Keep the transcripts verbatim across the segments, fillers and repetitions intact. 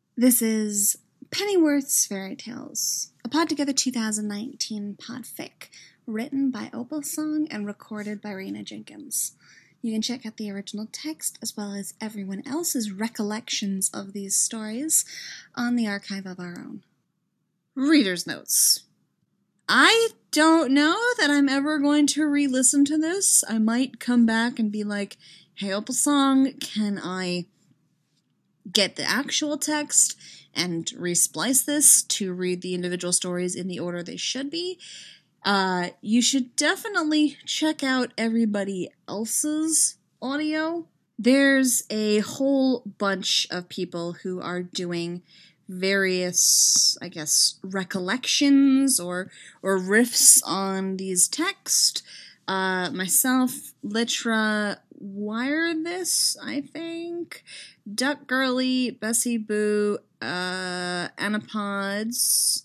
This is Pennyworth's Fairy Tales, a Pod Together two thousand nineteen podfic, written by Opalsong and recorded by Rena Jenkins. You can check out the original text as well as everyone else's recollections of these stories on the Archive of Our Own. Reader's Notes. I don't know that I'm ever going to re-listen to this. I might come back and be like, hey Opalsong, can I get the actual text and resplice this to read the individual stories in the order they should be? Uh, you should definitely check out everybody else's audio. There's a whole bunch of people who are doing various, I guess, recollections or or riffs on these texts. Uh, myself, Litra, Wire This, I think, Duck Girly, Bessie Boo, uh, Anapods,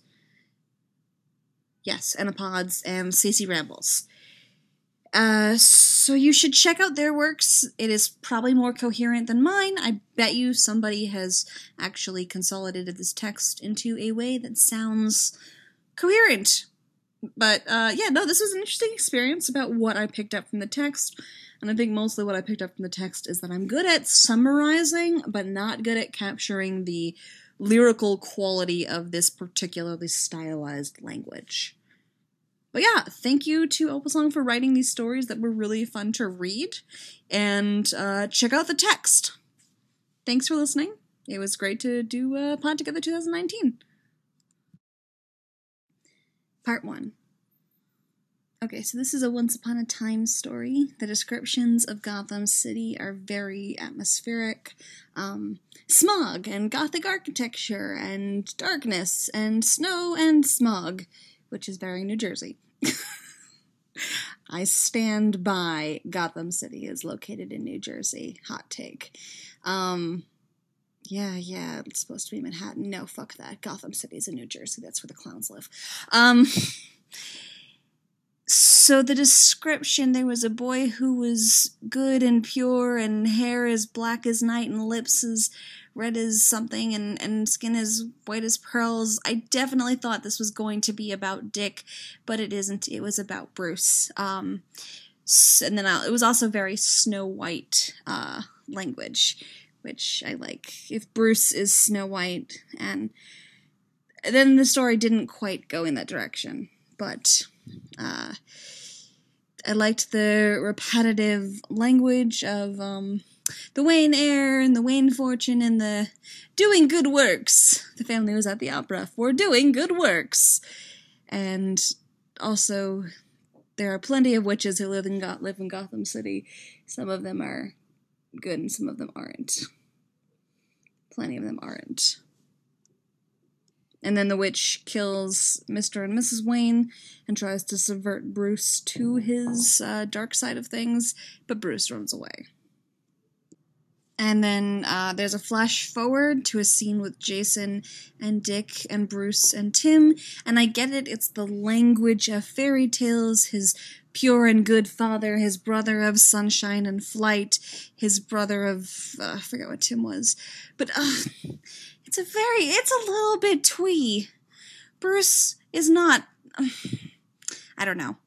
yes, Anapods, and Stacey Rambles. Uh, so you should check out their works. It is probably more coherent than mine. I bet you somebody has actually consolidated this text into a way that sounds coherent. But, uh, yeah, no, this was an interesting experience about what I picked up from the text. And I think mostly what I picked up from the text is that I'm good at summarizing, but not good at capturing the lyrical quality of this particularly stylized language. But yeah, thank you to Opalsong for writing these stories that were really fun to read, and uh, check out the text. Thanks for listening. It was great to do uh, Pod Together twenty nineteen. Part one. Okay, so this is a Once Upon a Time story. The descriptions of Gotham City are very atmospheric. Um, smog and gothic architecture and darkness and snow and smog, which is very New Jersey. I stand by Gotham City is located in New Jersey. Hot take. Um, yeah, yeah, it's supposed to be Manhattan. No, fuck that. Gotham City is in New Jersey. That's where the clowns live. Um... So the description, there was a boy who was good and pure and hair as black as night and lips as red as something and, and skin as white as pearls. I definitely thought this was going to be about Dick, but it isn't. It was about Bruce. Um, and then I, it was also very Snow White uh, language, which I like. If Bruce is Snow White, and then the story didn't quite go in that direction, but... Uh, I liked the repetitive language of um, the Wayne heir and the Wayne fortune and the doing good works. The family was at the opera for doing good works. And also, there are plenty of witches who live in, Go- live in Gotham City. Some of them are good and some of them aren't. Plenty of them aren't. And then the witch kills Mister and Missus Wayne and tries to subvert Bruce to his uh, dark side of things, but Bruce runs away. And then uh, there's a flash forward to a scene with Jason and Dick and Bruce and Tim, and I get it, it's the language of fairy tales, his pure and good father, his brother of sunshine and flight, his brother of, uh, I forget what Tim was, but, uh, it's a very, it's a little bit twee. Bruce is not, I don't know.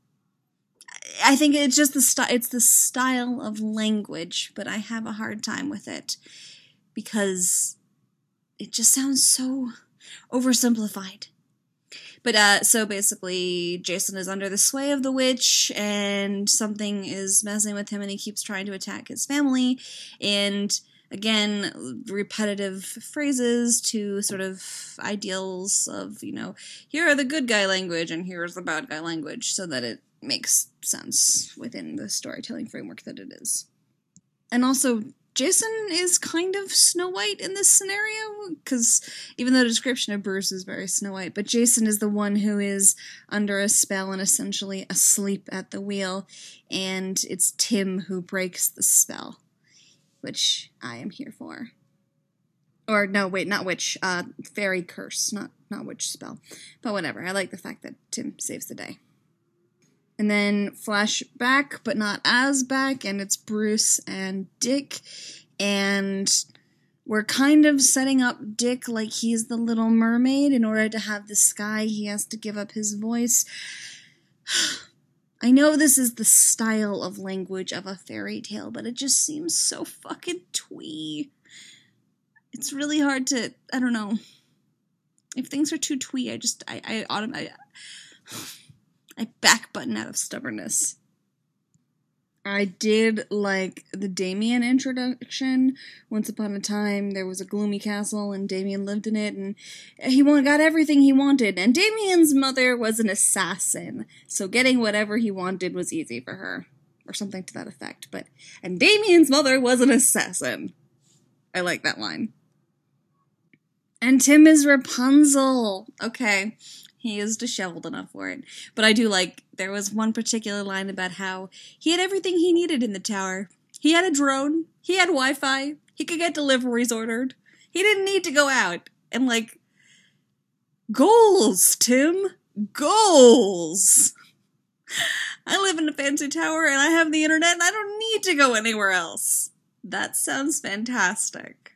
I think it's just the style, it's the style of language, but I have a hard time with it because it just sounds so oversimplified. But, uh, so basically, Jason is under the sway of the witch, and something is messing with him, and he keeps trying to attack his family, and again, repetitive phrases to sort of ideals of, you know, here are the good guy language, and here's the bad guy language, so that it makes sense within the storytelling framework that it is. And also, Jason is kind of Snow White in this scenario, because even though the description of Bruce is very Snow White, but Jason is the one who is under a spell and essentially asleep at the wheel, and it's Tim who breaks the spell, which I am here for. Or, no, wait, not witch, uh, fairy curse, not, not witch spell. But whatever, I like the fact that Tim saves the day. And then flash back, but not as back, and it's Bruce and Dick, and we're kind of setting up Dick like he's the Little Mermaid. In order to have the sky, he has to give up his voice. I know this is the style of language of a fairy tale, but it just seems so fucking twee. It's really hard to, I don't know. If things are too twee, I just, I, I, autom- I, I back button out of stubbornness. I did like the Damien introduction. Once upon a time, there was a gloomy castle, and Damien lived in it, and he got everything he wanted. And Damien's mother was an assassin, so getting whatever he wanted was easy for her, or something to that effect. But and Damien's mother was an assassin. I like that line. And Tim is Rapunzel. Okay. He is disheveled enough for it. But I do like, there was one particular line about how he had everything he needed in the tower. He had a drone. He had Wi-Fi. He could get deliveries ordered. He didn't need to go out. And like, goals, Tim. Goals. I live in a fancy tower and I have the internet and I don't need to go anywhere else. That sounds fantastic.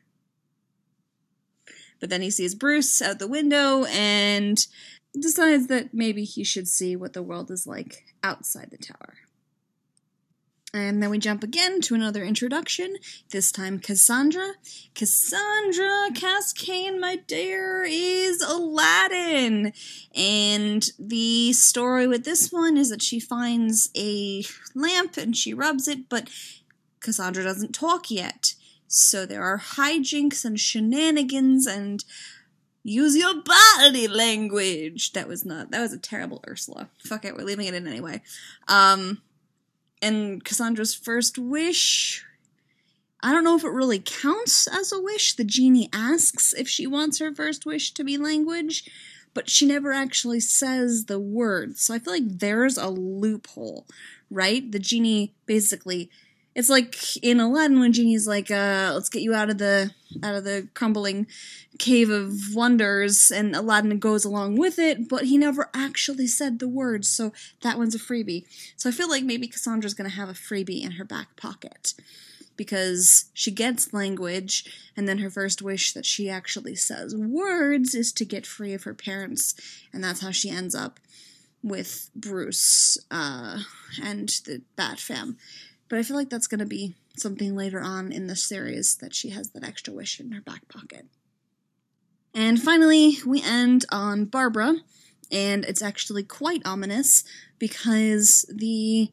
But then he sees Bruce out the window and decides that maybe he should see what the world is like outside the tower. And then we jump again to another introduction, this time Cassandra. Cassandra Cascade, my dear, is Aladdin. And the story with this one is that she finds a lamp and she rubs it, but Cassandra doesn't talk yet. So there are hijinks and shenanigans and use your body language. That was not, that was a terrible Ursula. Fuck it, we're leaving it in anyway. Um, and Cassandra's first wish, I don't know if it really counts as a wish. The genie asks if she wants her first wish to be language, but she never actually says the words. So I feel like there's a loophole, right? The genie basically, it's like in Aladdin when Genie's like, uh, let's get you out of the out of the crumbling cave of wonders, and Aladdin goes along with it, but he never actually said the words, so that one's a freebie. So I feel like maybe Cassandra's gonna have a freebie in her back pocket, because she gets language, and then her first wish that she actually says words is to get free of her parents, and that's how she ends up with Bruce, uh, and the Bat Fam. But I feel like that's going to be something later on in the series, that she has that extra wish in her back pocket. And finally, we end on Barbara, and it's actually quite ominous, because the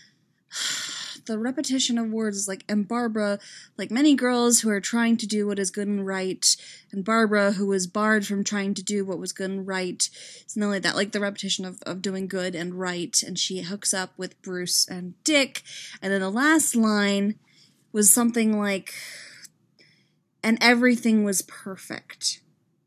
the repetition of words is like, and Barbara, like many girls who are trying to do what is good and right, and Barbara, who was barred from trying to do what was good and right, something like that, like the repetition of, of doing good and right, and she hooks up with Bruce and Dick, and then the last line was something like, and everything was perfect.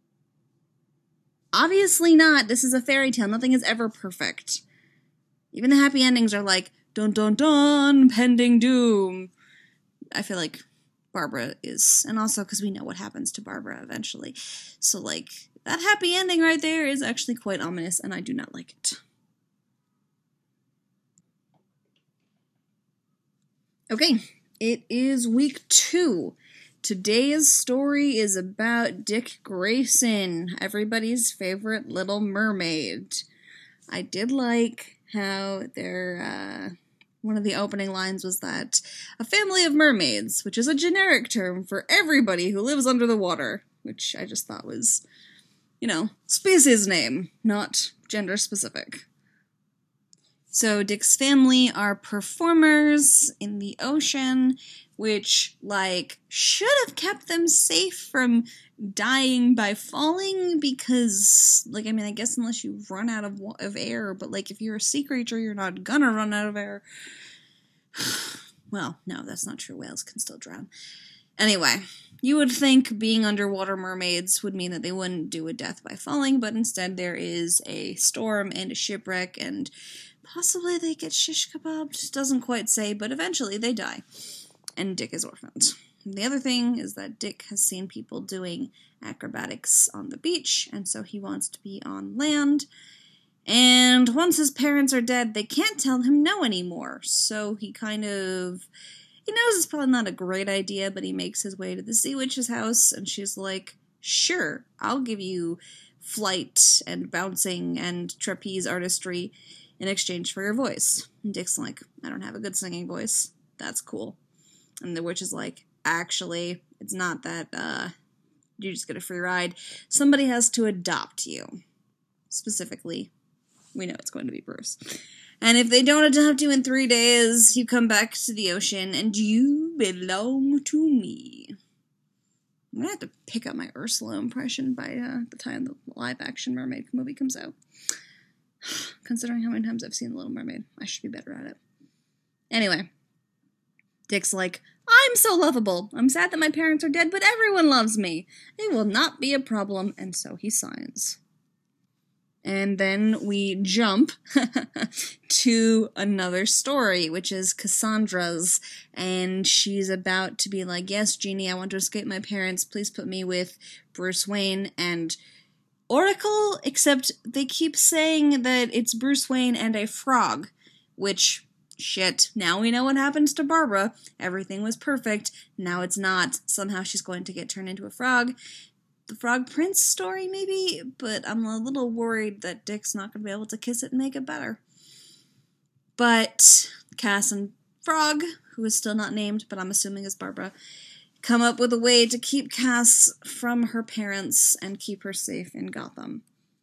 Obviously not. This is a fairy tale. Nothing is ever perfect. Even the happy endings are like, dun dun dun, pending doom. I feel like Barbara is, and also because we know what happens to Barbara eventually. So, like, that happy ending right there is actually quite ominous, and I do not like it. Okay, it is week two. Today's story is about Dick Grayson, everybody's favorite Little Mermaid. I did like how their, uh, one of the opening lines was that a family of mermaids, which is a generic term for everybody who lives under the water, which I just thought was, you know, species name, not gender specific. So Dick's family are performers in the ocean, which, like, should have kept them safe from dying by falling, because, like, I mean, I guess unless you run out of, of air, but, like, if you're a sea creature, you're not gonna run out of air. Well, no, that's not true. Whales can still drown. Anyway, you would think being underwater mermaids would mean that they wouldn't do a death by falling, but instead there is a storm and a shipwreck, and possibly they get shish kebabbed. Doesn't quite say, but eventually they die. And Dick is orphaned. And the other thing is that Dick has seen people doing acrobatics on the beach, and so he wants to be on land. And once his parents are dead, they can't tell him no anymore. So he kind of He knows it's probably not a great idea, but he makes his way to the Sea Witch's house, and she's like, sure, I'll give you flight and bouncing and trapeze artistry in exchange for your voice. And Dick's like, I don't have a good singing voice. That's cool. And the witch is like, actually, it's not that, uh, you just get a free ride. Somebody has to adopt you. Specifically, we know it's going to be Bruce. And if they don't adopt you in three days, you come back to the ocean, and you belong to me. I'm gonna have to pick up my Ursula impression by uh, the time the live-action Mermaid movie comes out. Considering how many times I've seen The Little Mermaid, I should be better at it. Anyway, Dick's like, I'm so lovable. I'm sad that my parents are dead, but everyone loves me. It will not be a problem, and so he signs. And then we jump to another story, which is Cassandra's, and she's about to be like, yes, Genie, I want to escape my parents, please put me with Bruce Wayne and Oracle, except they keep saying that it's Bruce Wayne and a frog, which, shit, now we know what happens to Barbara. Everything was perfect, now it's not. Somehow she's going to get turned into a frog. The Frog Prince story, maybe, but I'm a little worried that Dick's not going to be able to kiss it and make it better. But Cass and Frog, who is still not named, but I'm assuming is Barbara, come up with a way to keep Cass from her parents and keep her safe in Gotham.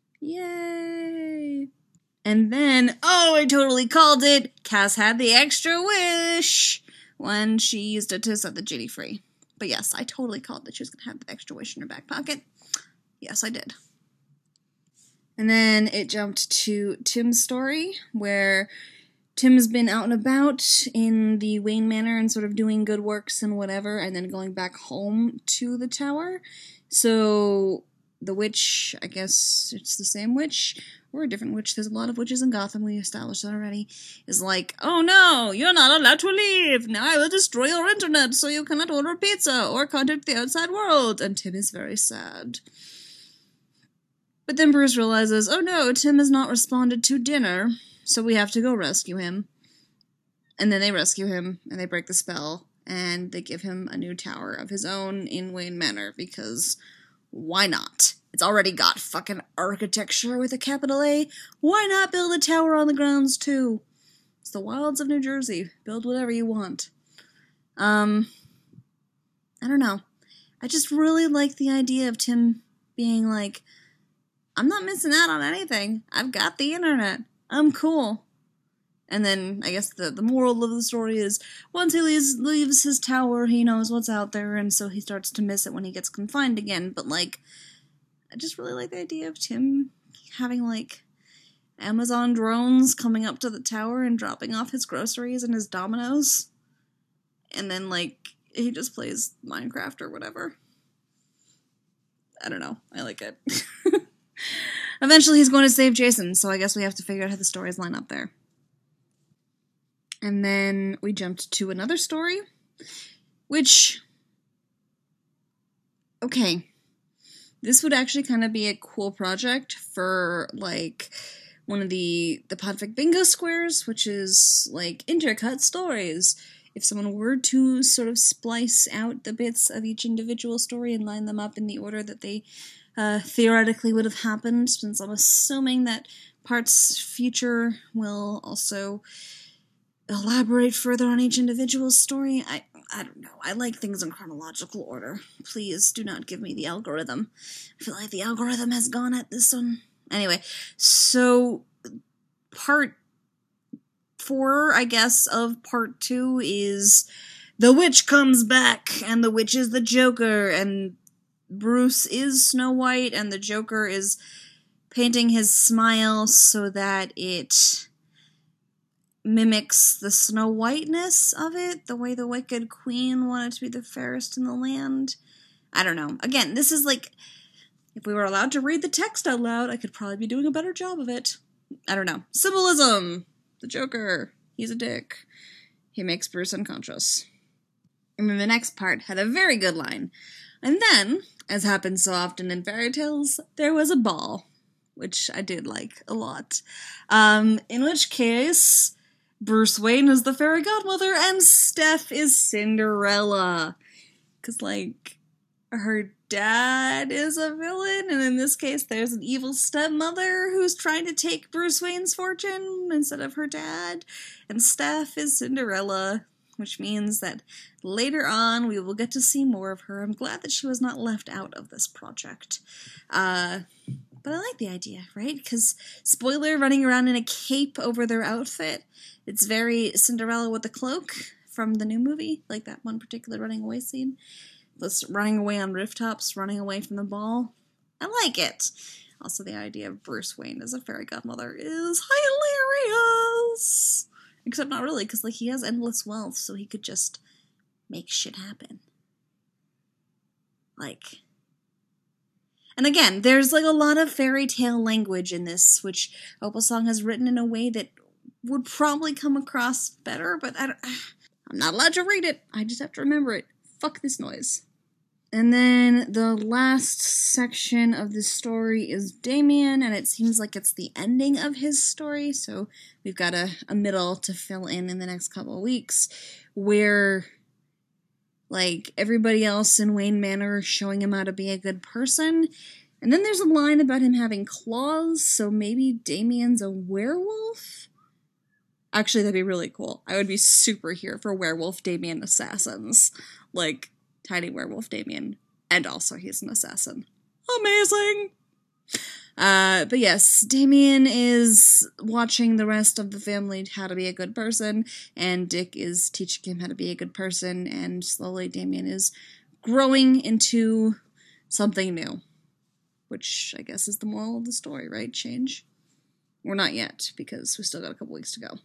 Yay! And then, oh, I totally called it! Cass had the extra wish when she used it to set the Genie free. But yes, I totally called that she was going to have the extra wish in her back pocket. Yes, I did. And then it jumped to Tim's story, where Tim's been out and about in the Wayne Manor and sort of doing good works and whatever, and then going back home to the tower. So the witch, I guess it's the same witch, or a different witch, there's a lot of witches in Gotham, we established that already, is like, oh no, you're not allowed to leave, now I will destroy your internet so you cannot order pizza or contact the outside world, and Tim is very sad. But then Bruce realizes, oh no, Tim has not responded to dinner, so we have to go rescue him. And then they rescue him, and they break the spell, and they give him a new tower of his own in Wayne Manor, because why not? It's already got fucking architecture with a capital A. Why not build a tower on the grounds, too? It's the wilds of New Jersey. Build whatever you want. Um, I don't know. I just really like the idea of Tim being like, I'm not missing out on anything. I've got the internet. I'm cool. And then, I guess the, the moral of the story is, once he leaves, leaves his tower, he knows what's out there, and so he starts to miss it when he gets confined again. But, like, I just really like the idea of Tim having, like, Amazon drones coming up to the tower and dropping off his groceries and his Dominoes. And then, like, he just plays Minecraft or whatever. I don't know. I like it. Eventually he's going to save Jason, so I guess we have to figure out how the stories line up there. And then we jumped to another story, which, okay, this would actually kind of be a cool project for, like, one of the, the Podfic Bingo Squares, which is, like, intercut stories. If someone were to sort of splice out the bits of each individual story and line them up in the order that they uh, theoretically would have happened, since I'm assuming that parts future will also elaborate further on each individual's story. I I don't know. I like things in chronological order. Please do not give me the algorithm. I feel like the algorithm has gone at this one. Anyway, so part four, I guess, of part two is the witch comes back, and the witch is the Joker, and Bruce is Snow White, and the Joker is painting his smile so that it mimics the Snow Whiteness of it, the way the Wicked Queen wanted to be the fairest in the land. I don't know. Again, this is like, if we were allowed to read the text out loud, I could probably be doing a better job of it. I don't know. Symbolism! The Joker. He's a dick. He makes Bruce unconscious. And then the next part had a very good line. And then, as happens so often in fairy tales, there was a ball, which I did like a lot. Um, in which case, Bruce Wayne is the fairy godmother, and Steph is Cinderella. Because, like, her dad is a villain, and in this case, there's an evil stepmother who's trying to take Bruce Wayne's fortune instead of her dad. And Steph is Cinderella, which means that later on we will get to see more of her. I'm glad that she was not left out of this project. Uh, but I like the idea, right? Because, spoiler, running around in a cape over their outfit, it's very Cinderella with the cloak from the new movie, like that one particular running away scene. This running away on rooftops, running away from the ball. I like it. Also, the idea of Bruce Wayne as a fairy godmother is hilarious! Except not really, because, like, he has endless wealth, so he could just make shit happen. Like... And again, there's, like, a lot of fairy tale language in this, which Opalsong has written in a way that would probably come across better, but I don't, I'm not allowed to read it. I just have to remember it. Fuck this noise. And then the last section of the story is Damien, and it seems like it's the ending of his story, so we've got a, a middle to fill in in the next couple of weeks, where, like, everybody else in Wayne Manor is showing him how to be a good person, and then there's a line about him having claws, so maybe Damien's a werewolf? Actually, that'd be really cool. I would be super here for Werewolf Damien assassins. Like, Tiny Werewolf Damien. And also, he's an assassin. Amazing! Uh, but yes, Damien is watching the rest of the family how to be a good person, and Dick is teaching him how to be a good person, and slowly Damien is growing into something new. Which, I guess, is the moral of the story, right? Change? Or not yet, because we still got a couple weeks to go.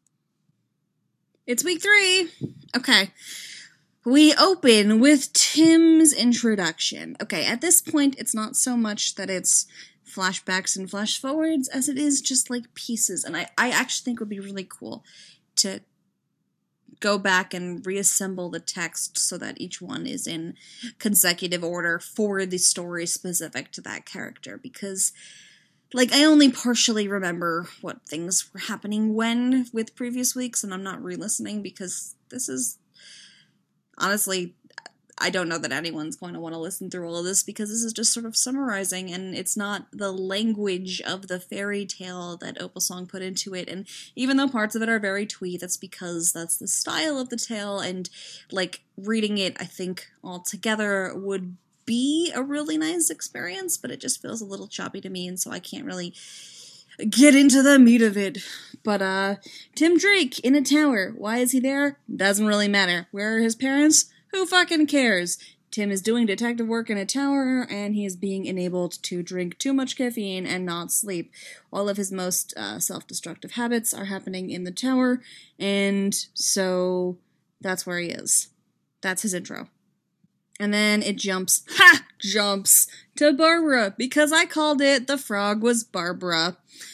It's week three! Okay. We open with Tim's introduction. Okay, at this point, it's not so much that it's flashbacks and flash forwards as it is just, like, pieces. And I, I actually think it would be really cool to go back and reassemble the text so that each one is in consecutive order for the story specific to that character. Because, like, I only partially remember what things were happening when with previous weeks, and I'm not re-listening because this is... Honestly, I don't know that anyone's going to want to listen through all of this because this is just sort of summarizing, and it's not the language of the fairy tale that Opalsong put into it. And even though parts of it are very twee, that's because that's the style of the tale, and, like, reading it, I think, all together would be a really nice experience, but it just feels a little choppy to me, and so I can't really get into the meat of it. But, uh, Tim Drake in a tower. Why is he there? Doesn't really matter. Where are his parents? Who fucking cares? Tim is doing detective work in a tower, and he is being enabled to drink too much caffeine and not sleep. All of his most uh, self-destructive habits are happening in the tower, and so that's where he is. That's his intro. And then it jumps, ha! Jumps to Barbara, because I called it The Frog Was Barbara.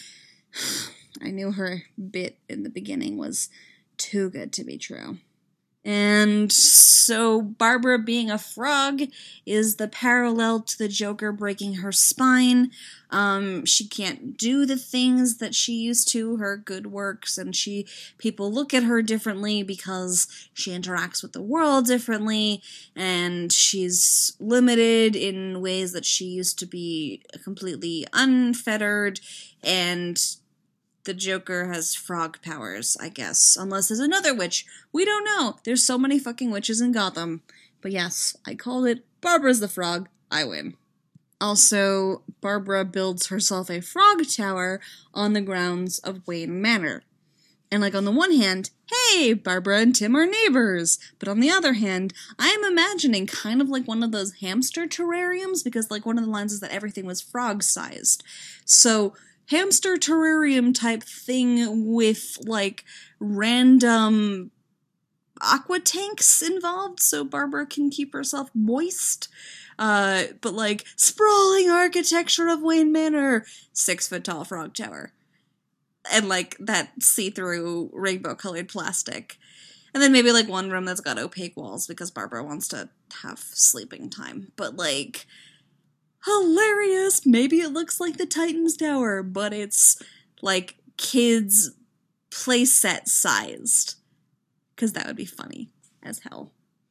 I knew her bit in the beginning was too good to be true. And so Barbara being a frog is the parallel to the Joker breaking her spine. Um, she can't do the things that she used to, her good works, and she people look at her differently because she interacts with the world differently, and she's limited in ways that she used to be completely unfettered, and the Joker has frog powers, I guess. Unless there's another witch. We don't know. There's so many fucking witches in Gotham. But yes, I called it Barbara's the Frog. I win. Also, Barbara builds herself a frog tower on the grounds of Wayne Manor. And, like, on the one hand, hey, Barbara and Tim are neighbors. But on the other hand, I am imagining kind of like one of those hamster terrariums, because, like, one of the lines is that everything was frog-sized. So hamster terrarium type thing with, like, random aqua tanks involved so Barbara can keep herself moist. Uh, but, like, sprawling architecture of Wayne Manor, six foot tall frog tower. And, like, that see-through rainbow-colored plastic. And then maybe, like, one room that's got opaque walls because Barbara wants to have sleeping time. But, like, hilarious! Maybe it looks like the Titan's Tower, but it's, like, kids playset sized. Because that would be funny as hell.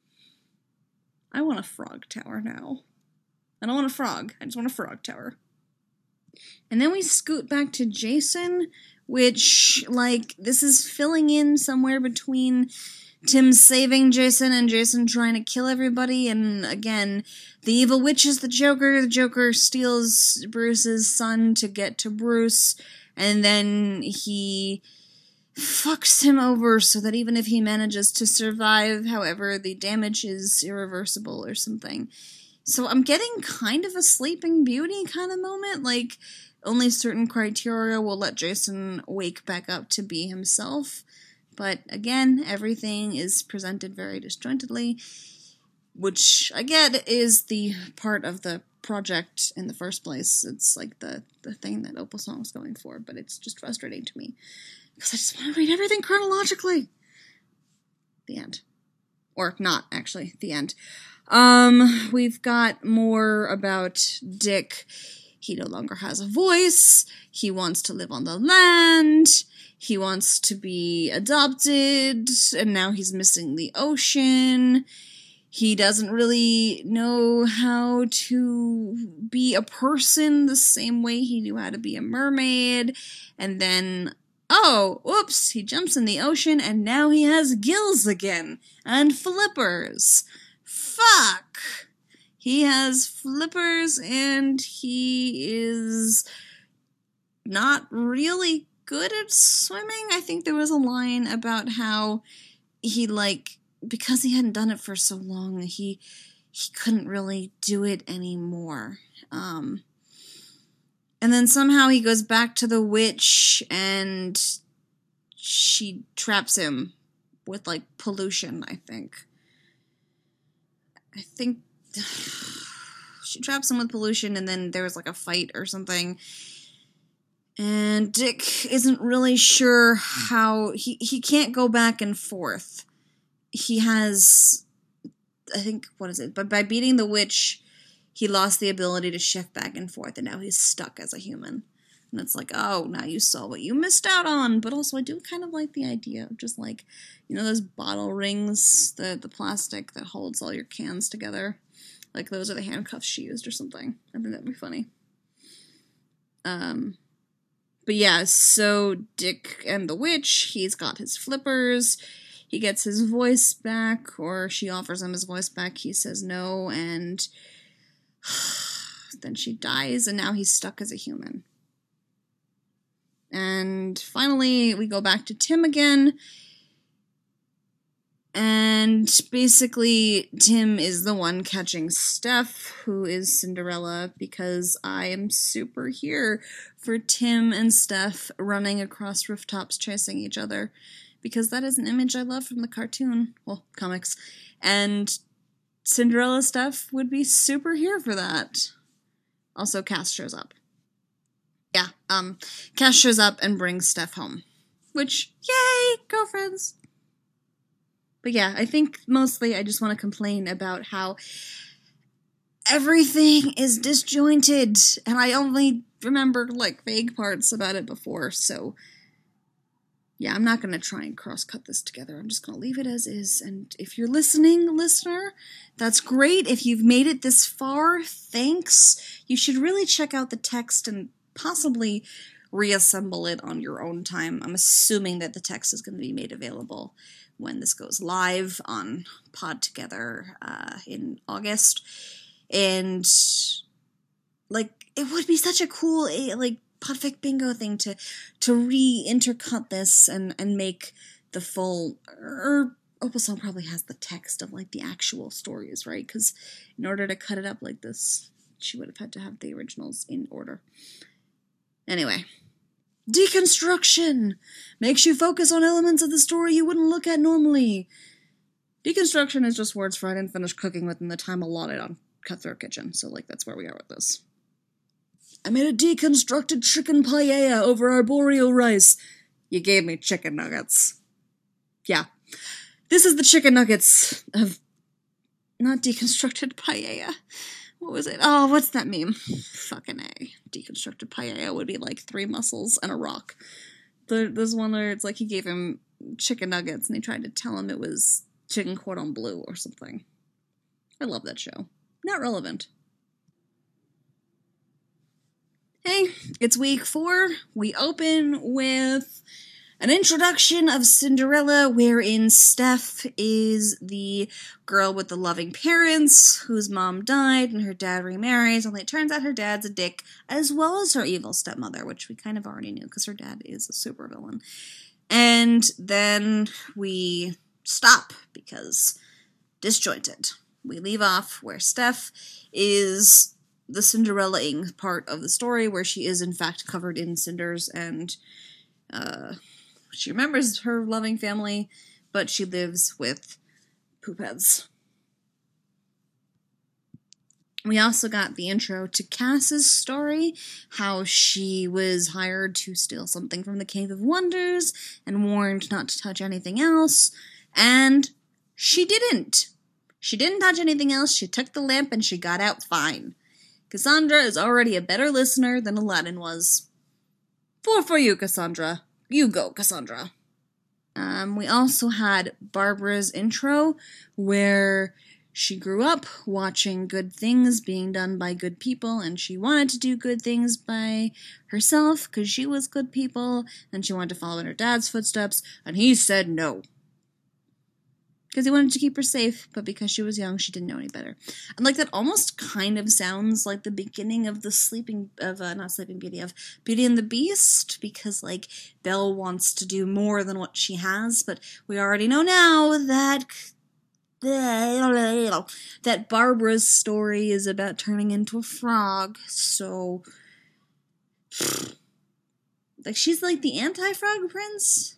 I want a frog tower now. I don't want a frog. I just want a frog tower. And then we scoot back to Jason, which, like, this is filling in somewhere between Tim saving Jason and Jason trying to kill everybody. And again, the evil witch is the Joker. The Joker steals Bruce's son to get to Bruce. And then he fucks him over so that even if he manages to survive, however, the damage is irreversible or something. So I'm getting kind of a Sleeping Beauty kind of moment, like, only certain criteria will let Jason wake back up to be himself. But again, everything is presented very disjointedly, which I get is the part of the project in the first place. It's like the, the thing that Opal Song's going for, but it's just frustrating to me. Because I just want to read everything chronologically. The end. Or not, actually. The end. Um, we've got more about Dick. He no longer has a voice. He wants to live on the land. He wants to be adopted. And now he's missing the ocean. He doesn't really know how to be a person the same way he knew how to be a mermaid. And then, oh, whoops, he jumps in the ocean and now he has gills again. And flippers. Fuck! He has flippers and he is not really good at swimming. I think there was a line about how he, like, because he hadn't done it for so long, he he couldn't really do it anymore. Um, and then somehow he goes back to the witch and she traps him with, like, pollution, I think. I think she traps him with pollution and then there was, like, a fight or something. And Dick isn't really sure how... He, he can't go back and forth. He has... I think, what is it? But by beating the witch, he lost the ability to shift back and forth, and now he's stuck as a human. And it's like, oh, now you saw what you missed out on. But also, I do kind of like the idea of just, like, you know those bottle rings, the, the plastic that holds all your cans together? Like, those are the handcuffs she used or something. I think that'd be funny. Um... But yeah, so Dick and the witch, he's got his flippers, he gets his voice back, or she offers him his voice back, he says no, and then she dies, and now he's stuck as a human. And finally, we go back to Tim again, and basically, Tim is the one catching Steph, who is Cinderella, because I am super here for Tim and Steph running across rooftops chasing each other, because that is an image I love from the cartoon, well, comics, and Cinderella Steph would be super here for that. Also, Cass shows up. Yeah, um, Cass shows up and brings Steph home, which, yay, girlfriends! But yeah, I think mostly I just want to complain about how everything is disjointed, and I only remember, like, vague parts about it before, so yeah, I'm not going to try and cross-cut this together. I'm just going to leave it as is, and if you're listening, listener, that's great. If you've made it this far, thanks. You should really check out the text and possibly reassemble it on your own time. I'm assuming that the text is going to be made available when this goes live on Pod Together uh, in August. And, like, it would be such a cool, like, Podfic Bingo thing to to re-intercut this and, and make the full... Or Opal Song probably has the text of, like, the actual stories, right? Because in order to cut it up like this, she would have had to have the originals in order. Anyway... Deconstruction! Makes you focus on elements of the story you wouldn't look at normally. Deconstruction is just words for I didn't finish cooking within the time allotted on Cutthroat Kitchen, so, like, that's where we are with this. I made a deconstructed chicken paella over arboreal rice. You gave me chicken nuggets. Yeah. This is the chicken nuggets of... not deconstructed paella. What was it? Oh, what's that meme? Fucking A. Deconstructed paella would be like three mussels and a rock. The, there's one where it's like he gave him chicken nuggets and he tried to tell him it was chicken cordon bleu or something. I love that show. Not relevant. Hey, it's week four. We open with an introduction of Cinderella, wherein Steph is the girl with the loving parents whose mom died and her dad remarries, only it turns out her dad's a dick, as well as her evil stepmother, which we kind of already knew because her dad is a supervillain. And then we stop because disjointed. We leave off where Steph is the Cinderella-ing part of the story, where she is in fact covered in cinders and uh, she remembers her loving family, but she lives with poop heads. We also got the intro to Cass's story, how she was hired to steal something from the Cave of Wonders and warned not to touch anything else, and she didn't. She didn't touch anything else, she took the lamp and she got out fine. Cassandra is already a better listener than Aladdin was. Four for you, Cassandra. You go, Cassandra. Um, we also had Barbara's intro, where she grew up watching good things being done by good people, and she wanted to do good things by herself, because she was good people, and she wanted to follow in her dad's footsteps, and he said no. Because he wanted to keep her safe, but because she was young, she didn't know any better. And, like, that almost kind of sounds like the beginning of the Sleeping, of, uh, not Sleeping Beauty, of Beauty and the Beast, because, like, Belle wants to do more than what she has, but we already know now that, that Barbara's story is about turning into a frog, so, like, she's, like, the anti-frog prince?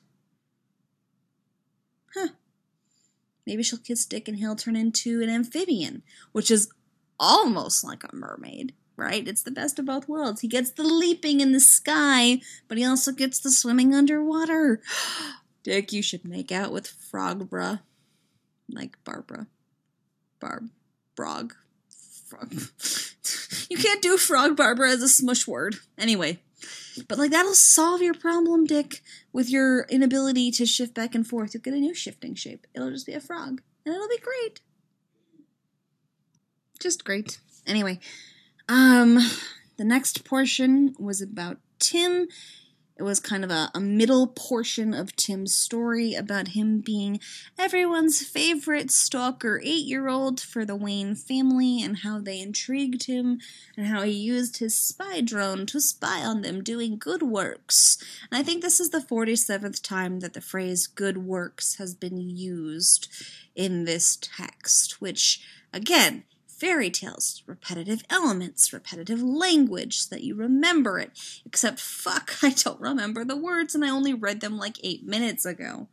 Huh. Maybe she'll kiss Dick and he'll turn into an amphibian, which is almost like a mermaid, right? It's the best of both worlds. He gets the leaping in the sky, but he also gets the swimming underwater. Dick, you should make out with Frogbra. Like Barbara. Barb. Frog. Frog. You can't do Frog Barbara as a smush word. Anyway. But, like, that'll solve your problem, Dick, with your inability to shift back and forth. You'll get a new shifting shape. It'll just be a frog. And it'll be great. Just great. Anyway, um, the next portion was about Tim. It was kind of a, a middle portion of Tim's story about him being everyone's favorite stalker eight-year-old for the Wayne family and how they intrigued him and how he used his spy drone to spy on them doing good works. And I think this is the forty-seventh time that the phrase good works has been used in this text, which, again, fairy tales, repetitive elements, repetitive language, so that you remember it. Except, fuck, I don't remember the words, and I only read them like eight minutes ago.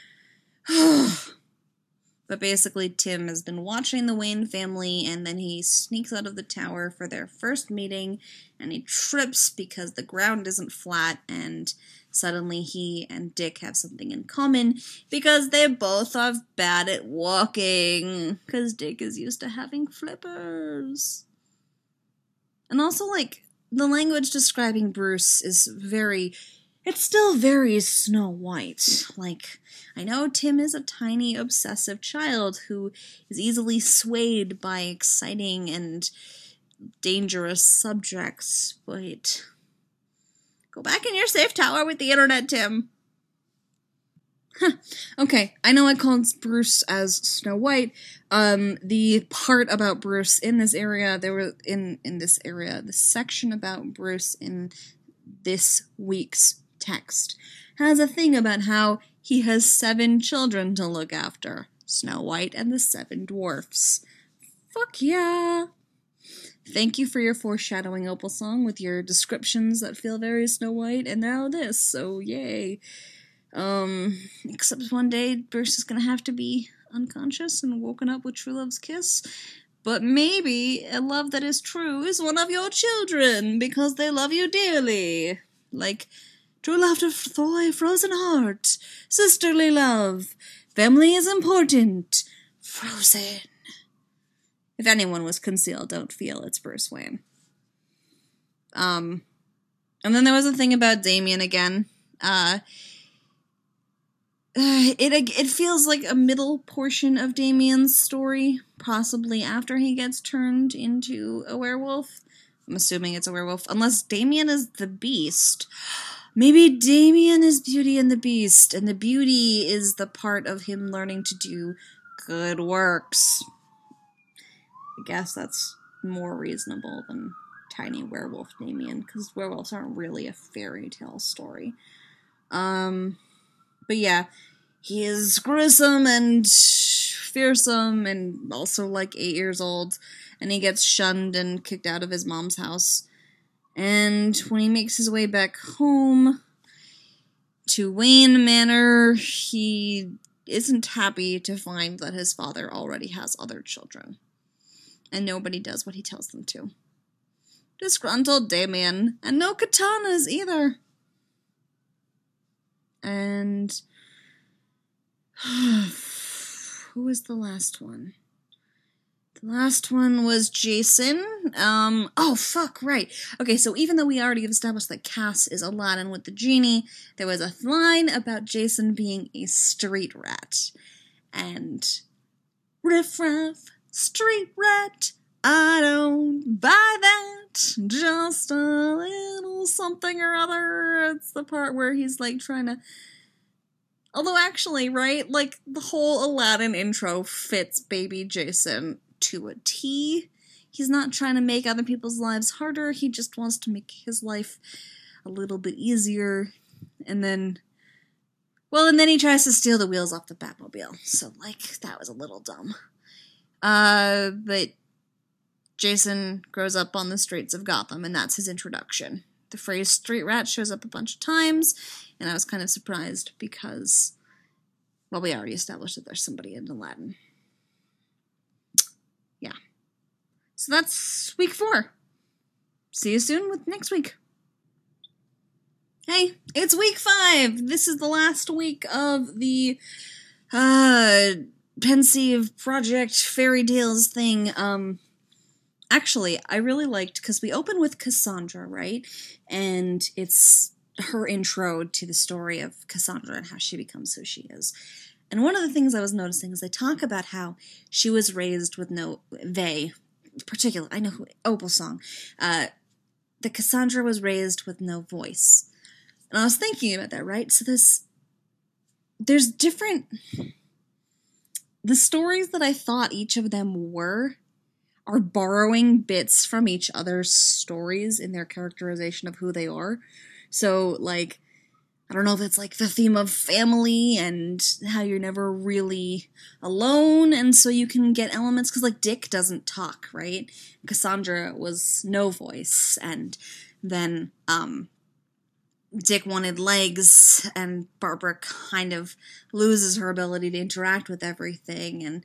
But basically, Tim has been watching the Wayne family, and then he sneaks out of the tower for their first meeting, and he trips because the ground isn't flat, and suddenly he and Dick have something in common, because they both are bad at walking, because Dick is used to having flippers. And also, like, the language describing Bruce is very, it's still very Snow White. Like, I know Tim is a tiny, obsessive child who is easily swayed by exciting and dangerous subjects, but go back in your safe tower with the internet, Tim. Huh. Okay, I know I called Bruce as Snow White. Um, the part about Bruce in this area, there were in in this area, the section about Bruce in this week's text has a thing about how he has seven children to look after. Snow White and the Seven Dwarfs. Fuck yeah! Thank you for your foreshadowing, Opal Song, with your descriptions that feel very Snow White, and now this, so yay. Um, except one day Bruce is gonna have to be unconscious and woken up with True Love's kiss, but maybe a love that is true is one of your children, because they love you dearly. Like, true love to Thoy, frozen heart, sisterly love, family is important, frozen. If anyone was concealed, don't feel it's Bruce Wayne. Um, and then there was a thing about Damien again. Uh, it it feels like a middle portion of Damien's story, possibly after he gets turned into a werewolf. I'm assuming it's a werewolf, unless Damien is the Beast. Maybe Damien is Beauty and the Beast, and the beauty is the part of him learning to do good works. I guess that's more reasonable than Tiny Werewolf Damien, because werewolves aren't really a fairy tale story. Um, but yeah, he is gruesome and fearsome and also like eight years old, and he gets shunned and kicked out of his mom's house. And when he makes his way back home to Wayne Manor, he isn't happy to find that his father already has other children. And nobody does what he tells them to. Disgruntled Damien, and no katanas either. And who was the last one? The last one was Jason. Um, oh, fuck, right. Okay, so even though we already established that Cass is Aladdin with the genie, there was a line about Jason being a street rat. And riff raff, street rat, I don't buy that. Just a little something or other. It's the part where he's like trying to... Although actually, right, like the whole Aladdin intro fits baby Jason to a T. He's not trying to make other people's lives harder, he just wants to make his life a little bit easier. And then, well, and then he tries to steal the wheels off the Batmobile. So, like, that was a little dumb. Uh, but Jason grows up on the streets of Gotham, and that's his introduction. The phrase street rat shows up a bunch of times, and I was kind of surprised because, well, we already established that there's somebody in Aladdin. Yeah. So that's week four. See you soon with next week. Hey, it's week five! This is the last week of the, uh, Pensive Project Fairy Tales thing. Um, actually, I really liked, because we open with Cassandra, right? And it's her intro to the story of Cassandra and how she becomes who she is. And one of the things I was noticing is they talk about how she was raised with no, they, particular, I know who, Opal Song, uh, that Cassandra was raised with no voice. And I was thinking about that, right? So this, there's different, the stories that I thought each of them were are borrowing bits from each other's stories in their characterization of who they are. So, like, I don't know if it's like the theme of family and how you're never really alone, and so you can get elements, because, like, Dick doesn't talk, right? Cassandra was no voice, and then, um, Dick wanted legs, and Barbara kind of loses her ability to interact with everything, and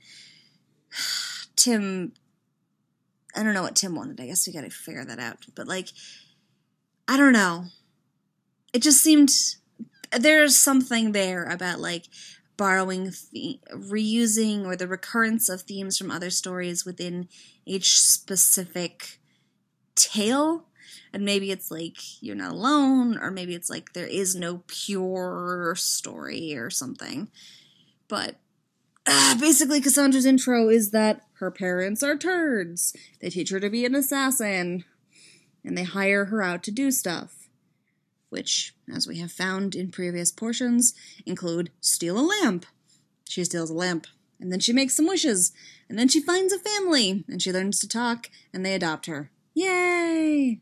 Tim, I don't know what Tim wanted, I guess we gotta figure that out, but, like, I don't know. It just seemed... There's something there about, like, borrowing, the- reusing, or the recurrence of themes from other stories within each specific tale. And maybe it's like, you're not alone, or maybe it's like, there is no pure story or something. But, uh, basically, Cassandra's intro is that her parents are turds. They teach her to be an assassin, and they hire her out to do stuff. Which, as we have found in previous portions, include steal a lamp. She steals a lamp, and then she makes some wishes, and then she finds a family, and she learns to talk, and they adopt her. Yay!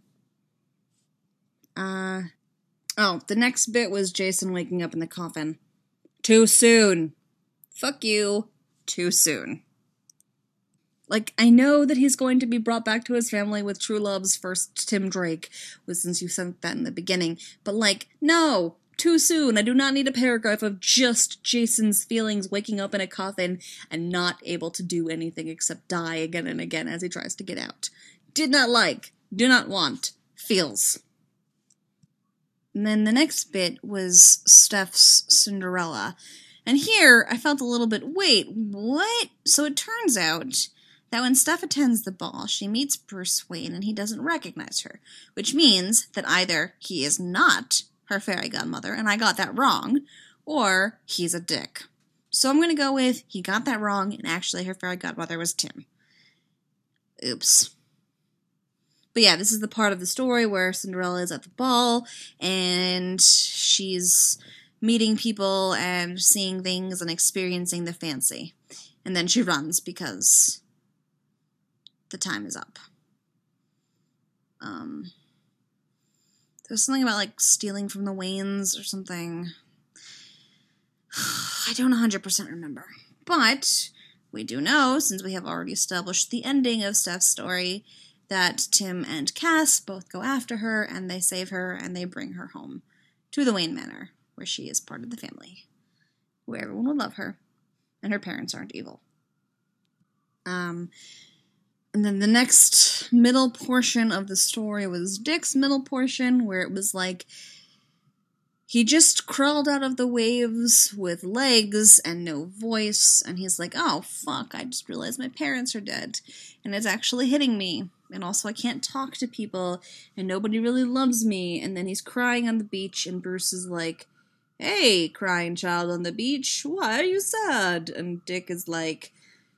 Uh, oh, the next bit was Jason waking up in the coffin. Too soon. Fuck you. Too soon. Like, I know that he's going to be brought back to his family with true love's first Tim Drake, since you said that in the beginning, but, like, no, too soon. I do not need a paragraph of just Jason's feelings waking up in a coffin and not able to do anything except die again and again as he tries to get out. Did not like, do not want, feels. And then the next bit was Steph's Cinderella. And here, I felt a little bit, wait, what? So it turns out that when Steph attends the ball, she meets Bruce Wayne and he doesn't recognize her, which means that either he is not her fairy godmother, and I got that wrong, or he's a dick. So I'm going to go with he got that wrong, and actually her fairy godmother was Tim. Oops. But yeah, this is the part of the story where Cinderella is at the ball, and she's meeting people and seeing things and experiencing the fancy. And then she runs because the time is up. Um, there's something about, like, stealing from the Waynes or something. I don't one hundred percent remember. But we do know, since we have already established the ending of Steph's story, that Tim and Cass both go after her, and they save her, and they bring her home to the Wayne Manor, where she is part of the family, where everyone will love her, and her parents aren't evil. Um, and then the next middle portion of the story was Dick's middle portion, where it was like, he just crawled out of the waves with legs and no voice, and he's like, oh, fuck, I just realized my parents are dead, and it's actually hitting me, and also I can't talk to people, and nobody really loves me, and then he's crying on the beach, and Bruce is like, hey, crying child on the beach, why are you sad? And Dick is like,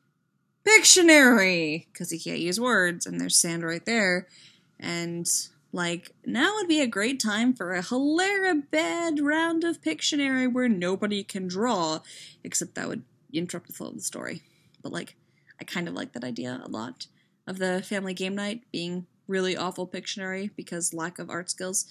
Pictionary, because he can't use words, and there's sand right there, and... like, now would be a great time for a hilarious bad round of Pictionary where nobody can draw, except that would interrupt the flow of the story. But, like, I kind of like that idea a lot, of the family game night being really awful Pictionary because lack of art skills.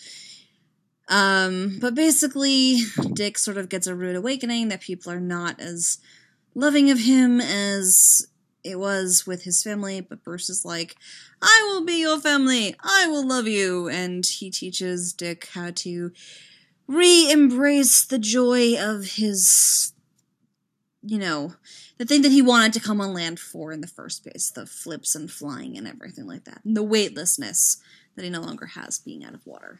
Um, but basically, Dick sort of gets a rude awakening that people are not as loving of him as it was with his family, but Bruce is like, I will be your family, I will love you, and he teaches Dick how to re-embrace the joy of his, you know, the thing that he wanted to come on land for in the first place, the flips and flying and everything like that, and the weightlessness that he no longer has being out of water.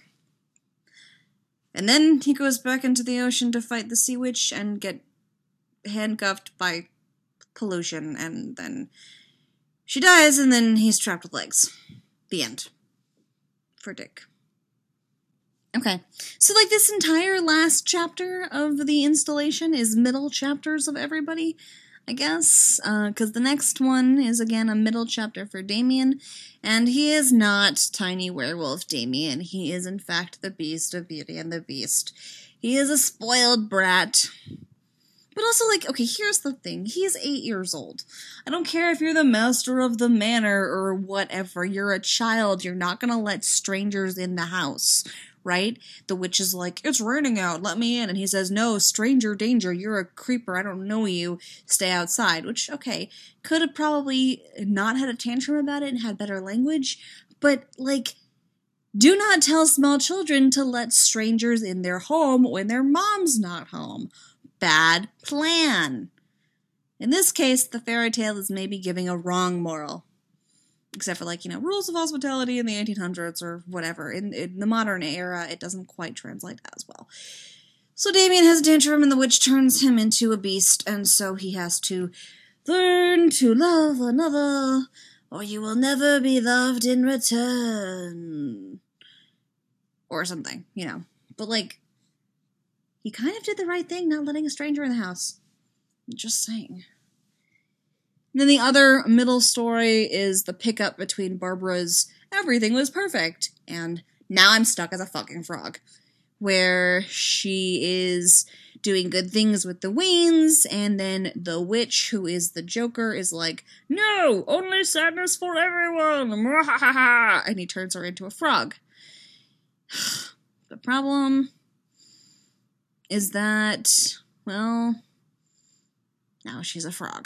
And then he goes back into the ocean to fight the Sea Witch and get handcuffed by pollution, and then she dies, and then he's trapped with legs. The end. For Dick. Okay, so like this entire last chapter of the installation is middle chapters of everybody, I guess, because uh, the next one is again a middle chapter for Damien, and he is not tiny werewolf Damien, he is in fact the Beast of Beauty and the Beast. He is a spoiled brat. But also, like, okay, here's the thing. He is eight years old. I don't care if you're the master of the manor or whatever. You're a child. You're not gonna let strangers in the house, right? The witch is like, it's raining out. Let me in. And he says, no, stranger danger. You're a creeper. I don't know you. Stay outside. Which, okay, could have probably not had a tantrum about it and had better language. But, like, do not tell small children to let strangers in their home when their mom's not home. Bad plan. In this case, the fairy tale is maybe giving a wrong moral. Except for, like, you know, rules of hospitality in the eighteen hundreds or whatever. In, in the modern era, it doesn't quite translate as well. So Damien has a tantrum and the witch turns him into a beast, and so he has to learn to love another, or you will never be loved in return. Or something, you know. But, like, he kind of did the right thing not letting a stranger in the house. Just saying. And then the other middle story is the pickup between Barbara's Everything Was Perfect and Now I'm Stuck as a Fucking Frog, where she is doing good things with the Waynes, and then the witch, who is the Joker, is like, no, only sadness for everyone, and he turns her into a frog. The problem is that, well, now she's a frog.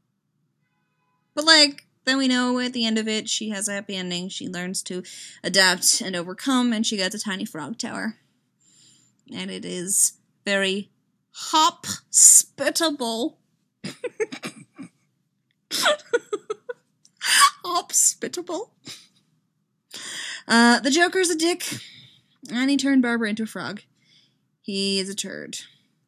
But, like, then we know at the end of it, she has a happy ending. She learns to adapt and overcome, and she gets a tiny frog tower. And it is very hop-spittable. Hop-spittable. Uh, the Joker's a dick, and he turned Barbara into a frog. He is a turd.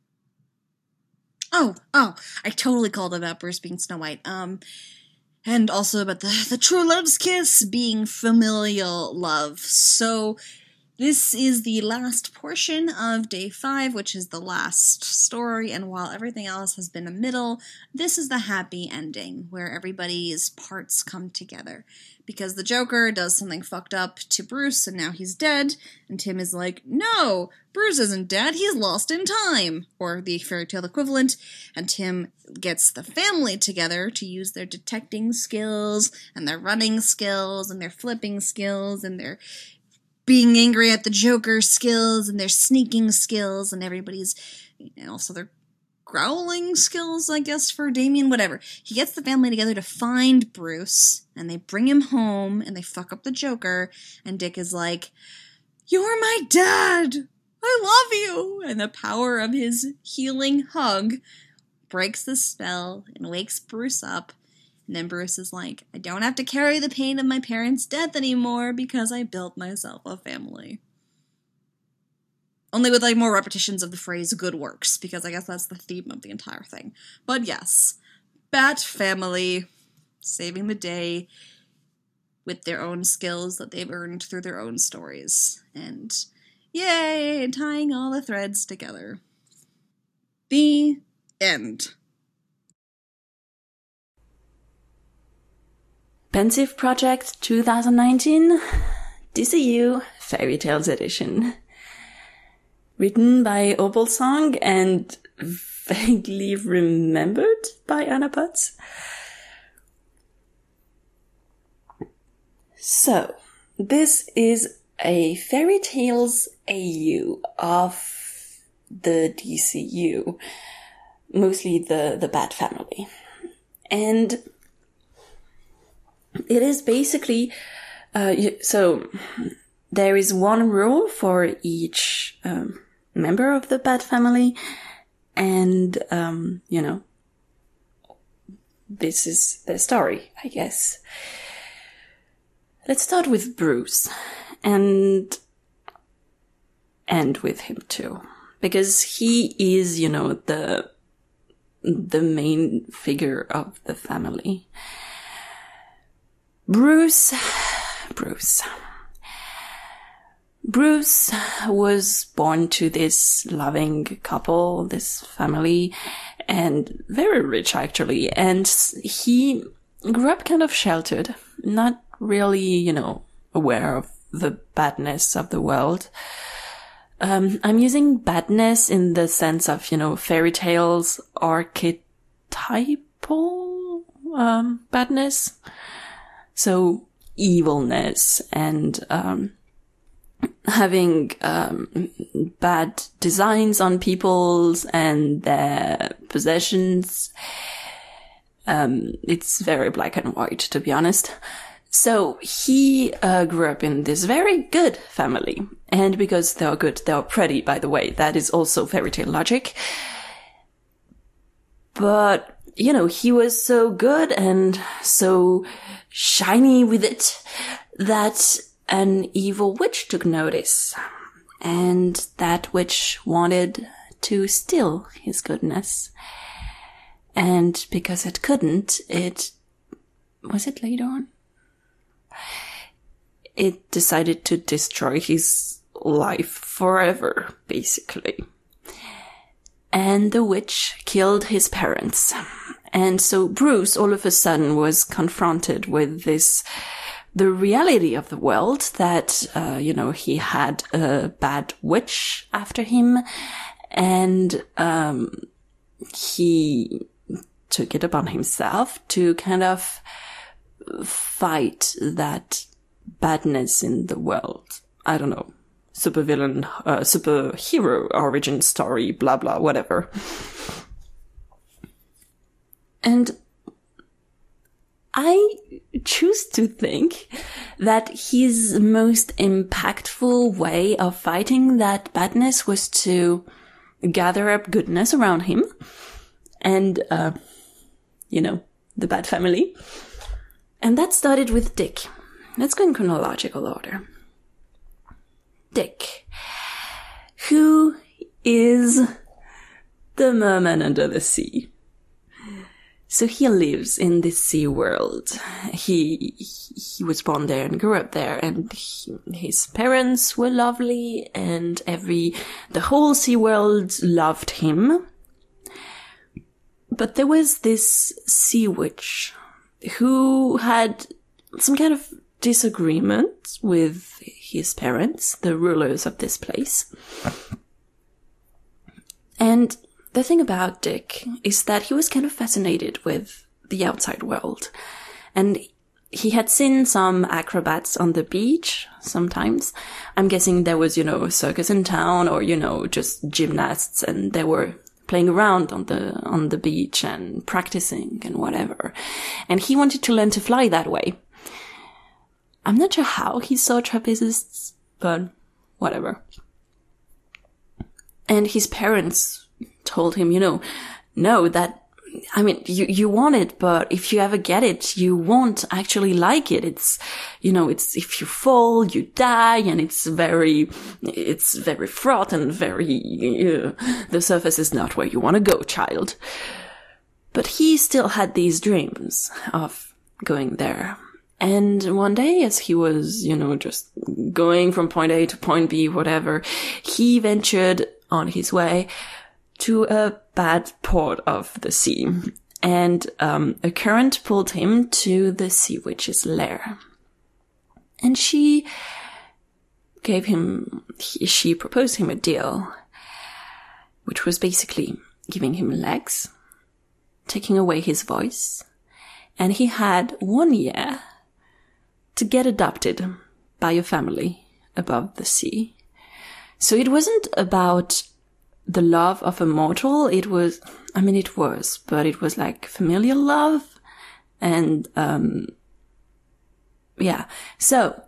Oh, oh, I totally called about Bruce being Snow White. Um, and also about the, the true love's kiss being familial love. So, This is the last portion of day five, which is the last story, and while everything else has been a middle, this is the happy ending, where everybody's parts come together. Because the Joker does something fucked up to Bruce, and now he's dead, and Tim is like, no, Bruce isn't dead, he's lost in time, or the fairy tale equivalent, and Tim gets the family together to use their detecting skills, and their running skills, and their flipping skills, and their being angry at the Joker skills, and their sneaking skills, and everybody's, and also their growling skills, I guess, for Damien, whatever. He gets the family together to find Bruce, and they bring him home, and they fuck up the Joker, and Dick is like, you're my dad! I love you! And the power of his healing hug breaks the spell and wakes Bruce up. And then Bruce is like, I don't have to carry the pain of my parents' death anymore because I built myself a family. Only with, like, more repetitions of the phrase good works, because I guess that's the theme of the entire thing. But yes, Bat family saving the day with their own skills that they've earned through their own stories. And yay, tying all the threads together. The end. Pensive Project twenty nineteen, D C U Fairy Tales Edition. Written by Opal Song and vaguely remembered by Anna Putz. So, this is a Fairy Tales A U of the D C U, mostly the, the Bat family. And it is basically, uh, so there is one rule for each um, member of the Bat family, and, um, you know, this is the story, I guess. Let's start with Bruce, and end with him too, because he is, you know, the, the main figure of the family. Bruce, Bruce. Bruce was born to this loving couple, this family, and very rich actually, and he grew up kind of sheltered, not really, you know, aware of the badness of the world. Um, I'm using badness in the sense of, you know, fairy tales archetypal, um, badness. So evilness and, um, having, um, bad designs on people's and their possessions. Um, it's very black and white, to be honest. So he uh, grew up in this very good family. And because they are good, they are pretty, by the way. That is also fairy tale logic. But, you know, he was so good and so shiny with it that an evil witch took notice. And that witch wanted to steal his goodness. And because it couldn't, it... Was it later on? It decided to destroy his life forever, basically. And the witch killed his parents. And so Bruce, all of a sudden, was confronted with this, the reality of the world that, uh, you know, he had a bad witch after him. And, um, he took it upon himself to kind of fight that badness in the world. I don't know. Supervillain, uh, superhero origin story, blah, blah, whatever. And I choose to think that his most impactful way of fighting that badness was to gather up goodness around him and, uh, you know, the Bat family. And that started with Dick. Let's go in chronological order. Dick, who is the merman under the sea. So he lives in this sea world. He he was born there and grew up there, and he, his parents were lovely, and every the whole sea world loved him. But there was this sea witch who had some kind of disagreement with his parents, the rulers of this place. And the thing about Dick is that he was kind of fascinated with the outside world. And he had seen some acrobats on the beach sometimes. I'm guessing there was, you know, a circus in town, or, you know, just gymnasts, and they were playing around on the, on the beach and practicing and whatever. And he wanted to learn to fly that way. I'm not sure how he saw trapezists, but whatever. And his parents told him, you know, no, that, I mean, you, you want it, but if you ever get it, you won't actually like it. It's, you know, it's, if you fall, you die, and it's very, it's very fraught and very, uh, the surface is not where you want to go, child. But he still had these dreams of going there. And one day, as he was, you know, just going from point A to point B, whatever, he ventured on his way to a bad port of the sea, and um, a current pulled him to the sea witch's lair. And she gave him, he, she proposed him a deal, which was basically giving him legs, taking away his voice, and he had one year to get adopted by a family above the sea. So it wasn't about the love of a mortal. It was, I mean, it was, but it was like familial love. And, um, yeah. So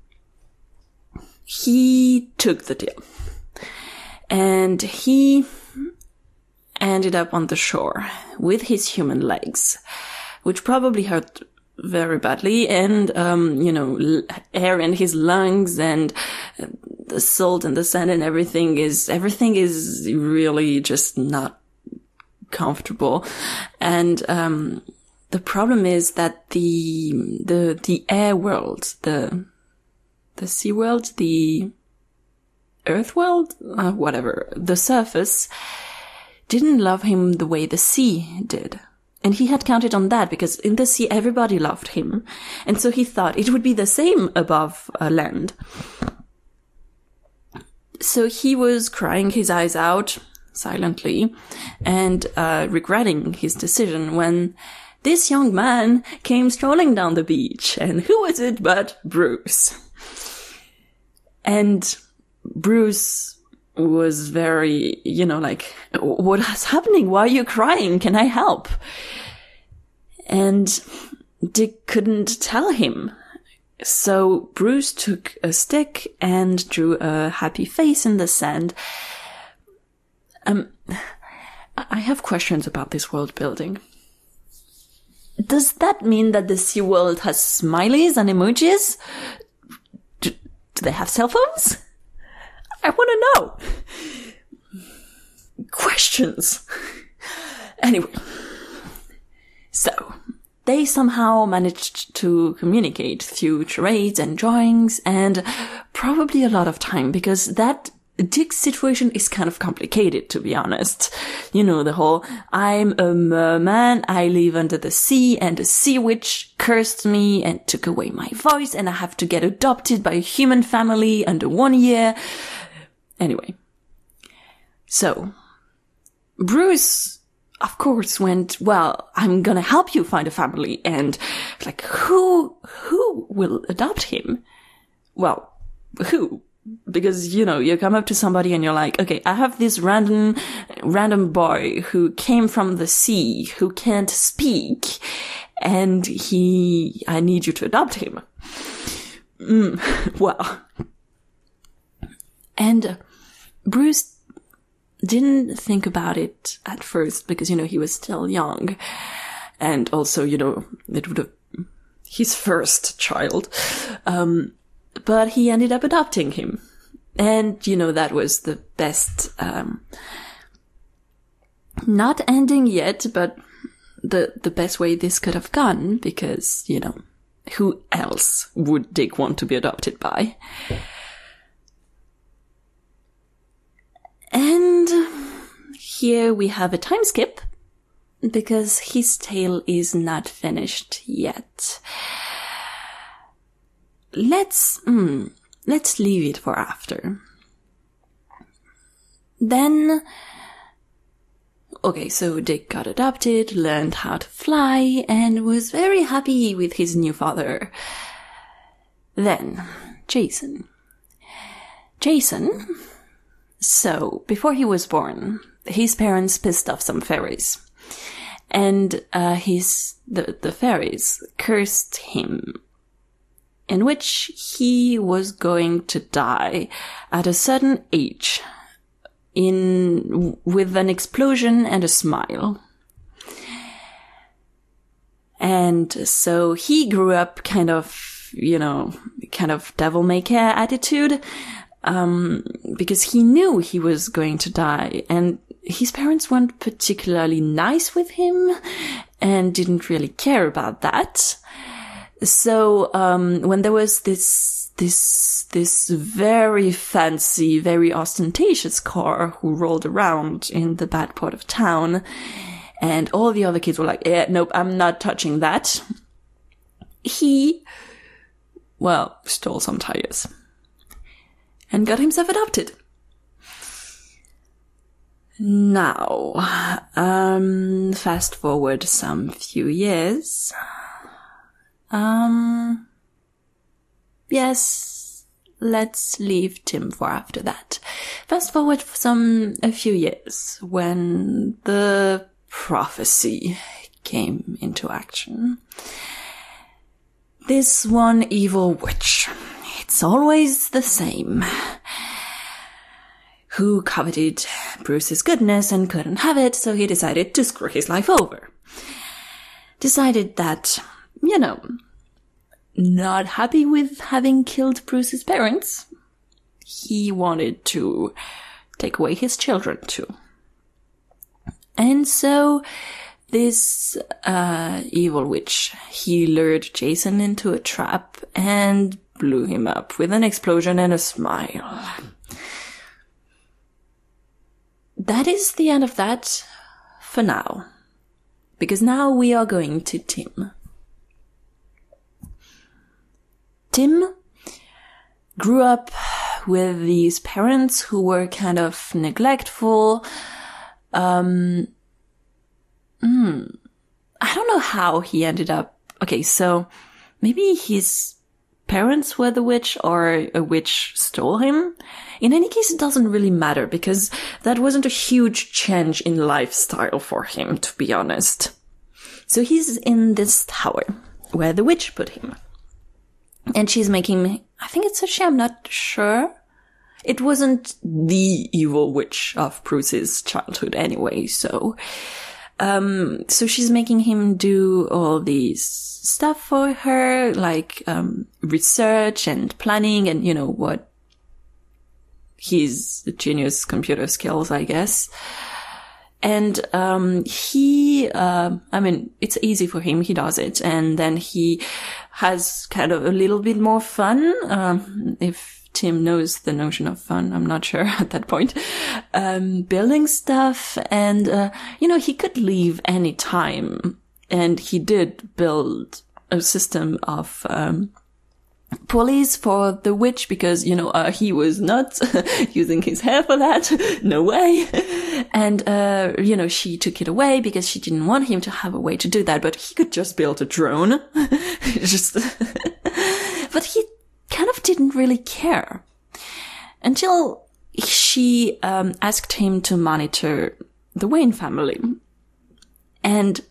he took the deal, and he ended up on the shore with his human legs, which probably hurt very badly, and, um, you know, air in his lungs, and the salt and the sand and everything is, everything is really just not comfortable. And, um, the problem is that the, the, the air world, the, the sea world, the earth world, uh, whatever, the surface didn't love him the way the sea did. And he had counted on that, because in the sea everybody loved him. And so he thought it would be the same above uh, land. So he was crying his eyes out silently and uh, regretting his decision when this young man came strolling down the beach. And who was it but Bruce? And Bruce was very, you know, like, what is happening? Why are you crying? Can I help? And Dick couldn't tell him. So Bruce took a stick and drew a happy face in the sand. Um, I have questions about this world building. Does that mean that the sea world has smileys and emojis? Do, do they have cell phones? I want to know. Questions. Anyway. So, they somehow managed to communicate through charades and drawings, and probably a lot of time, because that Dick's situation is kind of complicated, to be honest. You know, the whole, I'm a merman, I live under the sea, and a sea witch cursed me and took away my voice, and I have to get adopted by a human family under one year. Anyway, so Bruce, of course, went, well, I'm gonna help you find a family. And like, who, who will adopt him? Well, who? Because, you know, you come up to somebody and you're like, okay, I have this random, random boy who came from the sea, who can't speak, and he, I need you to adopt him. Mm, well, and uh, Bruce didn't think about it at first because, you know, he was still young. And also, you know, it would have his first child. Um, but he ended up adopting him. And, you know, that was the best, um, not ending yet, but the, the best way this could have gone, because, you know, who else would Dick want to be adopted by? And here we have a time skip, because his tale is not finished yet. Let's, mm, let's leave it for after. Then, okay, so Dick got adopted, learned how to fly, and was very happy with his new father. Then, Jason. Jason, so, before he was born, his parents pissed off some fairies. And, uh, his, the, the fairies cursed him, in which he was going to die at a certain age, in, with an explosion and a smile. And so he grew up kind of, you know, kind of devil-may-care attitude, um, because he knew he was going to die, and his parents weren't particularly nice with him, and didn't really care about that. So, um, when there was this, this, this very fancy, very ostentatious car who rolled around in the bad part of town, and all the other kids were like, yeah, nope, I'm not touching that. He, well, stole some tires. And got himself adopted. Now, um, fast forward some few years. Um, yes, let's leave Tim for after that. Fast forward some, a few years, when the prophecy came into action. This one evil witch, it's always the same, who coveted Bruce's goodness and couldn't have it, so he decided to screw his life over. Decided that, you know, not happy with having killed Bruce's parents, he wanted to take away his children too. And so this uh evil witch, he lured Jason into a trap and blew him up with an explosion and a smile. That is the end of that for now, because now we are going to Tim. Tim grew up with these parents who were kind of neglectful. Um, mm, I don't know how he ended up. Okay, so maybe his parents were the witch, or a witch stole him. In any case, it doesn't really matter, because that wasn't a huge change in lifestyle for him, to be honest. So he's in this tower where the witch put him. And she's making, I think it's a she, I'm not sure. It wasn't the evil witch of Bruce's childhood anyway, so, um, so she's making him do all these stuff for her, like, um, research and planning and, you know, what his genius computer skills, I guess. And, um, he, uh, I mean, it's easy for him. He does it. And then he has kind of a little bit more fun. Um, if Tim knows the notion of fun, I'm not sure at that point. Um, building stuff. And, uh, you know, he could leave any time. And he did build a system of, um, pulleys for the witch, because, you know, uh, he was not using his hair for that. No way. And, uh, you know, she took it away because she didn't want him to have a way to do that, but he could just build a drone. Just, but he kind of didn't really care until she, um, asked him to monitor the Wayne family. And,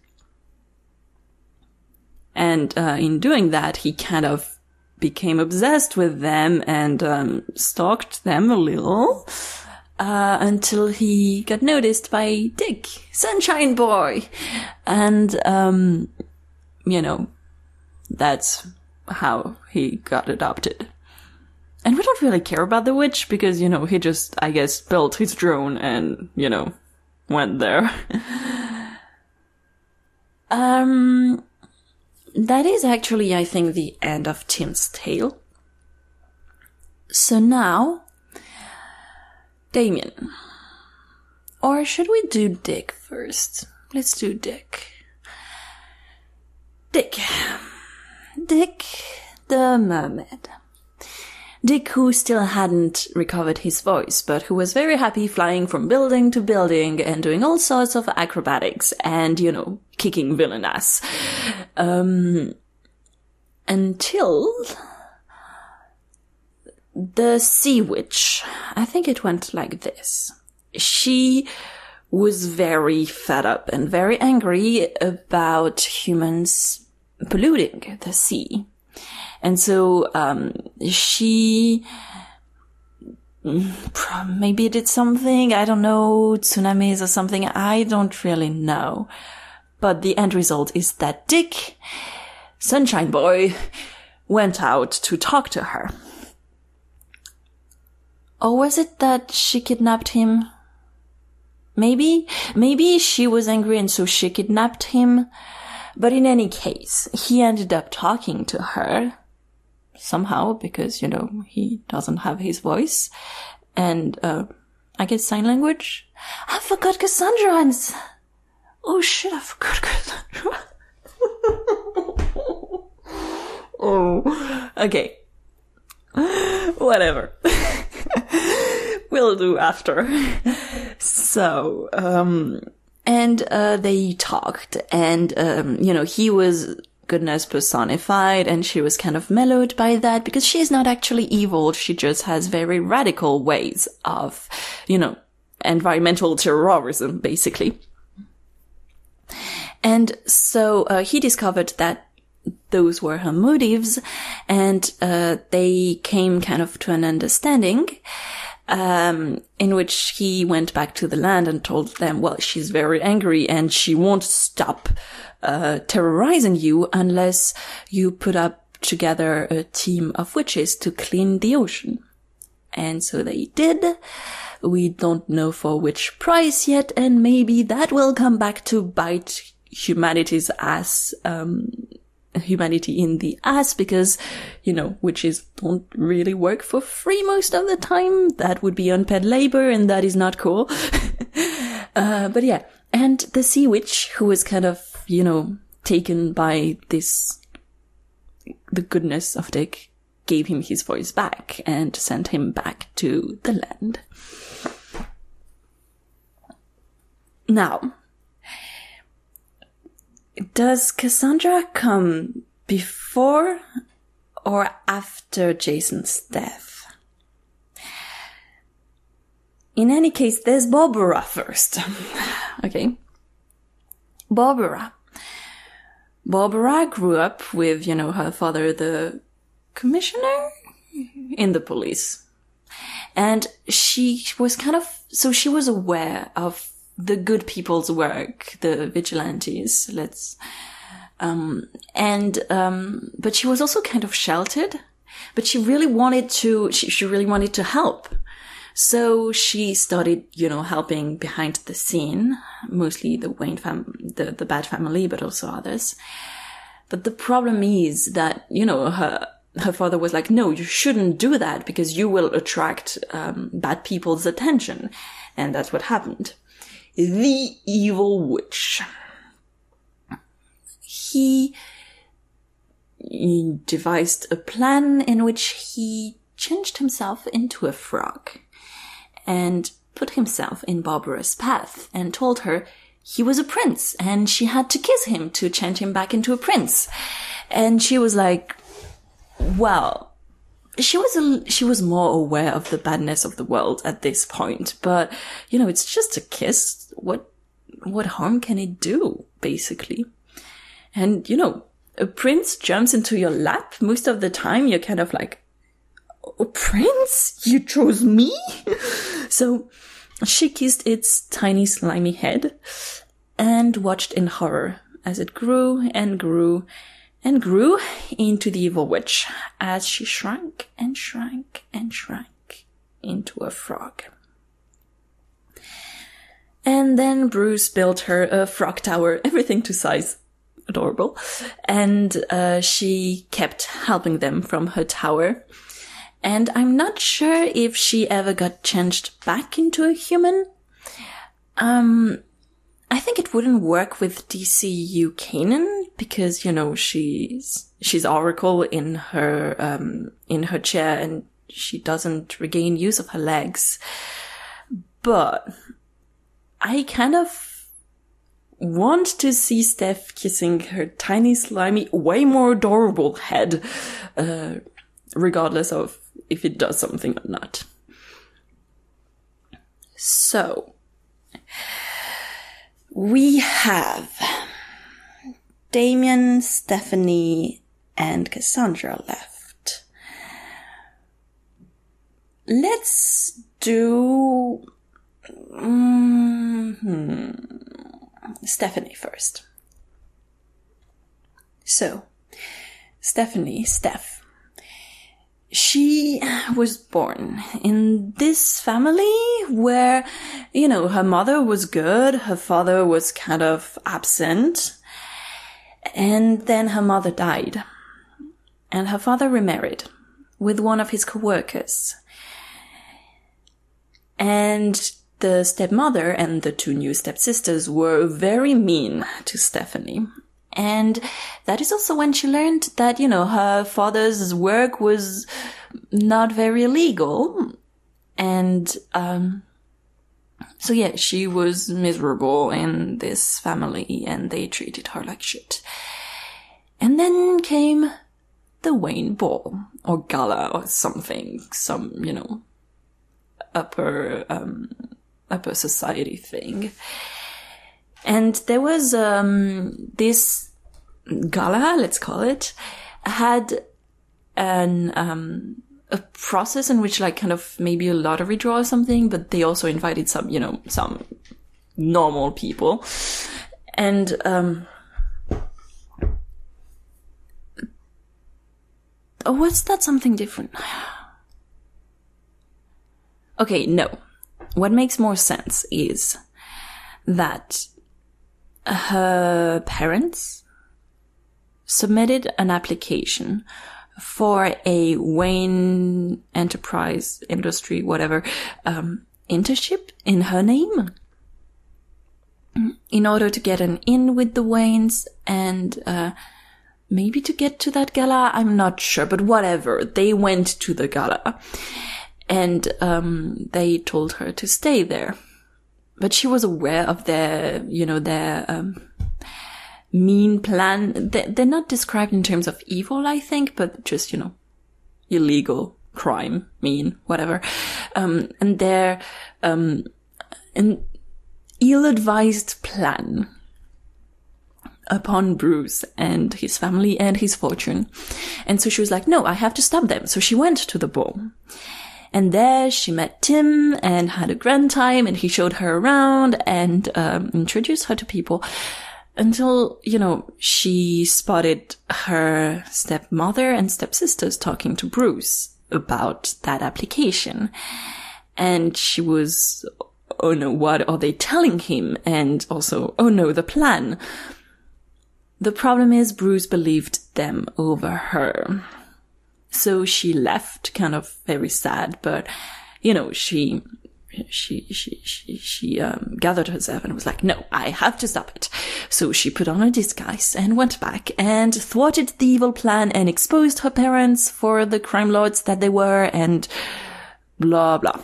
and, uh, in doing that, he kind of became obsessed with them and um, stalked them a little uh, until he got noticed by Dick, Sunshine Boy. And, um, you know, that's how he got adopted. And we don't really care about the witch because, you know, he just, I guess, built his drone and, you know, went there. Um, that is actually, I think, the end of Tim's tale. So now, Damien. Or should we do Dick first? Let's do Dick. Dick. Dick the mermaid. Dick, who still hadn't recovered his voice, but who was very happy flying from building to building and doing all sorts of acrobatics and, you know, kicking villain ass. Um, until the Sea Witch. I think it went like this. She was very fed up and very angry about humans polluting the sea. And so, um, she maybe did something, I don't know, tsunamis or something, I don't really know. But the end result is that Dick, Sunshine Boy, went out to talk to her. Or was it that she kidnapped him? Maybe, maybe she was angry and so she kidnapped him. But in any case, he ended up talking to her. Somehow, because, you know, he doesn't have his voice. And, uh, I guess sign language? I forgot Cassandra's! Oh shit, I forgot Cassandra. Oh, okay. Whatever. We'll do after. So, um, and, uh, they talked, and, um, you know, he was goodness personified, and she was kind of mellowed by that, because she's not actually evil, she just has very radical ways of, you know, environmental terrorism, basically. And so, uh, he discovered that those were her motives, and, uh, they came kind of to an understanding, um, in which he went back to the land and told them, well, she's very angry and she won't stop uh, terrorizing you unless you put up together a team of witches to clean the ocean. And so they did. We don't know for which price yet, and maybe that will come back to bite humanity's ass, um, humanity in the ass, because, you know, witches don't really work for free most of the time. That would be unpaid labor, and that is not cool. uh, but yeah. And the Sea Witch, who was kind of, you know, taken by this, the goodness of Dick, gave him his voice back and sent him back to the land. Now, does Cassandra come before or after Jason's death? In any case, there's Barbara first. Okay. Barbara. Barbara grew up with, you know, her father, the commissioner in the police. And she was kind of, so she was aware of the good people's work, the vigilantes, let's, um, and, um, but she was also kind of sheltered, but she really wanted to, she, she really wanted to help. So she started, you know, helping behind the scene, mostly the Wayne fam, the, the Bad family, but also others. But the problem is that, you know, her, her father was like, no, you shouldn't do that because you will attract, um, bad people's attention. And that's what happened. The evil witch. He, he devised a plan in which he changed himself into a frog and put himself in Barbara's path and told her he was a prince and she had to kiss him to change him back into a prince. And she was like, well, she was a, she was more aware of the badness of the world at this point, but, you know, it's just a kiss. What, what harm can it do, basically? And, you know, a prince jumps into your lap. Most of the time, you're kind of like, a prince? You chose me? So she kissed its tiny slimy head and watched in horror as it grew and grew and grew into the evil witch as she shrank and shrank and shrank into a frog. And then Bruce built her a frog tower, everything to size, adorable. And uh, she kept helping them from her tower. And I'm not sure if she ever got changed back into a human. Um, I think it wouldn't work with D C U Kanan because, you know, she's, she's Oracle in her, um, in her chair and she doesn't regain use of her legs. But I kind of want to see Steph kissing her tiny, slimy, way more adorable head, uh, regardless of if it does something or not. So, we have Damien, Stephanie, and Cassandra left. Let's do mm-hmm. Stephanie first. So, Stephanie, Steph. She was born in this family where, you know, her mother was good, her father was kind of absent, and then her mother died. And her father remarried with one of his co-workers. And the stepmother and the two new stepsisters were very mean to Stephanie. And that is also when she learned that, you know, her father's work was not very legal. And, um, so yeah, she was miserable in this family and they treated her like shit. And then came the Wayne Ball or gala or something, some, you know, upper, um, upper society thing. And there was, um, this gala, let's call it, had an, um, a process in which like kind of maybe a lottery draw or something, but they also invited some, you know, some normal people. And, um, oh, was that something different? Okay, no. What makes more sense is that her parents submitted an application for a Wayne Enterprise Industry, whatever, um, internship in her name in order to get an in with the Waynes and, uh, maybe to get to that gala. I'm not sure, but whatever. They went to the gala and, um, they told her to stay there. But she was aware of their, you know, their, um, mean plan. They're not described in terms of evil, I think, but just, you know, illegal, crime, mean, whatever. Um, and their, um, an ill-advised plan upon Bruce and his family and his fortune. And so she was like, no, I have to stop them. So she went to the ball. And there she met Tim and had a grand time and he showed her around and, um, introduced her to people. Until, you know, she spotted her stepmother and stepsisters talking to Bruce about that application. And she was, oh no, what are they telling him? And also, oh no, the plan. The problem is Bruce believed them over her. So she left, kind of very sad, but, you know, she... She, she, she, she, um, gathered herself and was like, no, I have to stop it. So she put on a disguise and went back and thwarted the evil plan and exposed her parents for the crime lords that they were and blah, blah.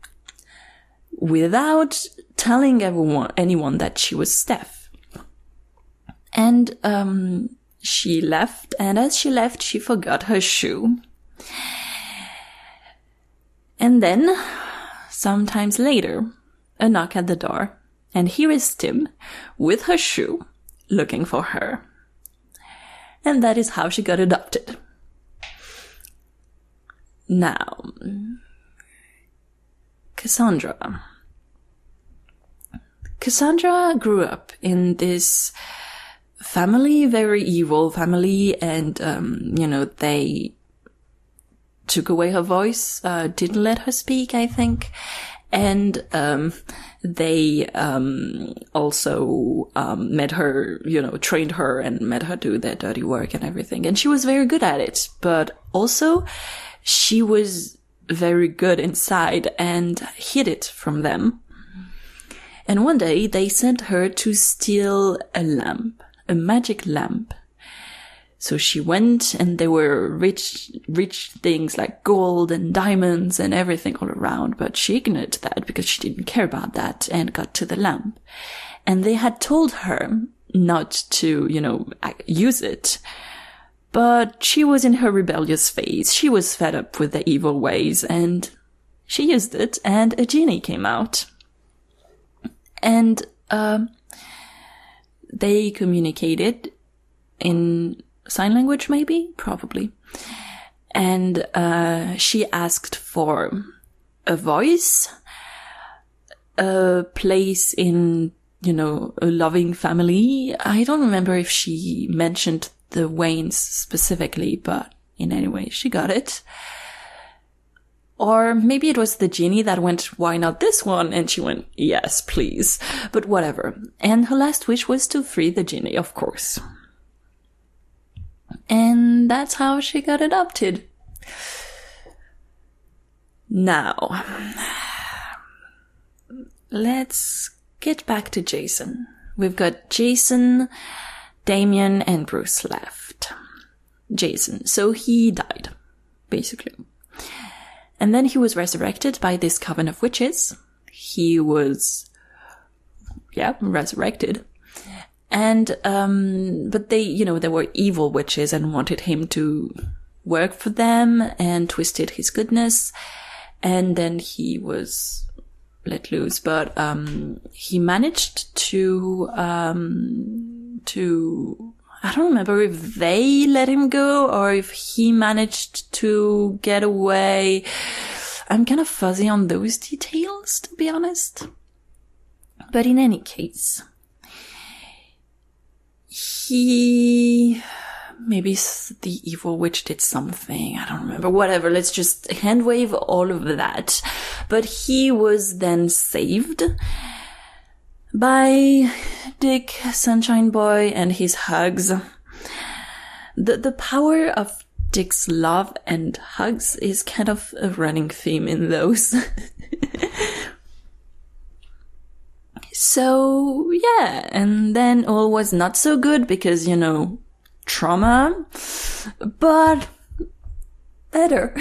Without telling everyone, anyone that she was Steph. And, um, she left, and as she left, she forgot her shoe. And then, sometimes later, a knock at the door, and here is Tim, with her shoe, looking for her. And that is how she got adopted. Now, Cassandra. Cassandra grew up in this family, very evil family, and, um, you know, they took away her voice, uh, didn't let her speak, I think. And um, they um, also um, made her, you know, trained her and made her do their dirty work and everything. And she was very good at it. But also, she was very good inside and hid it from them. And one day, they sent her to steal a lamp, a magic lamp. So she went, and there were rich, rich things like gold and diamonds and everything all around, but she ignored that because she didn't care about that and got to the lamp. And they had told her not to, you know, use it. But she was in her rebellious phase. She was fed up with the evil ways, and she used it, and a genie came out. And, uh, they communicated in sign language, maybe? Probably. And uh, she asked for a voice, a place in, you know, a loving family. I don't remember if she mentioned the Waynes specifically, but in any way, she got it. Or maybe it was the genie that went, why not this one? And she went, yes, please. But whatever. And her last wish was to free the genie, of course. And that's how she got adopted. Now, let's get back to Jason. We've got Jason, Damien, and Bruce left. Jason, so he died, basically. And then he was resurrected by this coven of witches. He was, yeah, resurrected. And, um, but they, you know, they were evil witches and wanted him to work for them and twisted his goodness. And then he was let loose. But, um, he managed to, um, to, I don't remember if they let him go or if he managed to get away. I'm kind of fuzzy on those details, to be honest. But in any case, he, maybe the evil witch did something, I don't remember, whatever, let's just handwave all of that. But he was then saved by Dick, Sunshine Boy, and his hugs. The, the power of Dick's love and hugs is kind of a running theme in those. So, yeah, and then all was not so good because, you know, trauma, but better.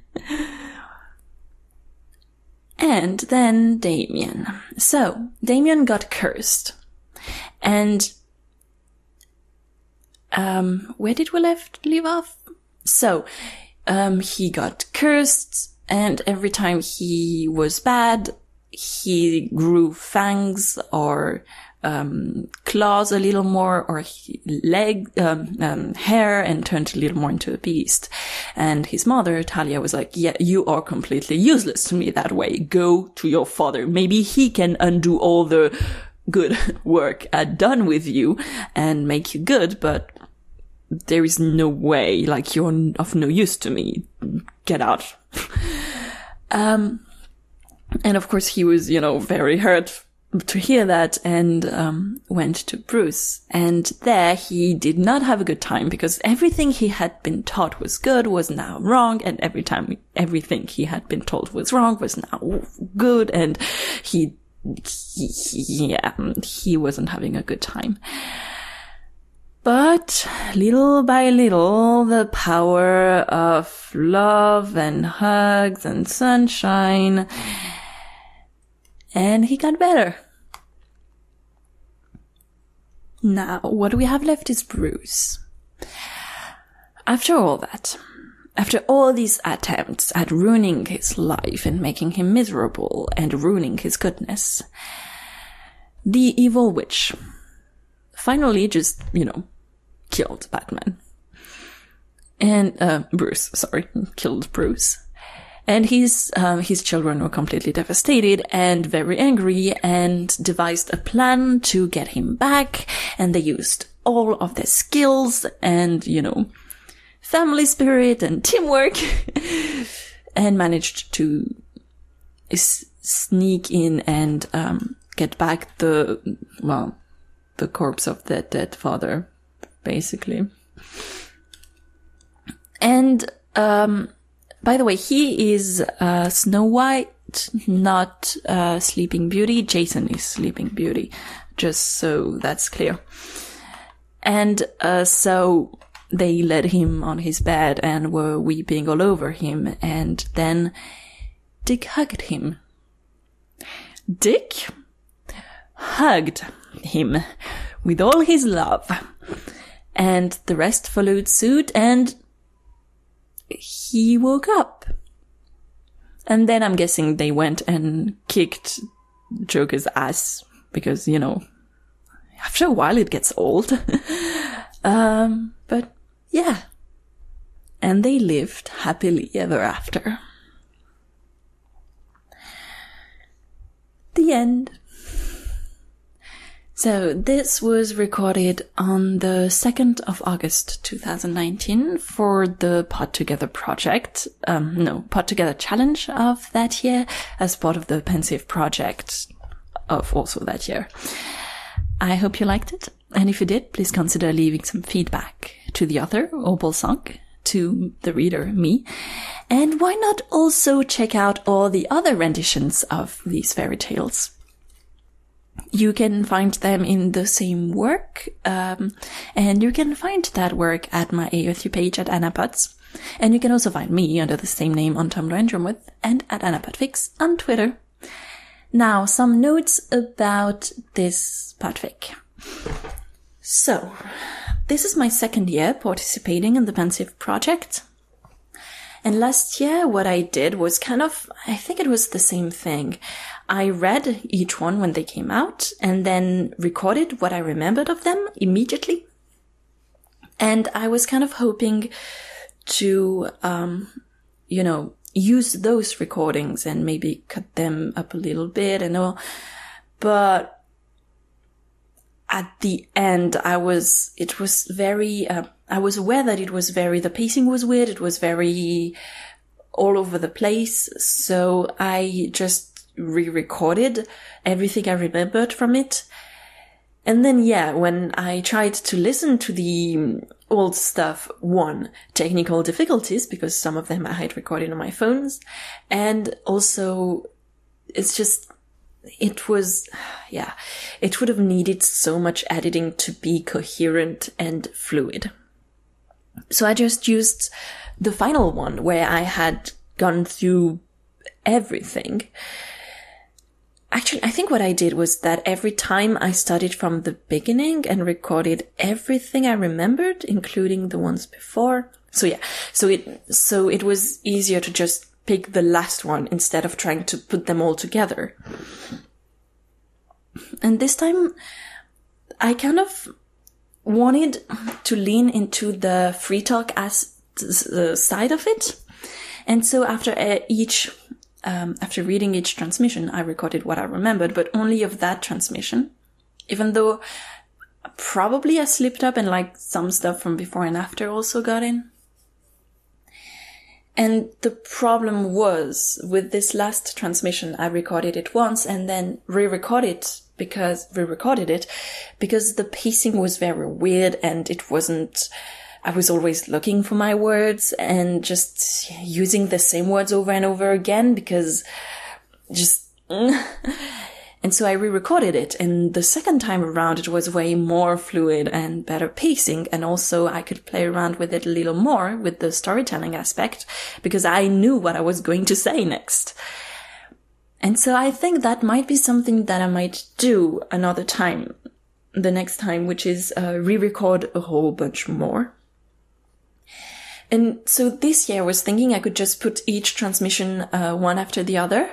And then Damien. So, Damien got cursed. And, um, where did we left, leave off? So, um, he got cursed, and every time he was bad, he grew fangs or um claws a little more, or he, leg um, um hair, and turned a little more into a beast. And his mother Talia was like, yeah, you are completely useless to me that way. Go to your father. Maybe he can undo all the good work I'd done with you and make you good, but there is no way, like, you're of no use to me. Get out. um And of course he was, you know, very hurt to hear that, and um went to Bruce. And there he did not have a good time, because everything he had been taught was good was now wrong, and every time everything he had been told was wrong was now good, and he, he, he yeah, he wasn't having a good time. But little by little, the power of love and hugs and sunshine, and he got better. Now, what we have left is Bruce. After all that, after all these attempts at ruining his life and making him miserable and ruining his goodness, the evil witch finally just, you know, killed Batman. And, uh, Bruce, sorry, killed Bruce. And his, um, his children were completely devastated and very angry, and devised a plan to get him back. And they used all of their skills and, you know, family spirit and teamwork and managed to s- sneak in and um, get back the, well, the corpse of their dead father, basically. And, um, by the way, he is uh, Snow White, not uh, Sleeping Beauty. Jason is Sleeping Beauty, just so that's clear. And uh, so they led him on his bed and were weeping all over him, and then Dick hugged him. Dick hugged him with all his love, and the rest followed suit, and he woke up. And then I'm guessing they went and kicked Joker's ass, because, you know, after a while it gets old. um, but yeah. And they lived happily ever after. The end. So this was recorded on the second of August two thousand nineteen for the Pod Together project, um, no, Pod Together challenge of that year, as part of the Pensive project of also that year. I hope you liked it, and if you did, please consider leaving some feedback to the author, or Bolsonc, to the reader, me, and why not also check out all the other renditions of these fairy tales. You can find them in the same work, um, and you can find that work at my A O Th page at Anapods. And you can also find me under the same name on Tumblr and Drumwith, and at Anapodfix on Twitter. Now, some notes about this podfic. So, this is my second year participating in the Pensive project. And last year, what I did was kind of, I think it was the same thing. I read each one when they came out, and then recorded what I remembered of them immediately. And I was kind of hoping to, um, you know, use those recordings and maybe cut them up a little bit and all. But at the end, I was, it was very, uh, I was aware that it was very, the pacing was weird. It was very all over the place. So I just re-recorded everything I remembered from it. And then, yeah, when I tried to listen to the old stuff, one, technical difficulties, because some of them I had recorded on my phones. And also, it's just, it was, yeah, it would have needed so much editing to be coherent and fluid. So I just used the final one where I had gone through everything. Actually, I think what I did was that every time I started from the beginning and recorded everything I remembered, including the ones before. So yeah, so it, so it was easier to just pick the last one instead of trying to put them all together. And this time I kind of wanted to lean into the free talk as the side of it. And so after each Um, after reading each transmission, I recorded what I remembered, but only of that transmission. Even though probably I slipped up and like some stuff from before and after also got in. And the problem was with this last transmission, I recorded it once and then re-recorded because, re-recorded it because the pacing was very weird and it wasn't, I was always looking for my words and just using the same words over and over again because just, and so I re-recorded it. And the second time around, it was way more fluid and better pacing. And also I could play around with it a little more with the storytelling aspect because I knew what I was going to say next. And so I think that might be something that I might do another time, the next time, which is uh, re-record a whole bunch more. And so this year I was thinking I could just put each transmission uh, one after the other.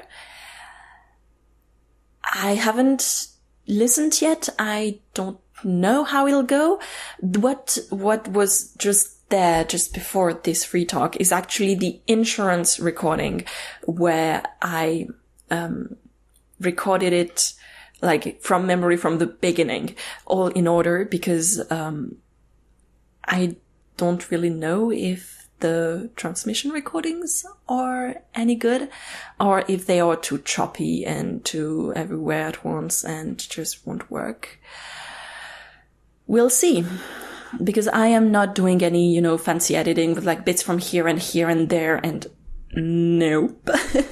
I haven't listened yet. I don't know how it'll go. What, what was just there just before this free talk is actually the insurance recording where I, um, recorded it like from memory from the beginning, all in order because, um, I don't really know if the transmission recordings are any good, or if they are too choppy and too everywhere at once and just won't work. We'll see. Because I am not doing any, you know, fancy editing with like bits from here and here and there and nope.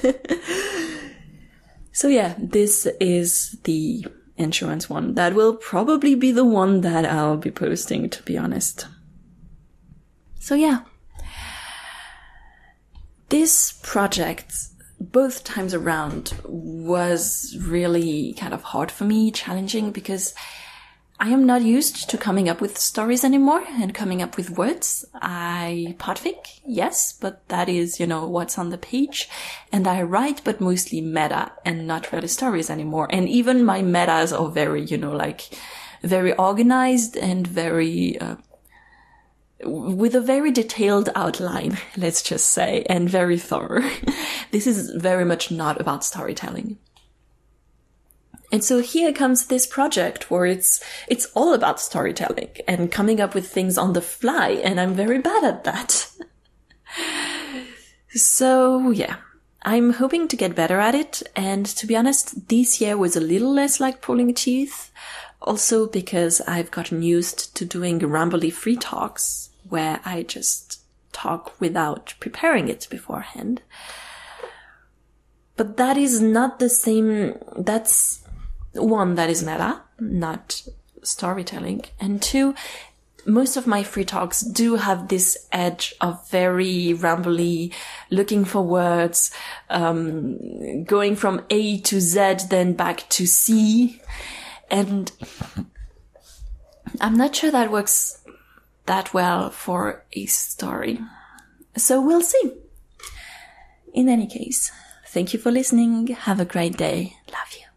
So yeah, this is the insurance one. That will probably be the one that I'll be posting, to be honest. So yeah. This project, both times around, was really kind of hard for me, challenging, because I am not used to coming up with stories anymore and coming up with words. I podfic, yes, but that is, you know, what's on the page. And I write, but mostly meta and not really stories anymore. And even my metas are very, you know, like very organized and very, uh, with a very detailed outline, let's just say, and very thorough. This is very much not about storytelling. And so here comes this project where it's, it's all about storytelling and coming up with things on the fly. And I'm very bad at that. So yeah, I'm hoping to get better at it. And to be honest, this year was a little less like pulling teeth. Also because I've gotten used to doing rambly free talks where I just talk without preparing it beforehand. But that is not the same, that's, one, that is meta, not storytelling. And two, most of my free talks do have this edge of very rambly, looking for words, um, going from A to Z, then back to C. And I'm not sure that works that well for a story. So we'll see. In any case, thank you for listening. Have a great day. Love you.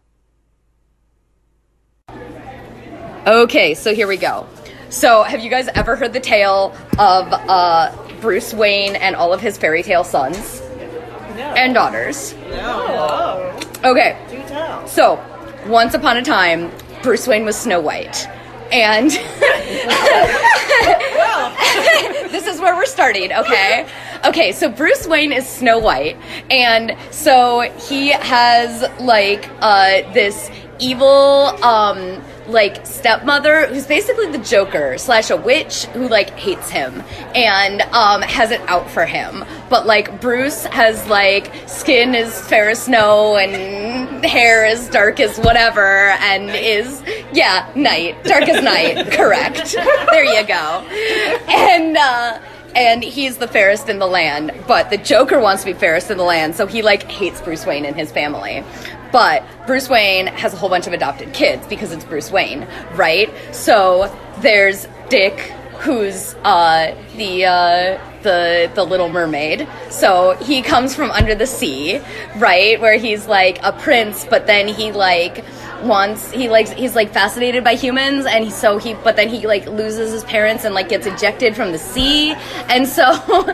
Okay, so here we go. So, have you guys ever heard the tale of uh, Bruce Wayne and all of his fairy tale sons? No. And daughters? No. Okay. Do tell. So, once upon a time, Bruce Wayne was Snow White. And this is where we're starting, okay? Okay, so Bruce Wayne is Snow White. And so he has, like, uh, this evil, um... like stepmother who's basically the Joker slash a witch who like hates him and um has it out for him. But like Bruce has like skin as fair as snow and hair as dark as whatever and is yeah night dark as night. Correct. There you go. And uh And he's the fairest in the land, but the Joker wants to be fairest in the land, so he, like, hates Bruce Wayne and his family. But Bruce Wayne has a whole bunch of adopted kids because it's Bruce Wayne, right? So there's Dick, who's uh, the uh, the the Little Mermaid. So he comes from under the sea, right? Where he's, like, a prince, but then he, like... Once he likes he's like fascinated by humans and he, so he but then he like loses his parents and like gets ejected from the sea and so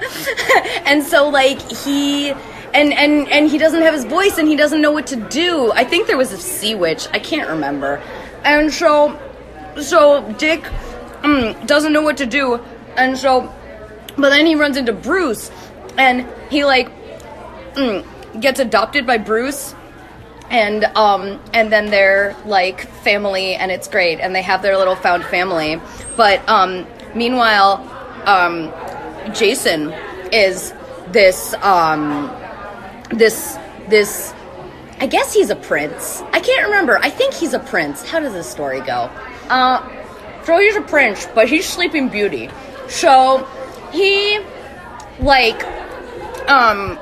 and so like he and and and he doesn't have his voice and he doesn't know what to do. I think there was a sea witch, I can't remember. And so so Dick mm, doesn't know what to do, and so but then he runs into Bruce and he like mm, gets adopted by Bruce. And um and then they're like family and it's great and they have their little found family. But um meanwhile um Jason is this um this this I guess he's a prince. I can't remember. I think he's a prince. How does this story go? Uh so he's a prince, but he's Sleeping Beauty. So he like um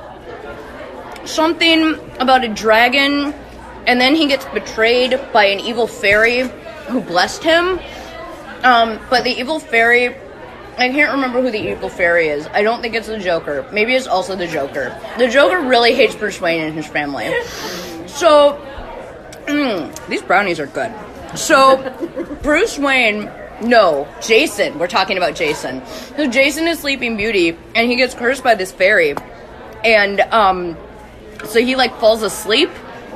something about a dragon, and then he gets betrayed by an evil fairy who blessed him. Um, but the evil fairy, I can't remember who the evil fairy is. I don't think it's the Joker. Maybe it's also the Joker. The Joker really hates Bruce Wayne and his family. So, mm, these brownies are good. So, Bruce Wayne, no, Jason, we're talking about Jason. So Jason is Sleeping Beauty, and he gets cursed by this fairy. And, um... so he, like, falls asleep,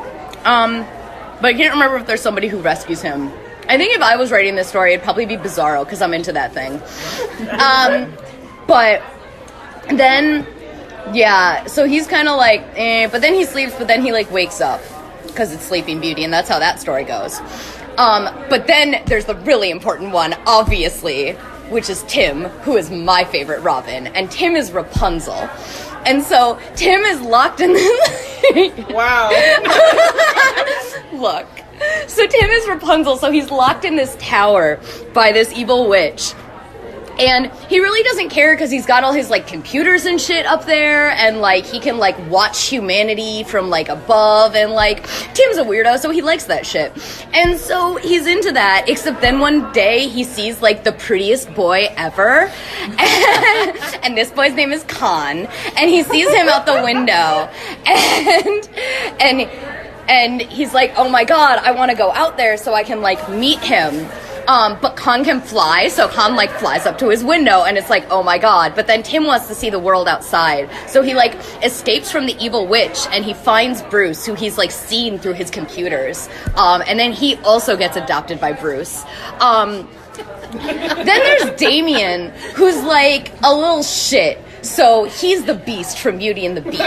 um, but I can't remember if there's somebody who rescues him. I think if I was writing this story, it'd probably be Bizarro, because I'm into that thing. Um, but then, yeah, so he's kind of like, eh, but then he sleeps, but then he, like, wakes up, because it's Sleeping Beauty, and that's how that story goes. Um, but then there's the really important one, obviously, which is Tim, who is my favorite Robin, and Tim is Rapunzel. And so Tim is locked in this... Wow. Look. So Tim is Rapunzel, so he's locked in this tower by this evil witch. And he really doesn't care because he's got all his, like, computers and shit up there, and, like, he can, like, watch humanity from, like, above, and, like, Tim's a weirdo, so he likes that shit. And so he's into that, except then one day he sees, like, the prettiest boy ever, and, and this boy's name is Khan, and he sees him out the window, and, and, and he's like, oh my god, I want to go out there so I can, like, meet him. Um, but Khan can fly, so Khan, like, flies up to his window, and it's like, oh my god. But then Tim wants to see the world outside. So he, like, escapes from the evil witch, and he finds Bruce, who he's, like, seen through his computers. Um, and then he also gets adopted by Bruce. Um, then there's Damien, who's, like, a little shit. So he's the Beast from Beauty and the Beast.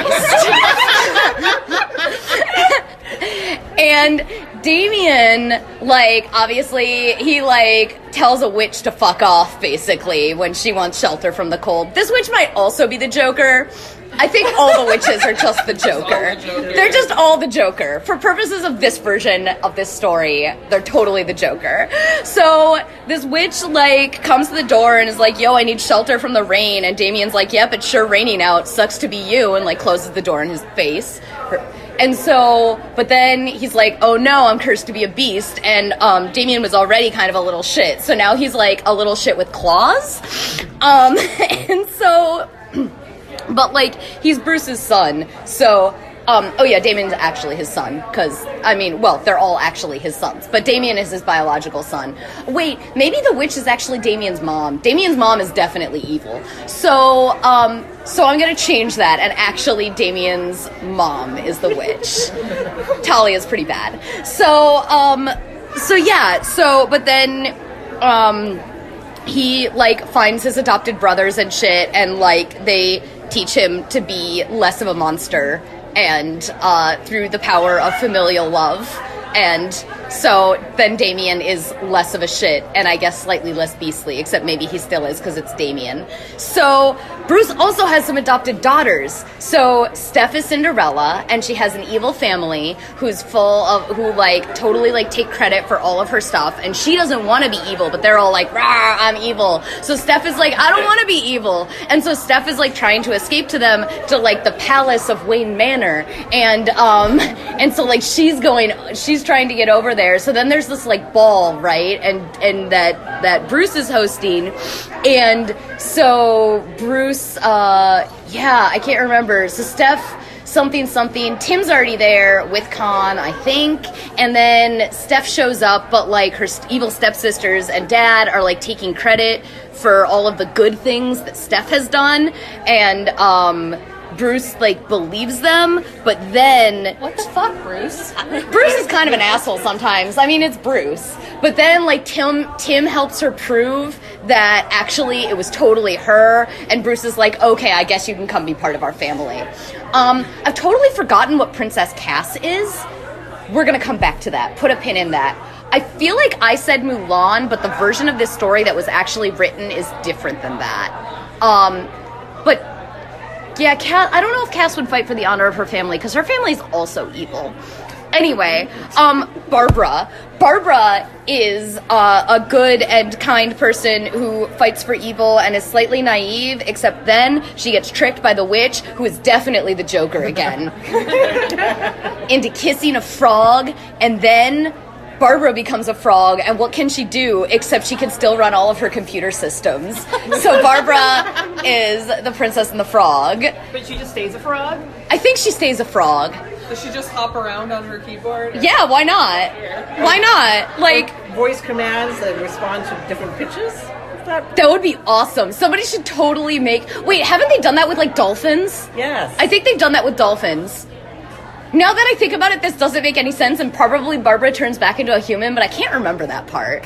And Damien, like, obviously, he, like, tells a witch to fuck off, basically, when she wants shelter from the cold. This witch might also be the Joker. I think all the witches are just the Joker. Just the Joker. They're just all the Joker. For purposes of this version of this story, they're totally the Joker. So this witch, like, comes to the door and is like, yo, I need shelter from the rain. And Damien's like, yep, it's sure raining out. Sucks to be you. And, like, closes the door in his face. And so, but then he's like, oh no, I'm cursed to be a beast. And um, Damien was already kind of a little shit. So now he's, like, a little shit with claws. Um, and so... But, like, he's Bruce's son, so, um, oh yeah, Damien's actually his son, because, I mean, well, they're all actually his sons, but Damien is his biological son. Wait, maybe the witch is actually Damien's mom. Damien's mom is definitely evil. So, um, so I'm gonna change that, and actually Damien's mom is the witch. Talia's pretty bad. So, um, so yeah, so, but then, um... he, like, finds his adopted brothers and shit, and, like, they teach him to be less of a monster, and, uh, through the power of familial love, and so then Damien is less of a shit, and I guess slightly less beastly, except maybe he still is, because it's Damien. So, Bruce also has some adopted daughters. So, Steph is Cinderella, and she has an evil family who's full of, who, like, totally, like, take credit for all of her stuff, and she doesn't want to be evil, but they're all like, rah, I'm evil. So Steph is like, I don't want to be evil. And so Steph is, like, trying to escape to them, to, like, the palace of Wayne Manor, and, um, and so, like, she's going, she's trying to get over there. So then there's this, like, ball, right, and, and that, that Bruce is hosting, and so Bruce Uh, yeah, I can't remember. So Steph, something, something. Tim's already there with Khan, I think. And then Steph shows up, but, like, her st- evil stepsisters and dad are, like, taking credit for all of the good things that Steph has done. And, um... Bruce, like, believes them, but then... What the fuck, Bruce? Bruce is kind of an asshole sometimes. I mean, it's Bruce. But then, like, Tim Tim helps her prove that actually it was totally her, and Bruce is like, okay, I guess you can come be part of our family. Um, I've totally forgotten what Princess Cass is. We're gonna come back to that. Put a pin in that. I feel like I said Mulan, but the version of this story that was actually written is different than that. Um, but... Yeah, Cass, I don't know if Cass would fight for the honor of her family, because her family's also evil. Anyway, um, Barbara. Barbara is uh, a good and kind person who fights for evil and is slightly naive, except then she gets tricked by the witch, who is definitely the Joker again, into kissing a frog, and then... Barbara becomes a frog, and what can she do except she can still run all of her computer systems? So Barbara is the Princess and the Frog. But she just stays a frog? I think she stays a frog. Does she just hop around on her keyboard? Yeah, why not? Why not? Like, voice commands that respond to different pitches? That... that would be awesome. Somebody should totally make... Wait, haven't they done that with, like, dolphins? Yes. I think they've done that with dolphins. Now that I think about it, this doesn't make any sense, and probably Barbara turns back into a human, but I can't remember that part.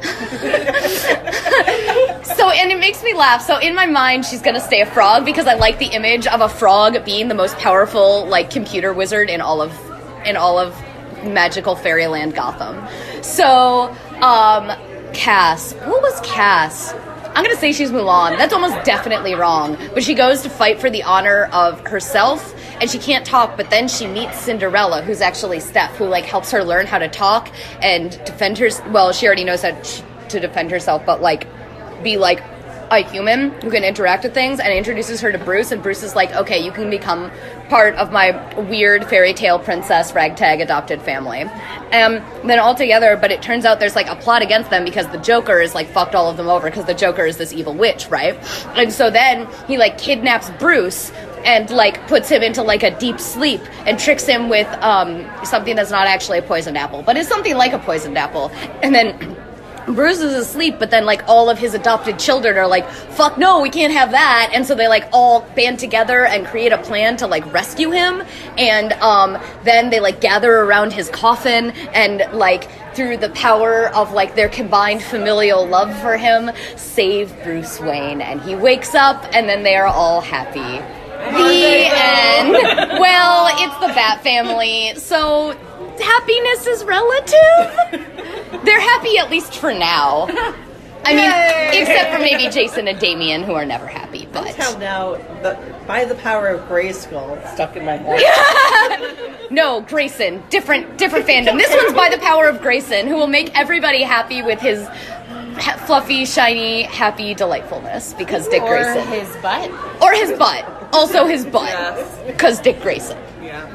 So, and it makes me laugh. So in my mind, she's gonna stay a frog because I like the image of a frog being the most powerful, like, computer wizard in all of, in all of magical fairyland Gotham. So, um, Cass. What was Cass? I'm gonna say she's Mulan. That's almost definitely wrong. But she goes to fight for the honor of herself, and she can't talk, but then she meets Cinderella, who's actually Steph, who, like, helps her learn how to talk and defend her. Well, she already knows how to defend herself, but, like, be, like, a human who can interact with things, and introduces her to Bruce, and Bruce is like, okay, you can become part of my weird fairy tale princess ragtag adopted family. Um, then all together, but it turns out there's, like, a plot against them because the Joker is, like, fucked all of them over because the Joker is this evil witch, right? And so then he, like, kidnaps Bruce and, like, puts him into, like, a deep sleep and tricks him with um, something that's not actually a poisoned apple, but is something like a poisoned apple. And then Bruce is asleep, but then, like, all of his adopted children are like, fuck no, we can't have that. And so they, like, all band together and create a plan to, like, rescue him. And um, then they, like, gather around his coffin and, like, through the power of, like, their combined familial love for him, save Bruce Wayne. And he wakes up, and then they are all happy. The end. Well, it's the Bat family, so happiness is relative. They're happy, at least for now. I mean, Yay! Except for maybe Jason and Damian, who are never happy. But until now, the, by the power of Grayskull, stuck in my head. No, Grayson, different, different fandom. This one's by the power of Grayson, who will make everybody happy with his ha- fluffy, shiny, happy delightfulness. Because Dick or Grayson, or his butt, or his butt, also his butt, because yes. Dick Grayson. Yeah.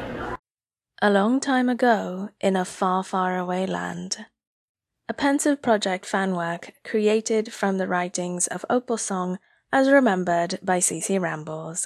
A long time ago, in a far, far away land. A Pensive Project fanwork created from the writings of Opal Song as remembered by C C Rambles.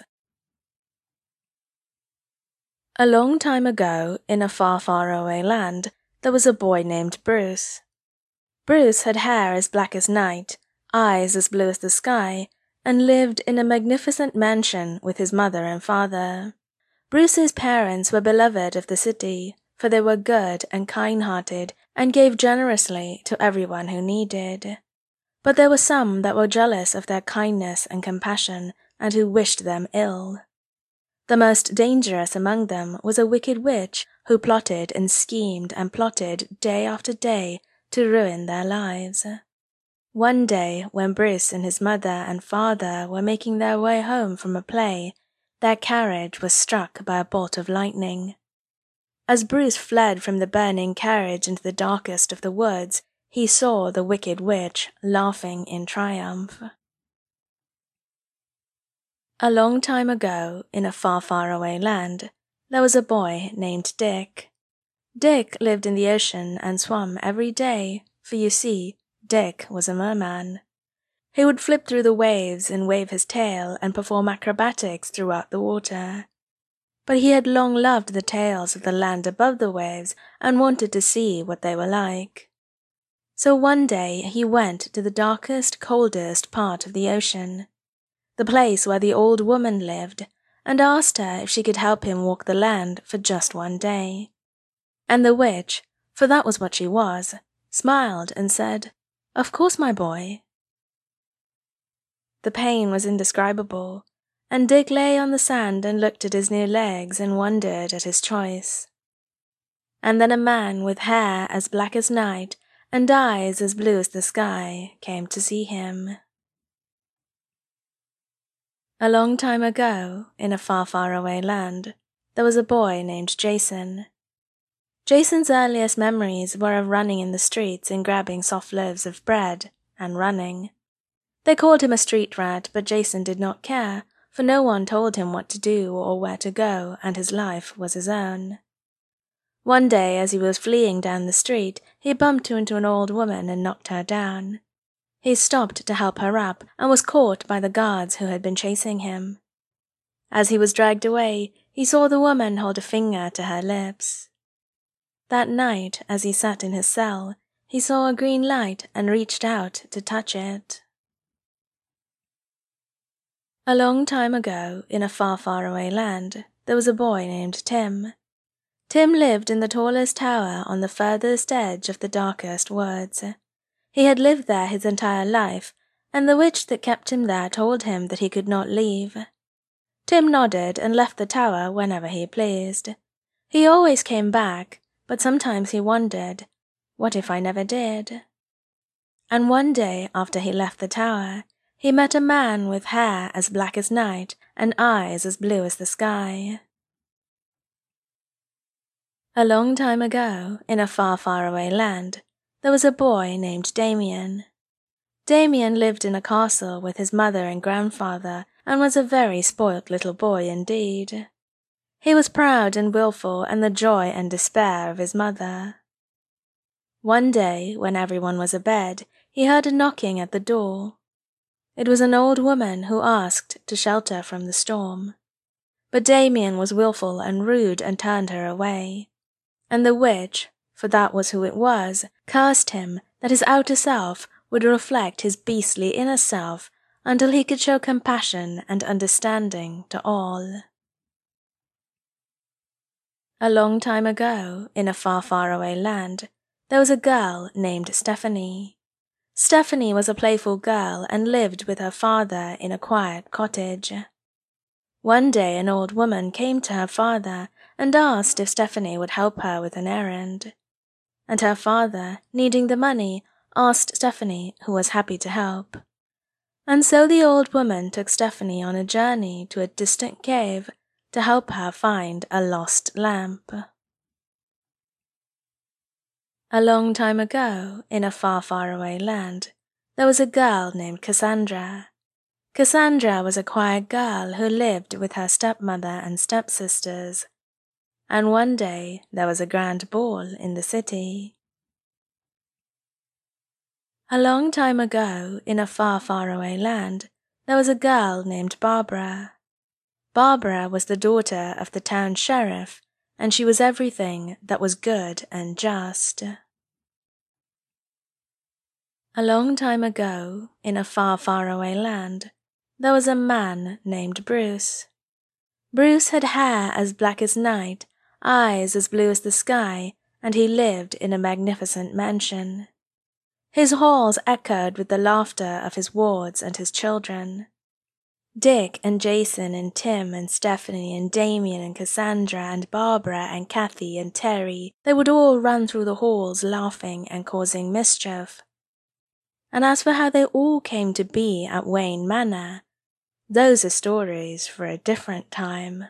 A long time ago, in a far, far away land, there was a boy named Bruce. Bruce had hair as black as night, eyes as blue as the sky, and lived in a magnificent mansion with his mother and father. Bruce's parents were beloved of the city, for they were good and kind-hearted and gave generously to everyone who needed. But there were some that were jealous of their kindness and compassion and who wished them ill. The most dangerous among them was a wicked witch who plotted and schemed and plotted day after day to ruin their lives. One day, when Bruce and his mother and father were making their way home from a play, their carriage was struck by a bolt of lightning. As Bruce fled from the burning carriage into the darkest of the woods, he saw the wicked witch laughing in triumph. A long time ago, in a far, far away land, there was a boy named Dick. Dick lived in the ocean and swam every day, for you see, Dick was a merman. He would flip through the waves and wave his tail and perform acrobatics throughout the water. But he had long loved the tales of the land above the waves and wanted to see what they were like. So one day he went to the darkest, coldest part of the ocean, the place where the old woman lived, and asked her if she could help him walk the land for just one day. And the witch, for that was what she was, smiled and said, "Of course, my boy." The pain was indescribable, and Dick lay on the sand and looked at his new legs and wondered at his choice. And then a man with hair as black as night and eyes as blue as the sky came to see him. A long time ago, in a far, far away land, there was a boy named Jason. Jason's earliest memories were of running in the streets and grabbing soft loaves of bread and running. They called him a street rat, but Jason did not care, for no one told him what to do or where to go, and his life was his own. One day, as he was fleeing down the street, he bumped into an old woman and knocked her down. He stopped to help her up, and was caught by the guards who had been chasing him. As he was dragged away, he saw the woman hold a finger to her lips. That night, as he sat in his cell, he saw a green light and reached out to touch it. A long time ago, in a far, far away land, there was a boy named Tim. Tim lived in the tallest tower on the furthest edge of the darkest woods. He had lived there his entire life, and the witch that kept him there told him that he could not leave. Tim nodded and left the tower whenever he pleased. He always came back, but sometimes he wondered, what if I never did? And one day after he left the tower, he met a man with hair as black as night and eyes as blue as the sky. A long time ago, in a far, far away land, there was a boy named Damien. Damien lived in a castle with his mother and grandfather and was a very spoilt little boy indeed. He was proud and wilful and the joy and despair of his mother. One day, when everyone was abed, he heard a knocking at the door. It was an old woman who asked to shelter from the storm. But Damien was wilful and rude and turned her away. And the witch, for that was who it was, cursed him that his outer self would reflect his beastly inner self until he could show compassion and understanding to all. A long time ago, in a far, far away land, there was a girl named Stephanie. Stephanie was a playful girl and lived with her father in a quiet cottage. One day an old woman came to her father and asked if Stephanie would help her with an errand. And her father, needing the money, asked Stephanie, who was happy to help. And so the old woman took Stephanie on a journey to a distant cave to help her find a lost lamp. A long time ago, in a far, far away land, there was a girl named Cassandra. Cassandra was a quiet girl who lived with her stepmother and stepsisters. And one day there was a grand ball in the city. A long time ago, in a far, far away land, there was a girl named Barbara. Barbara was the daughter of the town sheriff, and she was everything that was good and just. A long time ago, in a far, far away land, there was a man named Bruce. Bruce had hair as black as night, eyes as blue as the sky, and he lived in a magnificent mansion. His halls echoed with the laughter of his wards and his children. Dick and Jason and Tim and Stephanie and Damien and Cassandra and Barbara and Kathy and Terry, they would all run through the halls laughing and causing mischief. And as for how they all came to be at Wayne Manor, those are stories for a different time.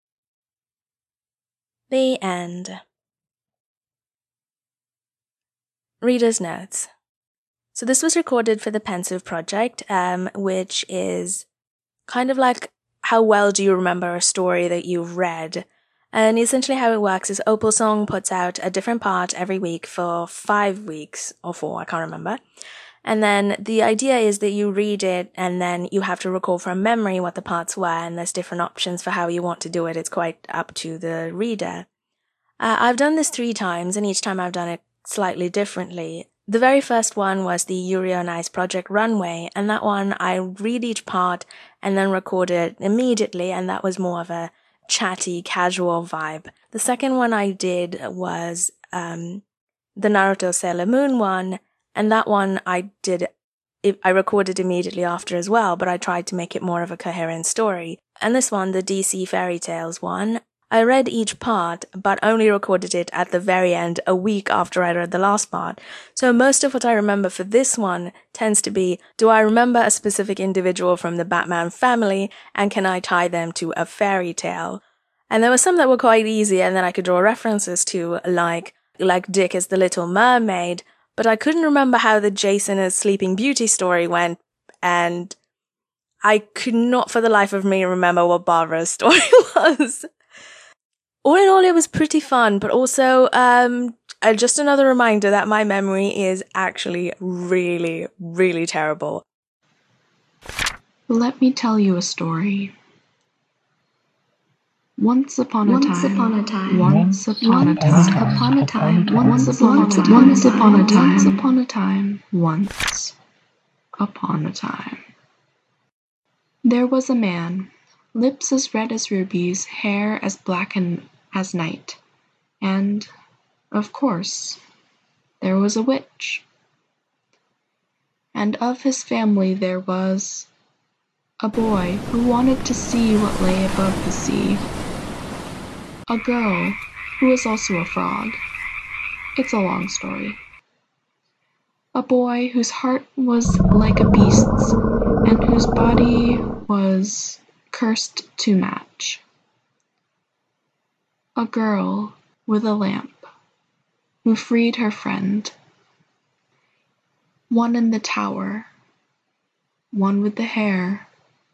The end. Reader's notes. So this was recorded for the Pensive Project, um, which is kind of like how well do you remember a story that you've read. And essentially how it works is Opal Song puts out a different part every week for five weeks, or four, I can't remember. And then the idea is that you read it and then you have to recall from memory what the parts were, and there's different options for how you want to do it. It's quite up to the reader. Uh, I've done this three times, and each time I've done it slightly differently. The very first one was the Yuri on Ice Project Runway, and that one I read each part and then record it immediately, and that was more of a chatty, casual vibe. The second one I did was um, the Naruto Sailor Moon one, and that one I did, I recorded immediately after as well, but I tried to make it more of a coherent story. And this one, the D C Fairy Tales one, I read each part, but only recorded it at the very end, a week after I read the last part. So most of what I remember for this one tends to be, do I remember a specific individual from the Batman family, and can I tie them to a fairy tale? And there were some that were quite easy, and then I could draw references to, like, like Dick as the Little Mermaid, but I couldn't remember how the Jason as Sleeping Beauty story went, and I could not for the life of me remember what Barbara's story was. All in all, it was pretty fun, but also um, uh, just another reminder that my memory is actually really, really terrible. Let me tell you a story. Once upon a Once time. upon a time. Once upon a time. Once upon a time. Once upon a time. Once upon a time. Once upon a time. Once upon a time. There was a man, lips as red as rubies, hair as black as night, And, of course, there was a witch. And of his family there was a boy who wanted to see what lay above the sea, a girl who was also a frog. It's a long story. A boy whose heart was like a beast's, and whose body was cursed to match. A girl with a lamp, who freed her friend. One in the tower, one with the hair,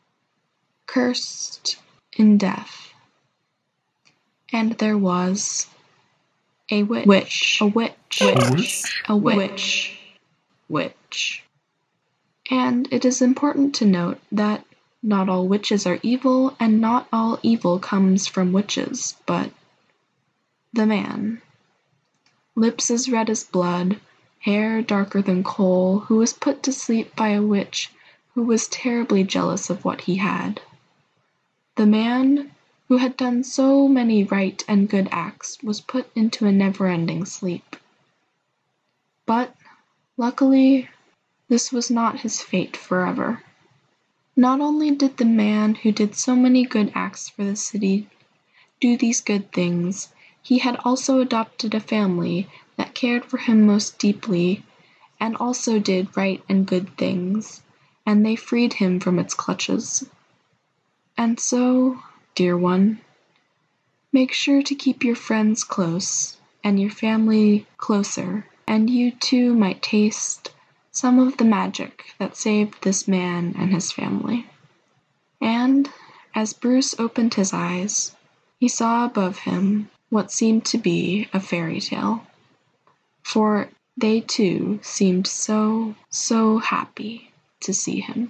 cursed in death. And there was a witch, witch. a witch, witch, a witch, witch. And it is important to note that not all witches are evil, and not all evil comes from witches, but the man. Lips as red as blood, hair darker than coal, who was put to sleep by a witch who was terribly jealous of what he had. The man who had done so many right and good acts was put into a never-ending sleep. But, luckily, this was not his fate forever. Not only did the man who did so many good acts for the city do these good things, he had also adopted a family that cared for him most deeply, and also did right and good things, and they freed him from its clutches. And so, dear one, make sure to keep your friends close, and your family closer, and you too might taste some of the magic that saved this man and his family. And, as Bruce opened his eyes, he saw above him what seemed to be a fairy tale. For they too seemed so, so happy to see him.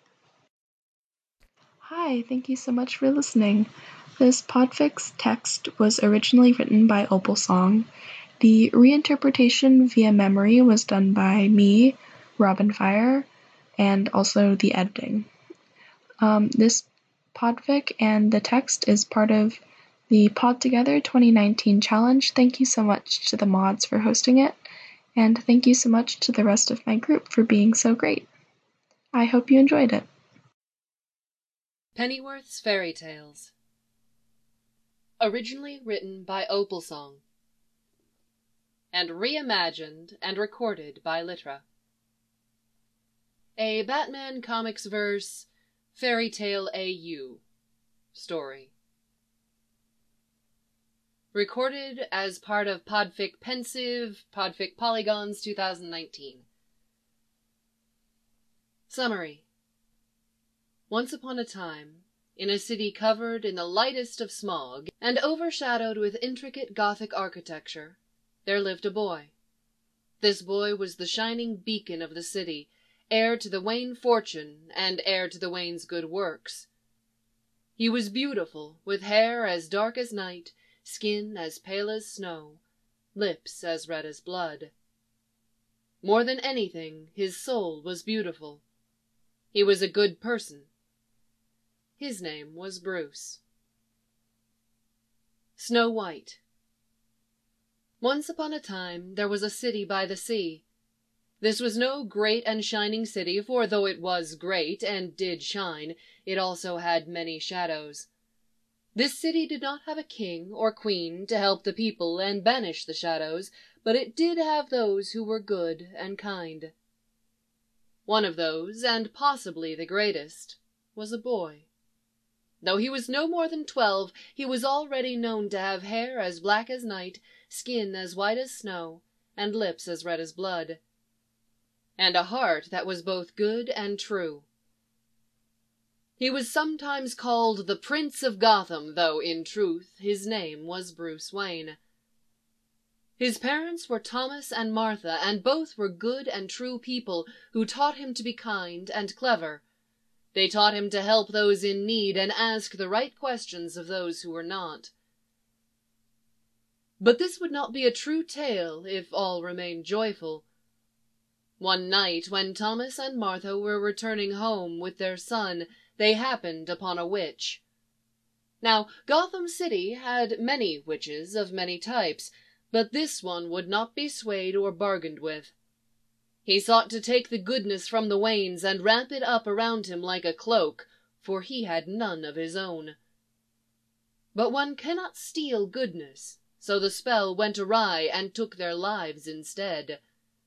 Hi, thank you so much for listening. This Podfix text was originally written by Opal Song. The reinterpretation via memory was done by me, Robin Fire, and also the editing. Um, this podfic and the text is part of the Pod Together twenty nineteen challenge. Thank you so much to the mods for hosting it, and thank you so much to the rest of my group for being so great. I hope you enjoyed it. Pennyworth's Fairy Tales. Originally written by Opal Song and reimagined and recorded by Litra. A Batman Comics verse Fairy Tale A U story. Recorded as part of Podfic Pensive, Podfic Polygons two thousand nineteen. Summary. Once upon a time, in a city covered in the lightest of smog and overshadowed with intricate Gothic architecture, there lived a boy. This boy was the shining beacon of the city, heir to the Wayne fortune and heir to the Waynes' good works. He was beautiful, with hair as dark as night, skin as pale as snow, lips as red as blood. More than anything, his soul was beautiful. He was a good person. His name was Bruce. Snow White. Once upon a time there was a city by the sea. This was no great and shining city, for though it was great and did shine, it also had many shadows. This city did not have a king or queen to help the people and banish the shadows, but it did have those who were good and kind. One of those, and possibly the greatest, was a boy. Though he was no more than twelve, he was already known to have hair as black as night, skin as white as snow, and lips as red as blood, and a heart that was both good and true. He was sometimes called the Prince of Gotham, though, in truth, his name was Bruce Wayne. His parents were Thomas and Martha, and both were good and true people who taught him to be kind and clever. They taught him to help those in need and ask the right questions of those who were not. But this would not be a true tale if all remained joyful. One night, when Thomas and Martha were returning home with their son, they happened upon a witch. Now, Gotham City had many witches of many types, but this one would not be swayed or bargained with. He sought to take the goodness from the Waynes and wrap it up around him like a cloak, for he had none of his own. But one cannot steal goodness, so the spell went awry and took their lives instead.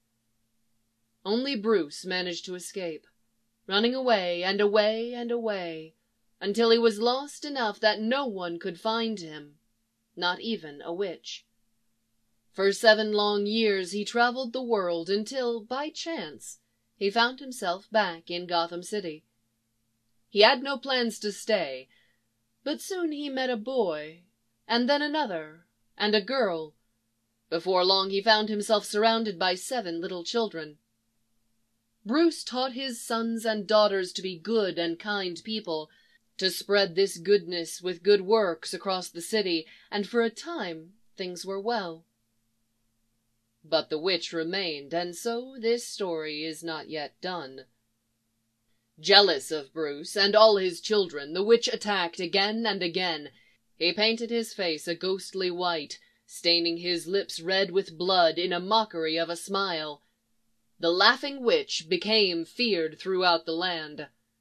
Only Bruce managed to escape, running away and away and away, until he was lost enough that no one could find him, not even a witch. For seven long years he traveled the world until, by chance, he found himself back in Gotham City. He had no plans to stay, but soon he met a boy, and then another, and a girl. Before long he found himself surrounded by seven little children. Bruce taught his sons and daughters to be good and kind people, to spread this goodness with good works across the city, and for a time things were well. But the witch remained, and so this story is not yet done. Jealous of Bruce and all his children, the witch attacked again and again. He painted his face a ghostly white, staining his lips red with blood in a mockery of a smile. The laughing witch became feared throughout the land.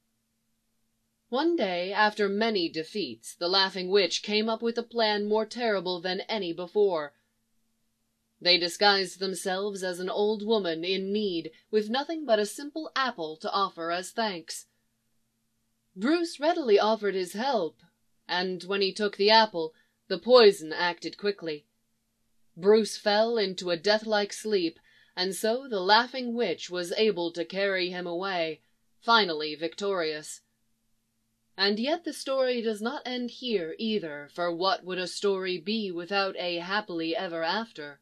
One day, after many defeats, the laughing witch came up with a plan more terrible than any before. They disguised themselves as an old woman in need, with nothing but a simple apple to offer as thanks. Bruce readily offered his help, and when he took the apple, the poison acted quickly. Bruce fell into a death-like sleep, and so the laughing witch was able to carry him away, finally victorious. And yet the story does not end here either, for what would a story be without a happily ever after?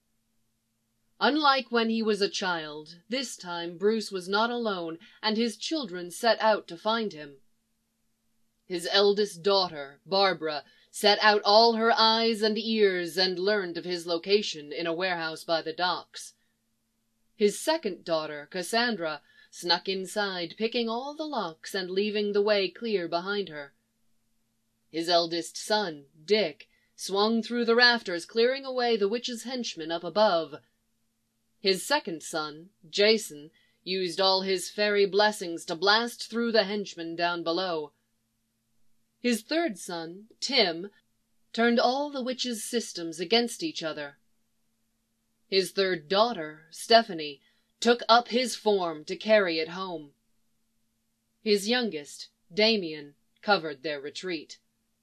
Unlike when he was a child, this time Bruce was not alone, and his children set out to find him. His eldest daughter, Barbara, set out all her eyes and ears and learned of his location in a warehouse by the docks. His second daughter, Cassandra, snuck inside, picking all the locks and leaving the way clear behind her. His eldest son, Dick, swung through the rafters, clearing away the witch's henchmen up above. His second son, Jason, used all his fairy blessings to blast through the henchmen down below. His third son, Tim, turned all the witch's systems against each other. His third daughter, Stephanie, took up his form to carry it home. His youngest, Damien, covered their retreat.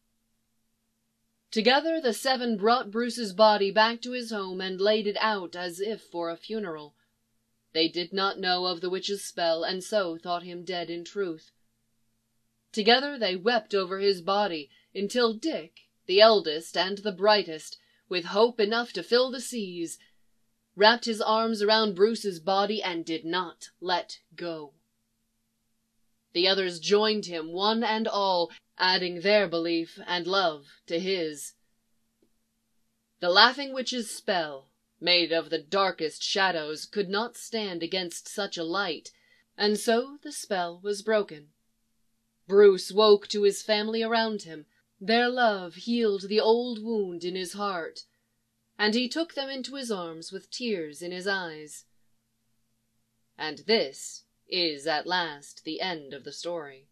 Together the seven brought Bruce's body back to his home and laid it out as if for a funeral. They did not know of the witch's spell, and so thought him dead in truth. Together they wept over his body, until Dick, the eldest and the brightest, with hope enough to fill the seas, wrapped his arms around Bruce's body and did not let go. The others joined him, one and all, adding their belief and love to his. The laughing witch's spell, made of the darkest shadows, could not stand against such a light, and so the spell was broken. Bruce woke to his family around him. Their love healed the old wound in his heart, and he took them into his arms with tears in his eyes. And this is at last the end of the story.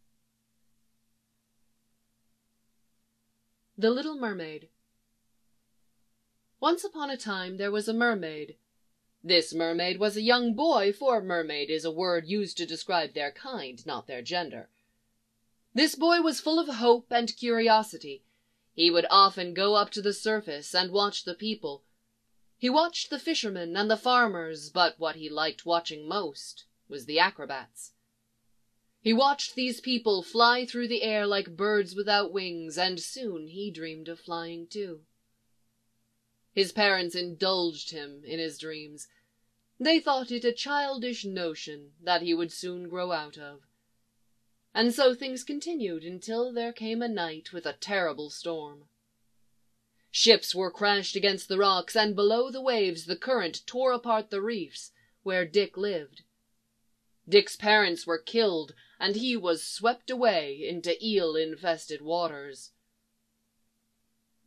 The Little Mermaid. Once upon a time there was a mermaid. This mermaid was a young boy, for mermaid is a word used to describe their kind, not their gender. This boy was full of hope and curiosity. He would often go up to the surface and watch the people. He watched the fishermen and the farmers, but what he liked watching most was the acrobats. He watched these people fly through the air like birds without wings, and soon he dreamed of flying too. His parents indulged him in his dreams. They thought it a childish notion that he would soon grow out of. And so things continued until there came a night with a terrible storm. Ships were crashed against the rocks, and below the waves the current tore apart the reefs where Dick lived. Dick's parents were killed, and he was swept away into eel-infested waters.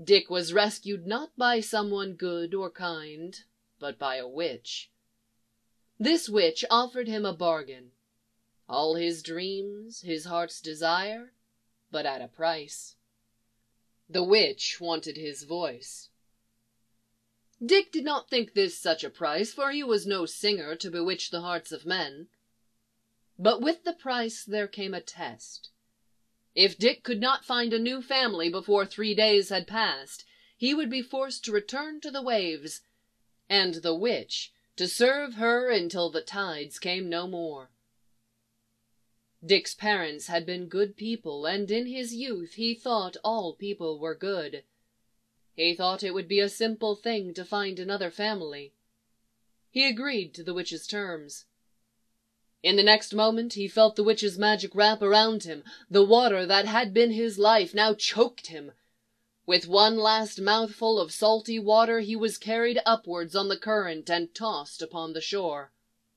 Dick was rescued not by someone good or kind, but by a witch. This witch offered him a bargain. All his dreams, his heart's desire, but at a price. The witch wanted his voice. Dick did not think this such a price, for he was no singer to bewitch the hearts of men. But with the price there came a test. If Dick could not find a new family before three days had passed, he would be forced to return to the waves, and the witch to serve her until the tides came no more. Dick's parents had been good people, and in his youth he thought all people were good. He thought it would be a simple thing to find another family. He agreed to the witch's terms. In the next moment he felt the witch's magic wrap around him. The water that had been his life now choked him. With one last mouthful of salty water he was carried upwards on the current and tossed upon the shore.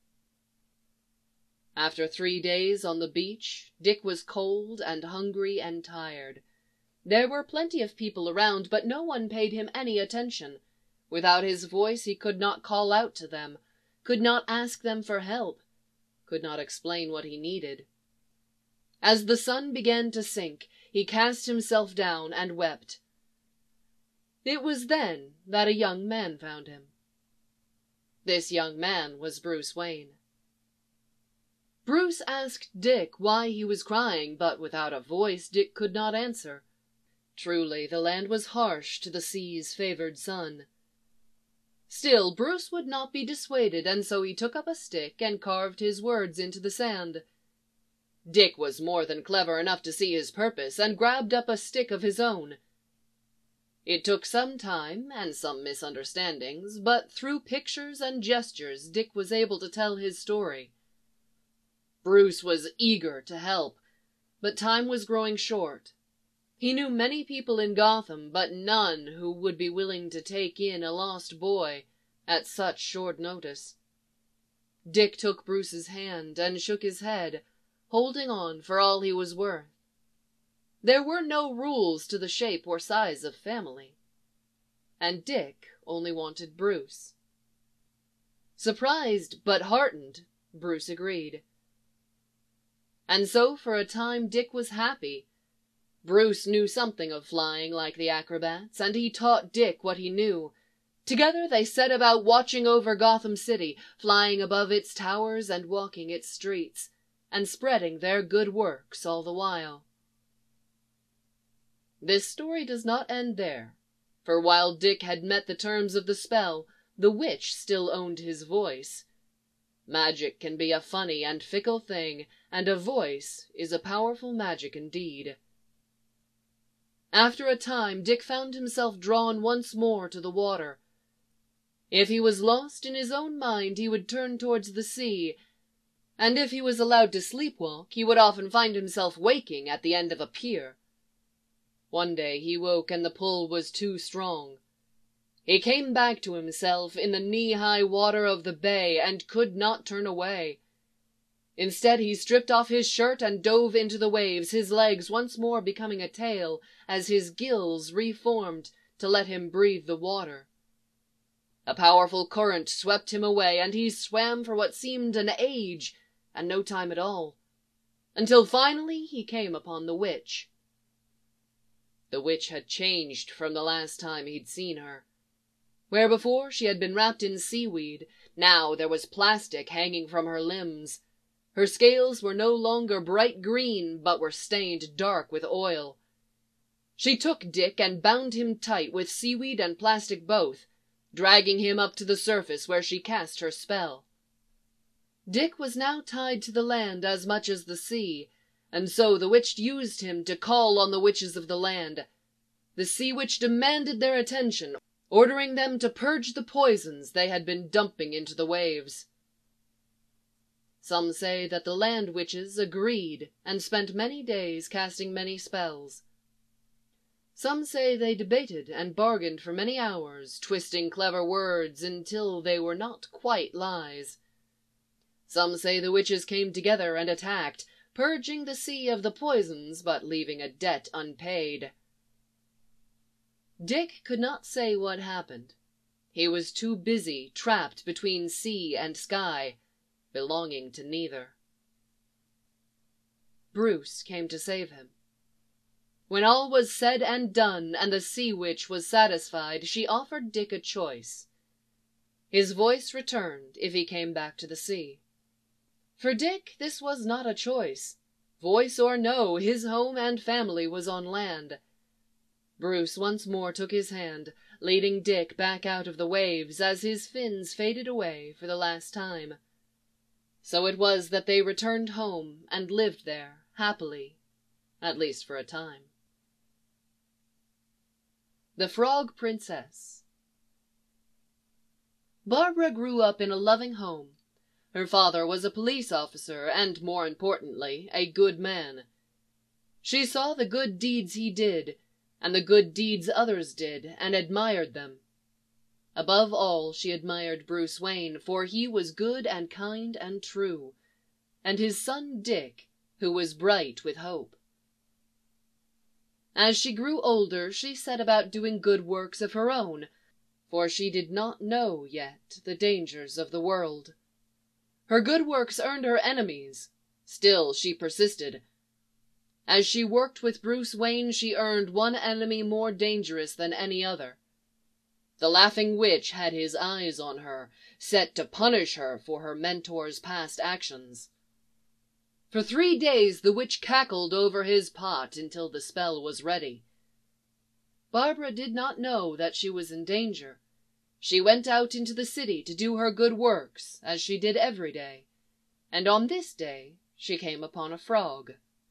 After three days on the beach, Dick was cold and hungry and tired. There were plenty of people around, but no one paid him any attention. Without his voice he could not call out to them, could not ask them for help, could not explain what he needed. As the sun began to sink, he cast himself down and wept. It was then that a young man found him. This young man was Bruce Wayne. Bruce asked Dick why he was crying, but without a voice Dick could not answer. Truly, the land was harsh to the sea's favored son. Still, Bruce would not be dissuaded, and so he took up a stick and carved his words into the sand. Dick was more than clever enough to see his purpose, and grabbed up a stick of his own. It took some time and some misunderstandings, but through pictures and gestures Dick was able to tell his story. Bruce was eager to help, but time was growing short. He knew many people in Gotham, but none who would be willing to take in a lost boy at such short notice. Dick took Bruce's hand and shook his head, holding on for all he was worth. There were no rules to the shape or size of family, and Dick only wanted Bruce. Surprised but heartened, Bruce agreed. And so for a time Dick was happy. Bruce knew something of flying like the acrobats, and he taught Dick what he knew. Together they set about watching over Gotham City, flying above its towers and walking its streets, and spreading their good works all the while. This story does not end there, for while Dick had met the terms of the spell, the witch still owned his voice. Magic can be a funny and fickle thing, and a voice is a powerful magic indeed. After a time, Dick found himself drawn once more to the water. If he was lost in his own mind, he would turn towards the sea, and if he was allowed to sleepwalk, he would often find himself waking at the end of a pier. One day he woke and the pull was too strong. He came back to himself in the knee-high water of the bay and could not turn away. Instead he stripped off his shirt and dove into the waves, his legs once more becoming a tail as his gills reformed to let him breathe the water. A powerful current swept him away, and he swam for what seemed an age, and no time at all, until finally he came upon the witch. The witch had changed from the last time he'd seen her. Where before she had been wrapped in seaweed, now there was plastic hanging from her limbs. Her scales were no longer bright green, but were stained dark with oil. She took Dick and bound him tight with seaweed and plastic both, dragging him up to the surface where she cast her spell. Dick was now tied to the land as much as the sea, and so the witch used him to call on the witches of the land. The sea witch demanded their attention, ordering them to purge the poisons they had been dumping into the waves. Some say that the land witches agreed and spent many days casting many spells. Some say they debated and bargained for many hours, twisting clever words until they were not quite lies. Some say the witches came together and attacked, purging the sea of the poisons but leaving a debt unpaid. Dick could not say what happened. He was too busy, trapped between sea and sky, belonging to neither. Bruce came to save him. When all was said and done, and the sea witch was satisfied, she offered Dick a choice. His voice returned if he came back to the sea. For Dick, this was not a choice. Voice or no, his home and family was on land. Bruce once more took his hand, leading Dick back out of the waves as his fins faded away for the last time. So it was that they returned home and lived there, happily, at least for a time. The Frog Princess. Barbara grew up in a loving home. Her father was a police officer and, more importantly, a good man. She saw the good deeds he did, and the good deeds others did, and admired them. Above all, she admired Bruce Wayne, for he was good and kind and true, and his son Dick, who was bright with hope. As she grew older, she set about doing good works of her own, for she did not know yet the dangers of the world. Her good works earned her enemies. Still, she persisted. As she worked with Bruce Wayne, she earned one enemy more dangerous than any other. The Laughing Witch had his eyes on her, set to punish her for her mentor's past actions. For three days the witch cackled over his pot until the spell was ready. Barbara did not know that she was in danger. She went out into the city to do her good works, as she did every day, and on this day she came upon a frog.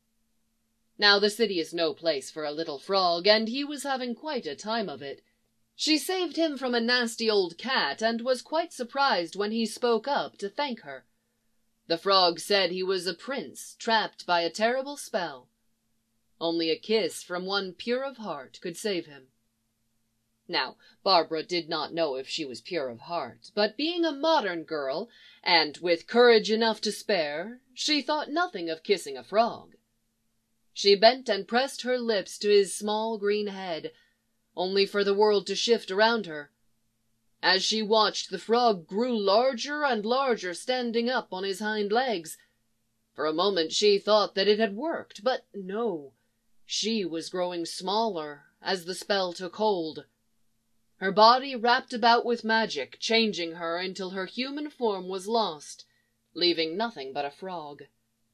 Now the city is no place for a little frog, and he was having quite a time of it. She saved him from a nasty old cat, and was quite surprised when he spoke up to thank her. The frog said he was a prince trapped by a terrible spell. Only a kiss from one pure of heart could save him. Now, Barbara did not know if she was pure of heart, but being a modern girl, and with courage enough to spare, she thought nothing of kissing a frog. She bent and pressed her lips to his small green head, only for the world to shift around her. As she watched, the frog grew larger and larger, standing up on his hind legs. For a moment she thought that it had worked, but no, she was growing smaller as the spell took hold. Her body wrapped about with magic, changing her until her human form was lost, leaving nothing but a frog.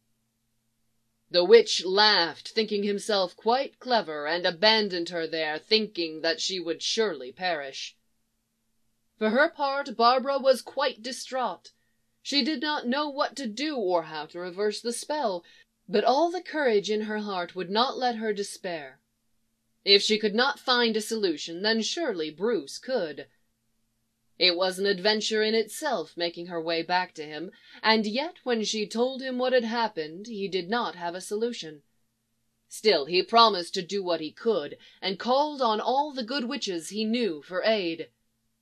The witch laughed, thinking himself quite clever, and abandoned her there, thinking that she would surely perish. For her part, Barbara was quite distraught. She did not know what to do or how to reverse the spell, but all the courage in her heart would not let her despair. If she could not find a solution, then surely Bruce could. It was an adventure in itself making her way back to him, and yet when she told him what had happened, he did not have a solution. Still, he promised to do what he could, and called on all the good witches he knew for aid.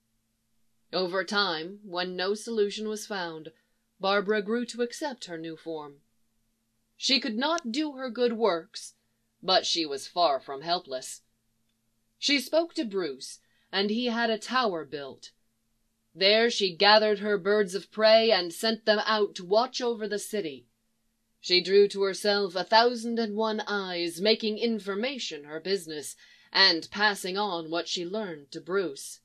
Over time, when no solution was found, Barbara grew to accept her new form. She could not do her good works, but she was far from helpless. She spoke to Bruce, and he had a tower built. There she gathered her birds of prey and sent them out to watch over the city. She drew to herself a thousand and one eyes, making information her business, and passing on what she learned to Bruce.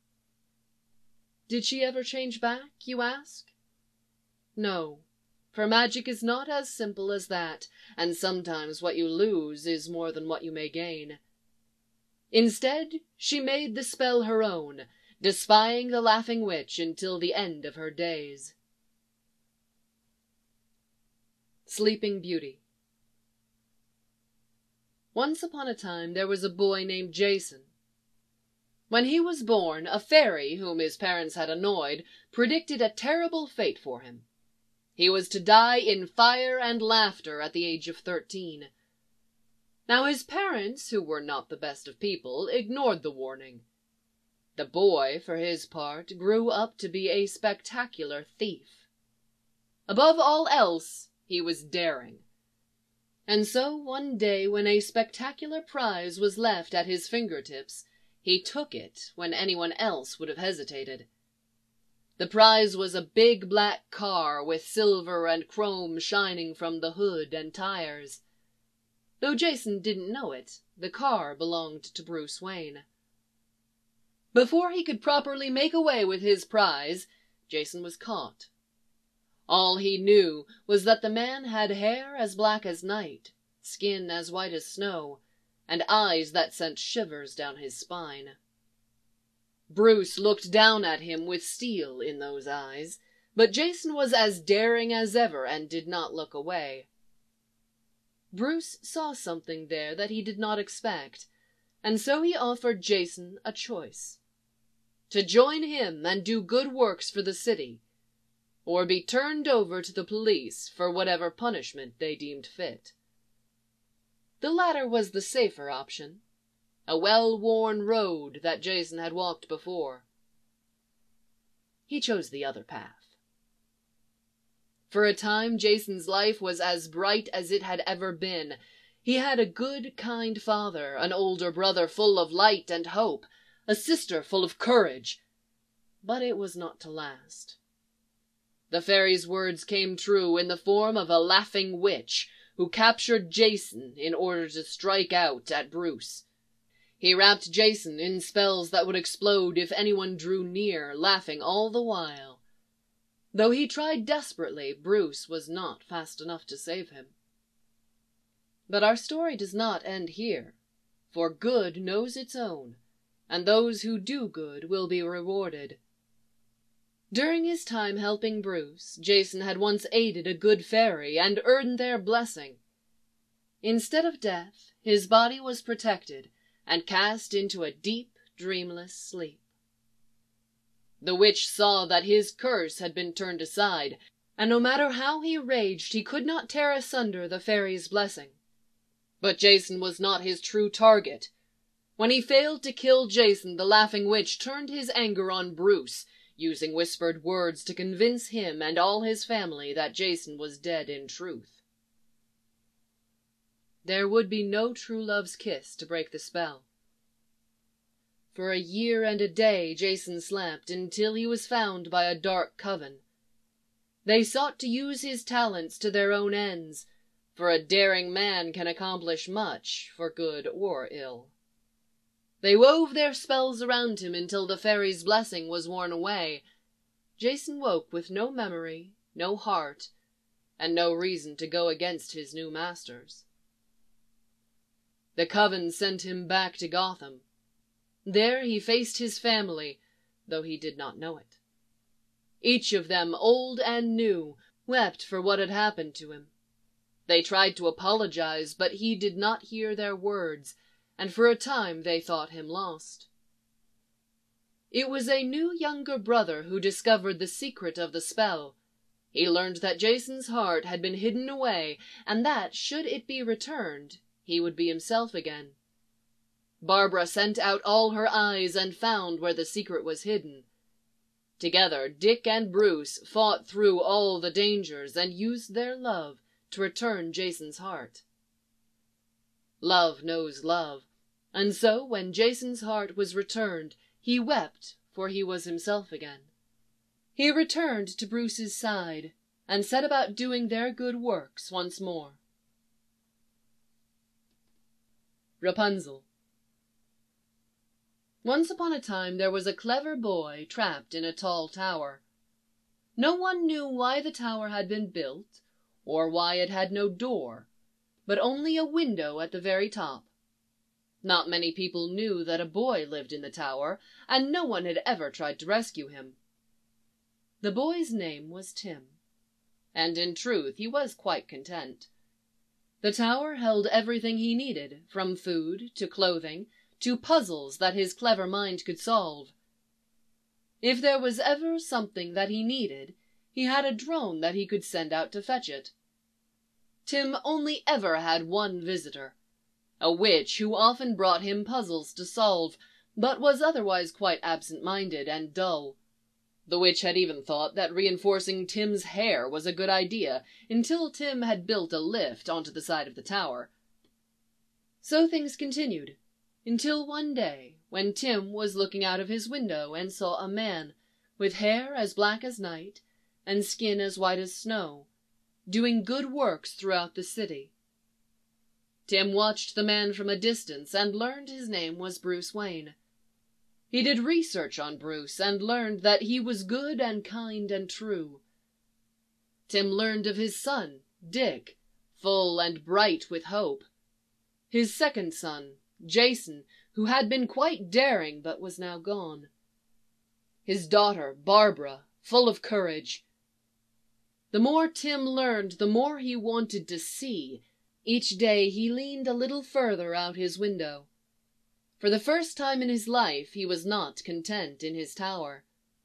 Did she ever change back, you ask? No, for magic is not as simple as that, and sometimes what you lose is more than what you may gain. Instead, she made the spell her own, defying the Laughing Witch until the end of her days. Sleeping Beauty. Once upon a time there was a boy named Jason. When he was born, a fairy, whom his parents had annoyed, predicted a terrible fate for him. He was to die in fire and laughter at the age of thirteen. Now his parents, who were not the best of people, ignored the warning. The boy, for his part, grew up to be a spectacular thief. Above all else, he was daring. And so one day when a spectacular prize was left at his fingertips, He took it when anyone else would have hesitated. The prize was a big black car with silver and chrome shining from the hood and tires. Though Jason didn't know it, the car belonged to Bruce Wayne. Before he could properly make away with his prize, Jason was caught. All he knew was that the man had hair as black as night, skin as white as snow, and eyes that sent shivers down his spine. Bruce looked down at him with steel in those eyes, but Jason was as daring as ever and did not look away. Bruce saw something there that he did not expect, and so he offered Jason a choice: to join him and do good works for the city, or be turned over to the police for whatever punishment they deemed fit. The latter was the safer option, a well-worn road that Jason had walked before. He chose the other path. For a time, Jason's life was as bright as it had ever been. He had a good, kind father, an older brother full of light and hope, a sister full of courage. But it was not to last. The fairy's words came true in the form of a laughing witch, who captured Jason in order to strike out at Bruce. He wrapped Jason in spells that would explode if anyone drew near, laughing all the while. Though he tried desperately, Bruce was not fast enough to save him. But our story does not end here, for good knows its own, and those who do good will be rewarded. During his time helping Bruce, Jason had once aided a good fairy and earned their blessing. Instead of death, his body was protected and cast into a deep, dreamless sleep. The witch saw that his curse had been turned aside, and no matter how he raged, he could not tear asunder the fairy's blessing. But Jason was not his true target. When he failed to kill Jason, the laughing witch turned his anger on Bruce, using whispered words to convince him and all his family that Jason was dead in truth. There would be no true love's kiss to break the spell. For a year and a day Jason slept until he was found by a dark coven. They sought to use his talents to their own ends, for a daring man can accomplish much for good or ill. They wove their spells around him until the fairy's blessing was worn away. Jason woke with no memory, no heart, and no reason to go against his new masters. The coven sent him back to Gotham. There he faced his family, though he did not know it. Each of them, old and new, wept for what had happened to him. They tried to apologize, but he did not hear their words, and for a time they thought him lost. It was a new younger brother who discovered the secret of the spell. He learned that Jason's heart had been hidden away, and that, should it be returned, he would be himself again. Barbara sent out all her eyes and found where the secret was hidden. Together, Dick and Bruce fought through all the dangers and used their love to return Jason's heart. Love knows love, and so when Jason's heart was returned, he wept, for he was himself again. He returned to Bruce's side, and set about doing their good works once more. Rapunzel. Once upon a time there was a clever boy trapped in a tall tower. No one knew why the tower had been built, or why it had no door, but only a window at the very top. Not many people knew that a boy lived in the tower, and no one had ever tried to rescue him. The boy's name was Tim, and in truth he was quite content. The tower held everything he needed, from food to clothing, to puzzles that his clever mind could solve. If there was ever something that he needed, he had a drone that he could send out to fetch it. Tim only ever had one visitor, a witch who often brought him puzzles to solve, but was otherwise quite absent-minded and dull. The witch had even thought that reinforcing Tim's hair was a good idea, until Tim had built a lift onto the side of the tower. So things continued, until one day, when Tim was looking out of his window and saw a man, with hair as black as night, and skin as white as snow, doing good works throughout the city. Tim watched the man from a distance and learned his name was Bruce Wayne. He did research on Bruce and learned that he was good and kind and true. Tim learned of his son, Dick, full and bright with hope. His second son, Jason, who had been quite daring but was now gone. His daughter, Barbara, full of courage. The more Tim learned, the more he wanted to see. Each day he leaned a little further out his window. For the first time in his life he was not content in his tower.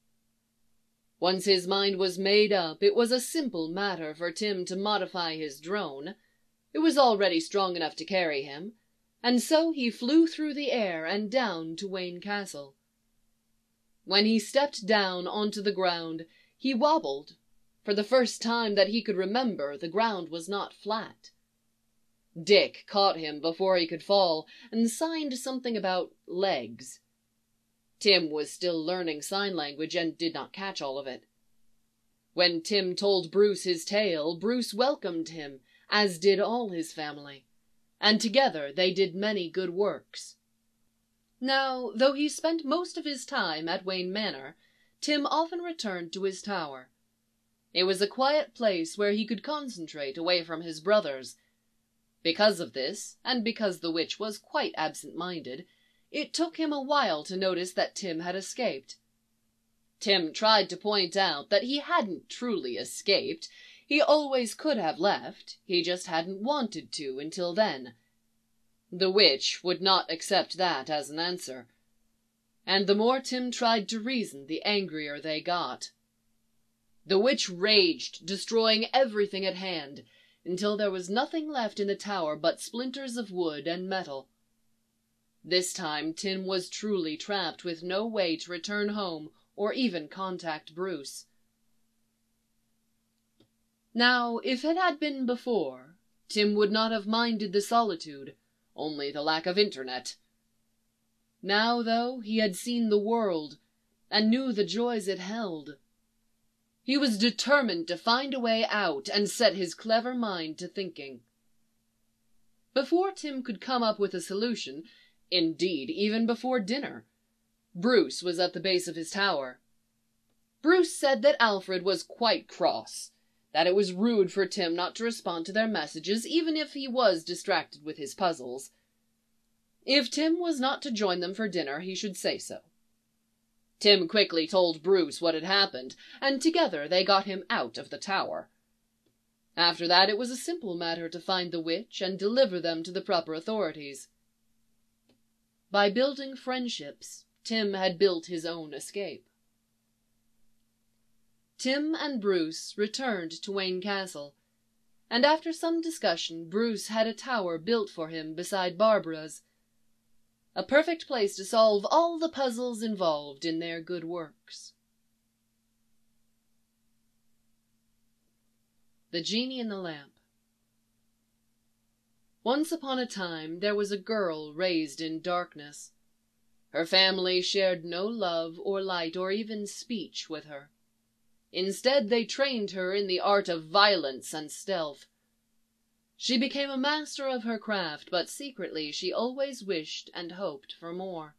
Once his mind was made up, it was a simple matter for Tim to modify his drone. It was already strong enough to carry him, and so he flew through the air and down to Wayne Castle. When he stepped down onto the ground, he wobbled. For the first time that he could remember, the ground was not flat. Dick caught him before he could fall, and signed something about legs. Tim was still learning sign language and did not catch all of it. When Tim told Bruce his tale, Bruce welcomed him, as did all his family, and together they did many good works. Now, though he spent most of his time at Wayne Manor, Tim often returned to his tower. It was a quiet place where he could concentrate away from his brothers. Because of this, and because the witch was quite absent-minded, it took him a while to notice that Tim had escaped. Tim tried to point out that he hadn't truly escaped. He always could have left, he just hadn't wanted to until then. The witch would not accept that as an answer. And the more Tim tried to reason, the angrier they got. The witch raged, destroying everything at hand, until there was nothing left in the tower but splinters of wood and metal. This time Tim was truly trapped with no way to return home or even contact Bruce. Now, if it had been before, Tim would not have minded the solitude, only the lack of internet. Now, though, he had seen the world, and knew the joys it held. He was determined to find a way out and set his clever mind to thinking. Before Tim could come up with a solution, indeed, even before dinner, Bruce was at the base of his tower. Bruce said that Alfred was quite cross, that it was rude for Tim not to respond to their messages, even if he was distracted with his puzzles. If Tim was not to join them for dinner, he should say so. Tim quickly told Bruce what had happened, and together they got him out of the tower. After that it was a simple matter to find the witch and deliver them to the proper authorities. By building friendships, Tim had built his own escape. Tim and Bruce returned to Wayne Castle, and after some discussion Bruce had a tower built for him beside Barbara's, a perfect place to solve all the puzzles involved in their good works. The Genie in the Lamp. Once upon a time there was a girl raised in darkness. Her family shared no love or light or even speech with her. Instead, they trained her in the art of violence and stealth. She became a master of her craft, but secretly she always wished and hoped for more.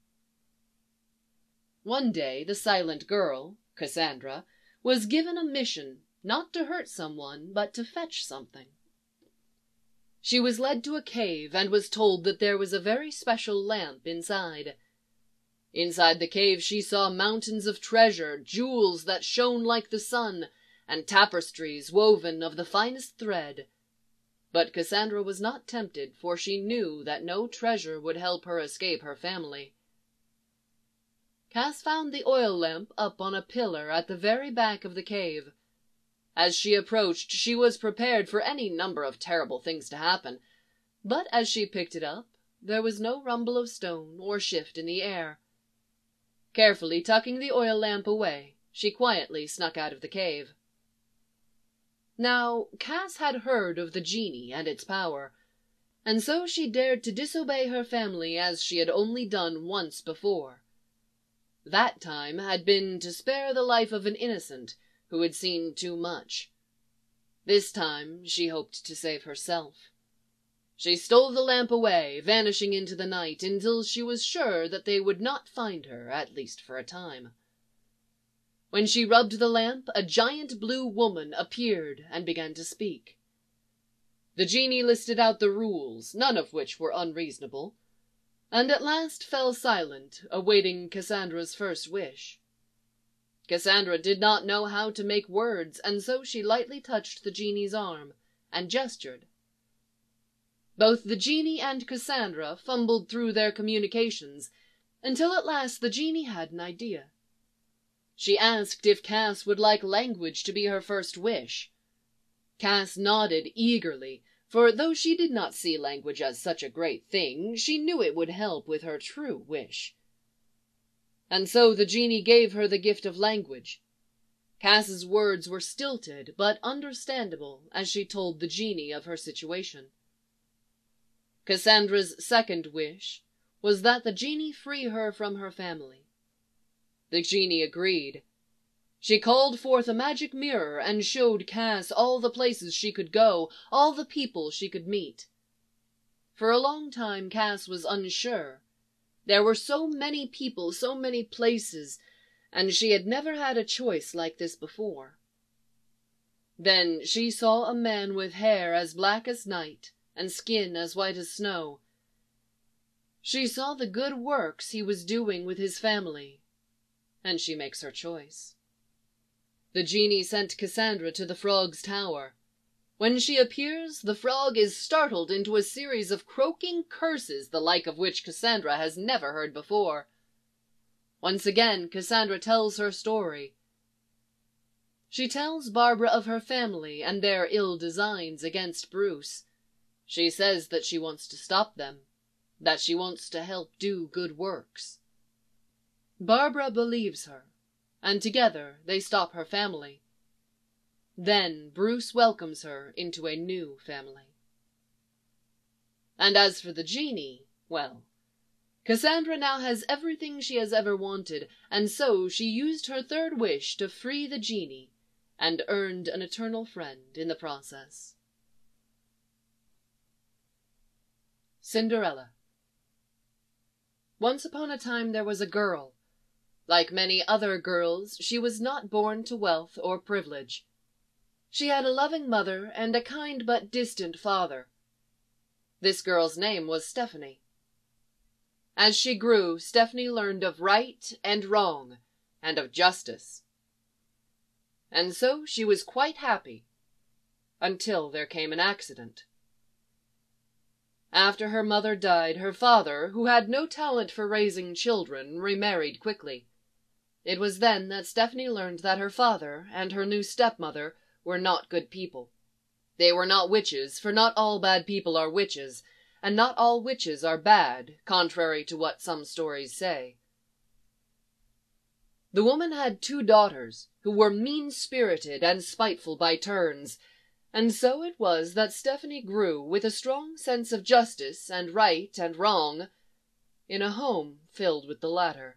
One day the silent girl, Cassandra, was given a mission not to hurt someone, but to fetch something. She was led to a cave and was told that there was a very special lamp inside. Inside the cave she saw mountains of treasure, jewels that shone like the sun, and tapestries woven of the finest thread. But Cassandra was not tempted, for she knew that no treasure would help her escape her family. Cass found the oil lamp up on a pillar at the very back of the cave. As she approached, she was prepared for any number of terrible things to happen, but as she picked it up, there was no rumble of stone or shift in the air. Carefully tucking the oil lamp away, she quietly snuck out of the cave. Now, Cass had heard of the genie and its power. and so she dared to disobey her family as she had only done once before. That time had been to spare the life of an innocent who had seen too much. This time she hoped to save herself. She stole the lamp away, vanishing into the night until she was sure that they would not find her, at least for a time. When she rubbed the lamp, a giant blue woman appeared and began to speak. The genie listed out the rules, none of which were unreasonable, and at last fell silent, awaiting Cassandra's first wish. Cassandra did not know how to make words, and so she lightly touched the genie's arm and gestured. Both the genie and Cassandra fumbled through their communications, until at last the genie had an idea. She asked if Cass would like language to be her first wish. Cass nodded eagerly, for though she did not see language as such a great thing, she knew it would help with her true wish. And so the genie gave her the gift of language. Cass's words were stilted, but understandable as she told the genie of her situation. Cassandra's second wish was that the genie free her from her family. The genie agreed. She called forth a magic mirror and showed Cass all the places she could go, all the people she could meet. For a long time Cass was unsure. There were so many people, so many places, and she had never had a choice like this before. Then she saw a man with hair as black as night and skin as white as snow. She saw the good works he was doing with his family, and she makes her choice. The genie sent Cassandra to the frog's tower. When she appears, the frog is startled into a series of croaking curses, the like of which Cassandra has never heard before. Once again, Cassandra tells her story. She tells Barbara of her family and their ill designs against Bruce. She says that she wants to stop them, that she wants to help do good works. Barbara believes her, and together they stop her family. Then Bruce welcomes her into a new family. And as for the genie, well, Cassandra now has everything she has ever wanted, and so she used her third wish to free the genie, and earned an eternal friend in the process. Cinderella. Once upon a time there was a girl. Like many other girls, she was not born to wealth or privilege. She had a loving mother and a kind but distant father. This girl's name was Stephanie. As she grew, Stephanie learned of right and wrong, and of justice. And so she was quite happy, until there came an accident. After her mother died, her father, who had no talent for raising children, remarried quickly. It was then that Stephanie learned that her father and her new stepmother were not good people. They were not witches, for not all bad people are witches, and not all witches are bad, contrary to what some stories say. The woman had two daughters, who were mean-spirited and spiteful by turns, and so it was that Stephanie grew with a strong sense of justice and right and wrong in a home filled with the latter.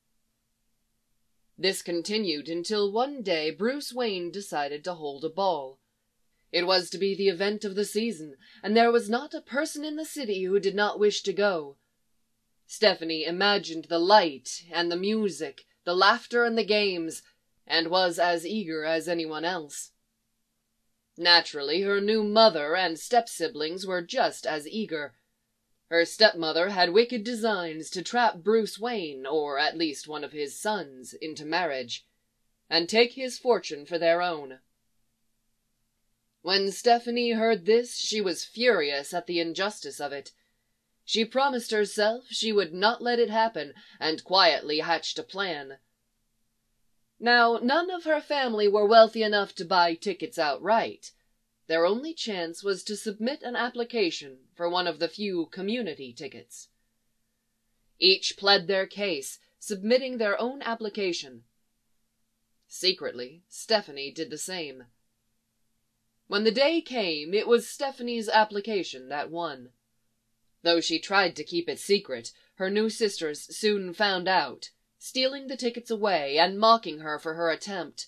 This continued until one day Bruce Wayne decided to hold a ball. It was to be the event of the season, and there was not a person in the city who did not wish to go. Stephanie imagined the light and the music, the laughter and the games, and was as eager as anyone else. Naturally, her new mother and step-siblings were just as eager. Her stepmother had wicked designs to trap Bruce Wayne, or at least one of his sons, into marriage, and take his fortune for their own. When Stephanie heard this, she was furious at the injustice of it. She promised herself she would not let it happen, and quietly hatched a plan. Now, none of her family were wealthy enough to buy tickets outright. Their only chance was to submit an application for one of the few community tickets. Each pled their case, submitting their own application. Secretly, Stephanie did the same. When the day came, it was Stephanie's application that won. Though she tried to keep it secret, her new sisters soon found out, stealing the tickets away and mocking her for her attempt.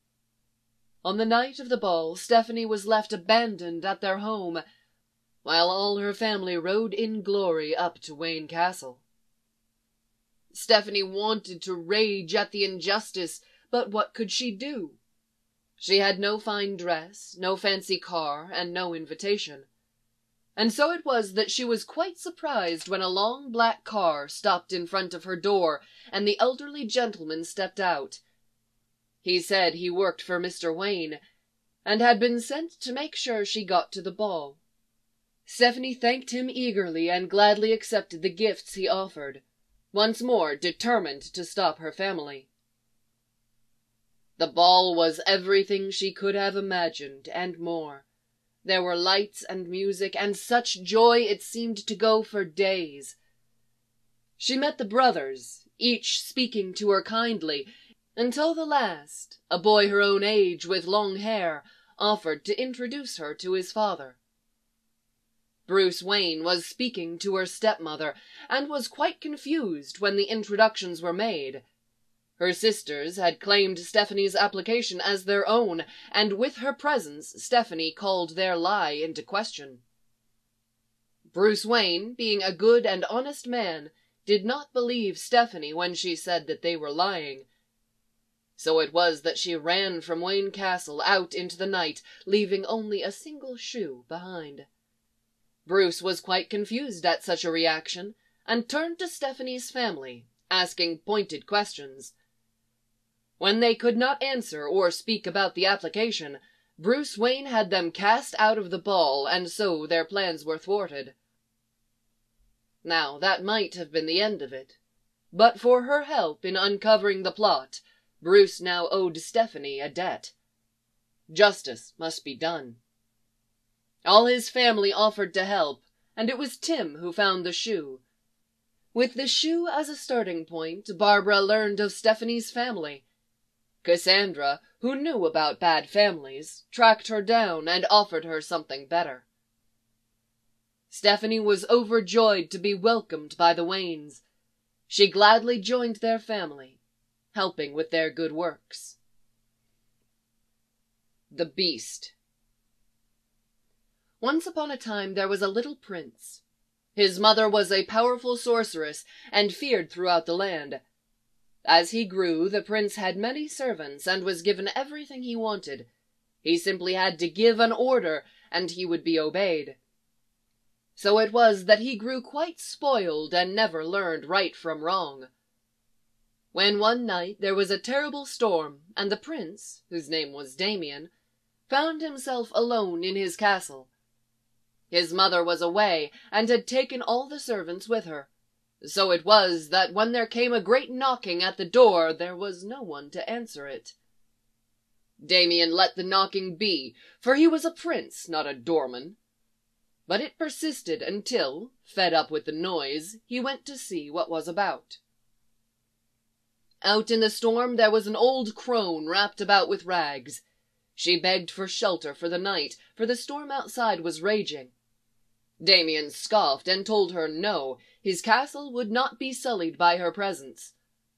On the night of the ball, Stephanie was left abandoned at their home, while all her family rode in glory up to Wayne Castle. Stephanie wanted to rage at the injustice, but what could she do? She had no fine dress, no fancy car, and no invitation. And so it was that she was quite surprised when a long black car stopped in front of her door, and the elderly gentleman stepped out. He said he worked for Mister Wayne, and had been sent to make sure she got to the ball. Stephanie thanked him eagerly and gladly accepted the gifts he offered, once more determined to stop her family. The ball was everything she could have imagined, and more. There were lights and music, and such joy it seemed to go for days. She met the brothers, each speaking to her kindly, until the last, a boy her own age with long hair, offered to introduce her to his father. Bruce Wayne was speaking to her stepmother, and was quite confused when the introductions were made. Her sisters had claimed Stephanie's application as their own, and with her presence Stephanie called their lie into question. Bruce Wayne, being a good and honest man, did not believe Stephanie when she said that they were lying. So it was that she ran from Wayne Castle out into the night, leaving only a single shoe behind. Bruce was quite confused at such a reaction, and turned to Stephanie's family, asking pointed questions. When they could not answer or speak about the application, Bruce Wayne had them cast out of the ball, and so their plans were thwarted. Now, that might have been the end of it, but for her help in uncovering the plot, Bruce now owed Stephanie a debt. Justice must be done. All his family offered to help, and it was Tim who found the shoe. With the shoe as a starting point, Barbara learned of Stephanie's family. Cassandra, who knew about bad families, tracked her down and offered her something better. Stephanie was overjoyed to be welcomed by the Waynes. She gladly joined their family, helping with their good works. The Beast. Once upon a time there was a little prince. His mother was a powerful sorceress and feared throughout the land. As he grew, the prince had many servants and was given everything he wanted. He simply had to give an order, and he would be obeyed. So it was that he grew quite spoiled and never learned right from wrong. When one night there was a terrible storm, and the prince, whose name was Damien, found himself alone in his castle. His mother was away, and had taken all the servants with her. So it was that when there came a great knocking at the door, there was no one to answer it. Damien let the knocking be, for he was a prince, not a doorman. But it persisted until, fed up with the noise, he went to see what was about. Out in the storm there was an old crone wrapped about with rags. She begged for shelter for the night, for the storm outside was raging. Damien scoffed and told her no, his castle would not be sullied by her presence.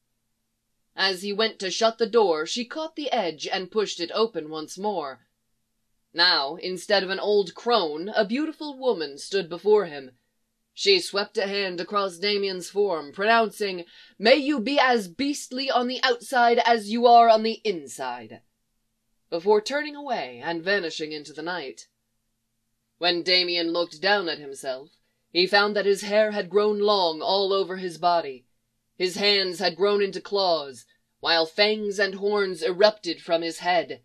As he went to shut the door, she caught the edge and pushed it open once more. Now, instead of an old crone, a beautiful woman stood before him. She swept a hand across Damien's form, pronouncing, "May you be as beastly on the outside as you are on the inside," before turning away and vanishing into the night. When Damien looked down at himself, he found that his hair had grown long all over his body. His hands had grown into claws, while fangs and horns erupted from his head.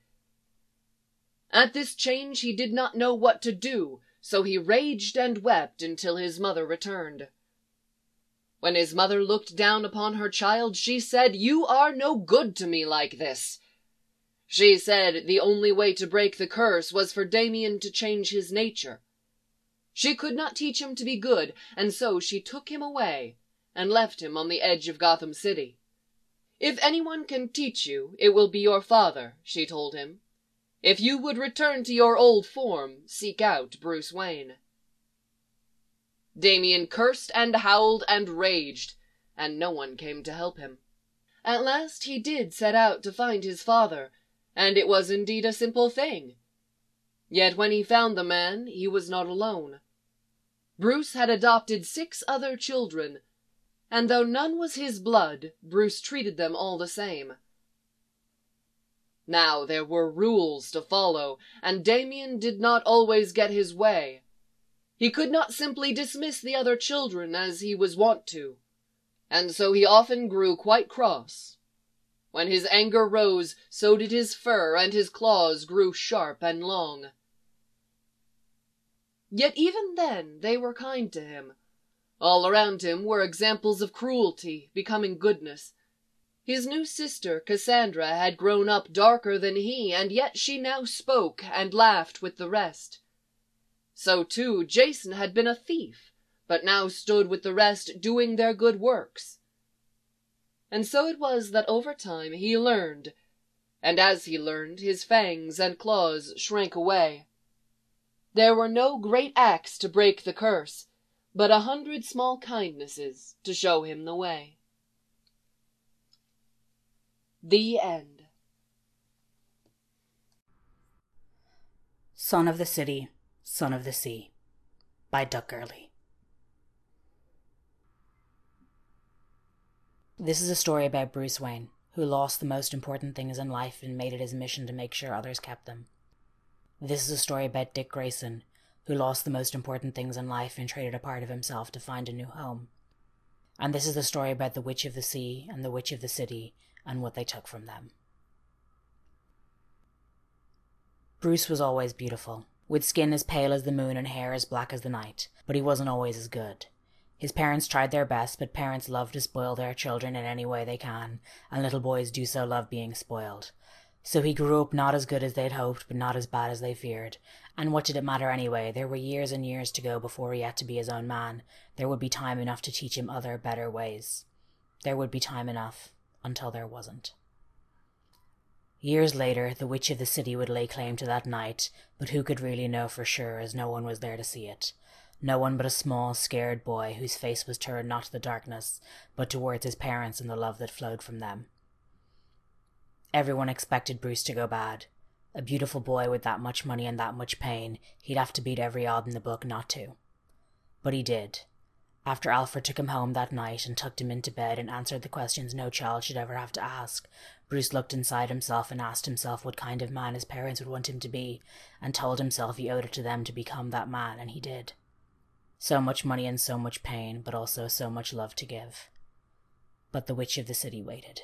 At this change he did not know what to do, so he raged and wept until his mother returned. When his mother looked down upon her child, she said, "You are no good to me like this." She said the only way to break the curse was for Damien to change his nature. She could not teach him to be good, and so she took him away and left him on the edge of Gotham City. "If anyone can teach you, it will be your father," she told him. "If you would return to your old form, seek out Bruce Wayne." Damien cursed and howled and raged, and no one came to help him. At last he did set out to find his father, and it was indeed a simple thing. Yet when he found the man, he was not alone. Bruce had adopted six other children, and though none was his blood, Bruce treated them all the same. Now there were rules to follow, and Damien did not always get his way. He could not simply dismiss the other children as he was wont to, and so he often grew quite cross. When his anger rose, so did his fur, and his claws grew sharp and long. Yet even then they were kind to him. All around him were examples of cruelty becoming goodness. His new sister, Cassandra, had grown up darker than he, and yet she now spoke and laughed with the rest. So, too, Jason had been a thief, but now stood with the rest doing their good works. And so it was that over time he learned, and as he learned, his fangs and claws shrank away. There were no great acts to break the curse, but a hundred small kindnesses to show him the way. The End. Son of the City, Son of the Sea, by Duck Gurley. This is a story about Bruce Wayne, who lost the most important things in life and made it his mission to make sure others kept them. This is a story about Dick Grayson, who lost the most important things in life and traded a part of himself to find a new home. And this is the story about the Witch of the Sea and the Witch of the City and what they took from them. Bruce was always beautiful, with skin as pale as the moon and hair as black as the night, but he wasn't always as good. His parents tried their best, but parents love to spoil their children in any way they can, and little boys do so love being spoiled. So he grew up not as good as they'd hoped, but not as bad as they feared. And what did it matter anyway? There were years and years to go before he had to be his own man. There would be time enough to teach him other, better ways. There would be time enough, until there wasn't. Years later, the Witch of the City would lay claim to that night, but who could really know for sure, as no one was there to see it? No one but a small, scared boy whose face was turned not to the darkness, but towards his parents and the love that flowed from them. Everyone expected Bruce to go bad. A beautiful boy with that much money and that much pain, he'd have to beat every odd in the book not to. But he did. After Alfred took him home that night and tucked him into bed and answered the questions no child should ever have to ask, Bruce looked inside himself and asked himself what kind of man his parents would want him to be, and told himself he owed it to them to become that man, and he did. So much money and so much pain, but also so much love to give. But the Witch of the City waited.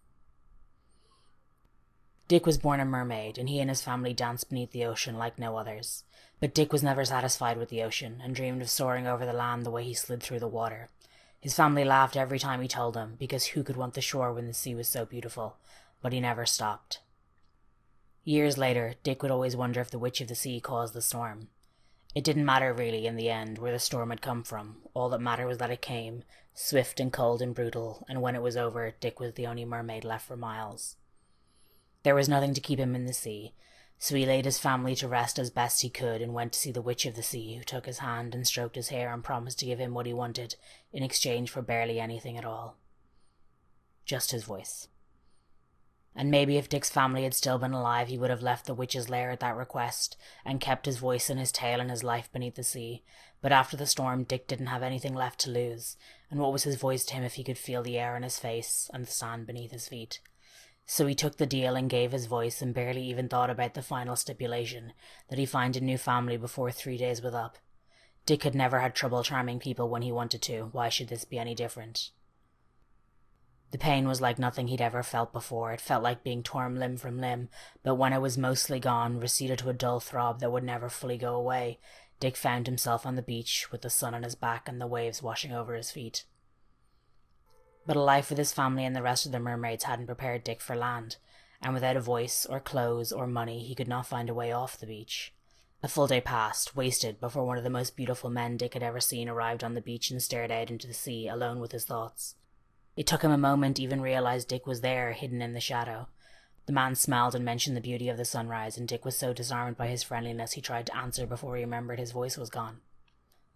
Dick was born a mermaid, and he and his family danced beneath the ocean like no others. But Dick was never satisfied with the ocean, and dreamed of soaring over the land the way he slid through the water. His family laughed every time he told them, because who could want the shore when the sea was so beautiful? But he never stopped. Years later, Dick would always wonder if the Witch of the Sea caused the storm. It didn't matter really, in the end, where the storm had come from. All that mattered was that it came, swift and cold and brutal, and when it was over, Dick was the only mermaid left for miles. There was nothing to keep him in the sea, so he laid his family to rest as best he could and went to see the Witch of the Sea, who took his hand and stroked his hair and promised to give him what he wanted in exchange for barely anything at all. Just his voice. And maybe if Dick's family had still been alive, he would have left the witch's lair at that request and kept his voice and his tale and his life beneath the sea. But after the storm, Dick didn't have anything left to lose, and what was his voice to him if he could feel the air on his face and the sand beneath his feet? So he took the deal and gave his voice and barely even thought about the final stipulation, that he find a new family before three days was up. Dick had never had trouble charming people when he wanted to. Why should this be any different? The pain was like nothing he'd ever felt before. It felt like being torn limb from limb, but when it was mostly gone, receded to a dull throb that would never fully go away, Dick found himself on the beach with the sun on his back and the waves washing over his feet. But a life with his family and the rest of the mermaids hadn't prepared Dick for land, and without a voice, or clothes, or money, he could not find a way off the beach. A full day passed, wasted, before one of the most beautiful men Dick had ever seen arrived on the beach and stared out into the sea, alone with his thoughts. It took him a moment to even realize Dick was there, hidden in the shadow. The man smiled and mentioned the beauty of the sunrise, and Dick was so disarmed by his friendliness he tried to answer before he remembered his voice was gone.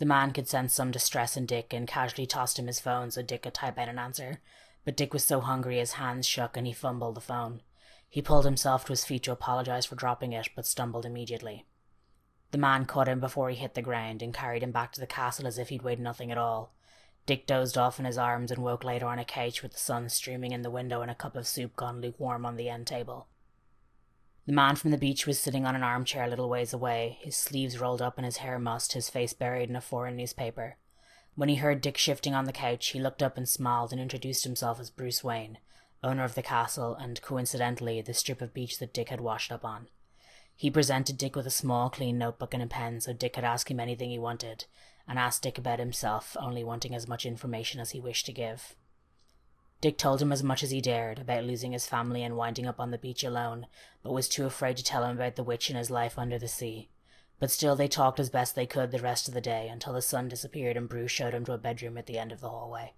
The man could sense some distress in Dick and casually tossed him his phone so Dick could type out an answer, but Dick was so hungry his hands shook and he fumbled the phone. He pulled himself to his feet to apologize for dropping it, but stumbled immediately. The man caught him before he hit the ground and carried him back to the castle as if he'd weighed nothing at all. Dick dozed off in his arms and woke later on a couch with the sun streaming in the window and a cup of soup gone lukewarm on the end table. The man from the beach was sitting on an armchair a little ways away, his sleeves rolled up and his hair mussed, his face buried in a foreign newspaper. When he heard Dick shifting on the couch, he looked up and smiled and introduced himself as Bruce Wayne, owner of the castle and, coincidentally, the strip of beach that Dick had washed up on. He presented Dick with a small, clean notebook and a pen so Dick could ask him anything he wanted, and asked Dick about himself, only wanting as much information as he wished to give. Dick told him as much as he dared about losing his family and winding up on the beach alone, but was too afraid to tell him about the witch and his life under the sea. But still they talked as best they could the rest of the day until the sun disappeared and Bruce showed him to a bedroom at the end of the hallway.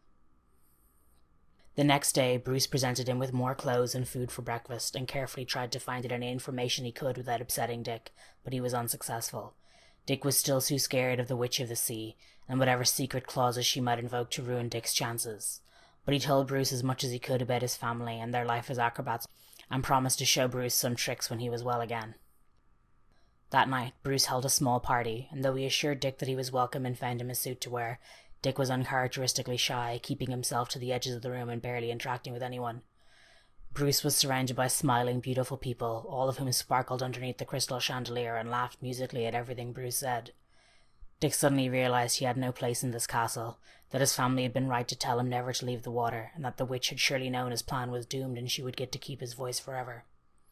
The next day, Bruce presented him with more clothes and food for breakfast and carefully tried to find out any information he could without upsetting Dick, but he was unsuccessful. Dick was still too scared of the Witch of the Sea and whatever secret clauses she might invoke to ruin Dick's chances. But he told Bruce as much as he could about his family and their life as acrobats and promised to show Bruce some tricks when he was well again. That night, Bruce held a small party, and though he assured Dick that he was welcome and found him a suit to wear, Dick was uncharacteristically shy, keeping himself to the edges of the room and barely interacting with anyone. Bruce was surrounded by smiling, beautiful people, all of whom sparkled underneath the crystal chandelier and laughed musically at everything Bruce said. Dick suddenly realized he had no place in this castle, that his family had been right to tell him never to leave the water, and that the witch had surely known his plan was doomed and she would get to keep his voice forever.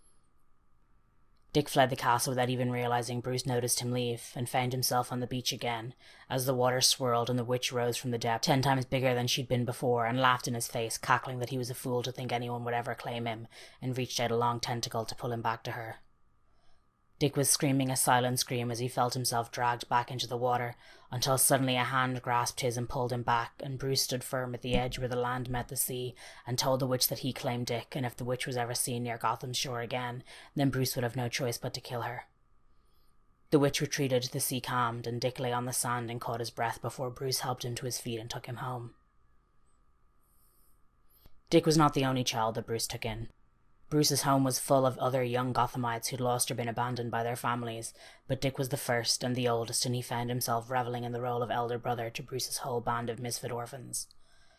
Dick fled the castle without even realizing Bruce noticed him leave, and found himself on the beach again, as the water swirled and the witch rose from the depth, ten times bigger than she'd been before, and laughed in his face, cackling that he was a fool to think anyone would ever claim him, and reached out a long tentacle to pull him back to her. Dick was screaming a silent scream as he felt himself dragged back into the water, until suddenly a hand grasped his and pulled him back, and Bruce stood firm at the edge where the land met the sea, and told the witch that he claimed Dick, and if the witch was ever seen near Gotham's shore again, then Bruce would have no choice but to kill her. The witch retreated, the sea calmed, and Dick lay on the sand and caught his breath before Bruce helped him to his feet and took him home. Dick was not the only child that Bruce took in. Bruce's home was full of other young Gothamites who'd lost or been abandoned by their families, but Dick was the first and the oldest, and he found himself reveling in the role of elder brother to Bruce's whole band of misfit orphans.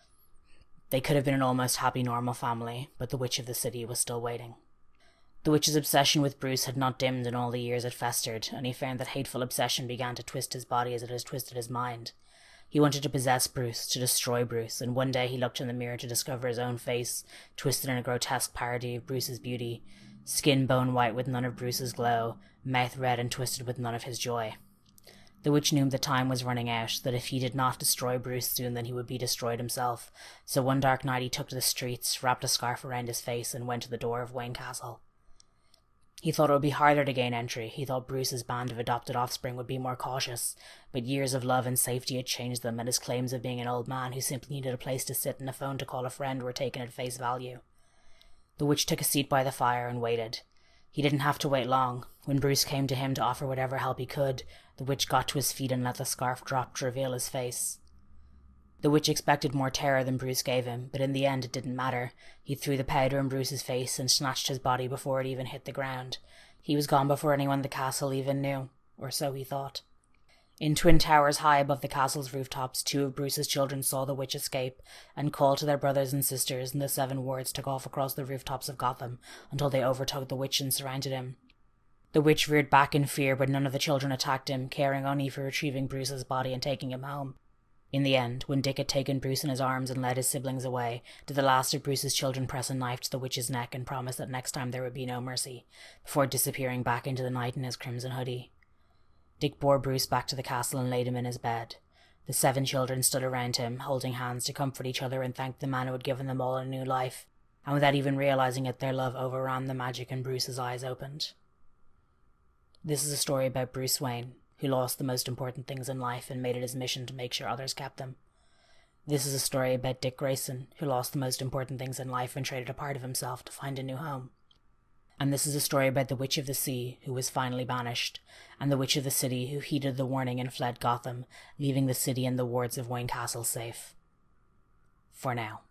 They could have been an almost happy normal family, but the witch of the city was still waiting. The witch's obsession with Bruce had not dimmed in all the years it festered, and he found that hateful obsession began to twist his body as it has twisted his mind. He wanted to possess Bruce, to destroy Bruce, and one day he looked in the mirror to discover his own face, twisted in a grotesque parody of Bruce's beauty, skin bone white with none of Bruce's glow, mouth red and twisted with none of his joy. The witch knew the time was running out, that if he did not destroy Bruce soon, then he would be destroyed himself, so one dark night he took to the streets, wrapped a scarf around his face, and went to the door of Wayne Castle. He thought it would be harder to gain entry. He thought Bruce's band of adopted offspring would be more cautious, but years of love and safety had changed them, and his claims of being an old man who simply needed a place to sit and a phone to call a friend were taken at face value. The witch took a seat by the fire and waited. He didn't have to wait long. When Bruce came to him to offer whatever help he could, the witch got to his feet and let the scarf drop to reveal his face. The witch expected more terror than Bruce gave him, but in the end it didn't matter. He threw the powder in Bruce's face and snatched his body before it even hit the ground. He was gone before anyone in the castle even knew, or so he thought. In twin towers high above the castle's rooftops, two of Bruce's children saw the witch escape and called to their brothers and sisters, and the seven wards took off across the rooftops of Gotham until they overtook the witch and surrounded him. The witch reared back in fear, but none of the children attacked him, caring only for retrieving Bruce's body and taking him home. In the end, when Dick had taken Bruce in his arms and led his siblings away, did the last of Bruce's children press a knife to the witch's neck and promise that next time there would be no mercy, before disappearing back into the night in his crimson hoodie. Dick bore Bruce back to the castle and laid him in his bed. The seven children stood around him, holding hands to comfort each other and thank the man who had given them all a new life, and without even realizing it, their love overran the magic and Bruce's eyes opened. This is a story about Bruce Wayne, who lost the most important things in life and made it his mission to make sure others kept them. This is a story about Dick Grayson, who lost the most important things in life and traded a part of himself to find a new home. And this is a story about the Witch of the Sea, who was finally banished, and the Witch of the City, who heeded the warning and fled Gotham, leaving the city and the wards of Wayne Castle safe. For now.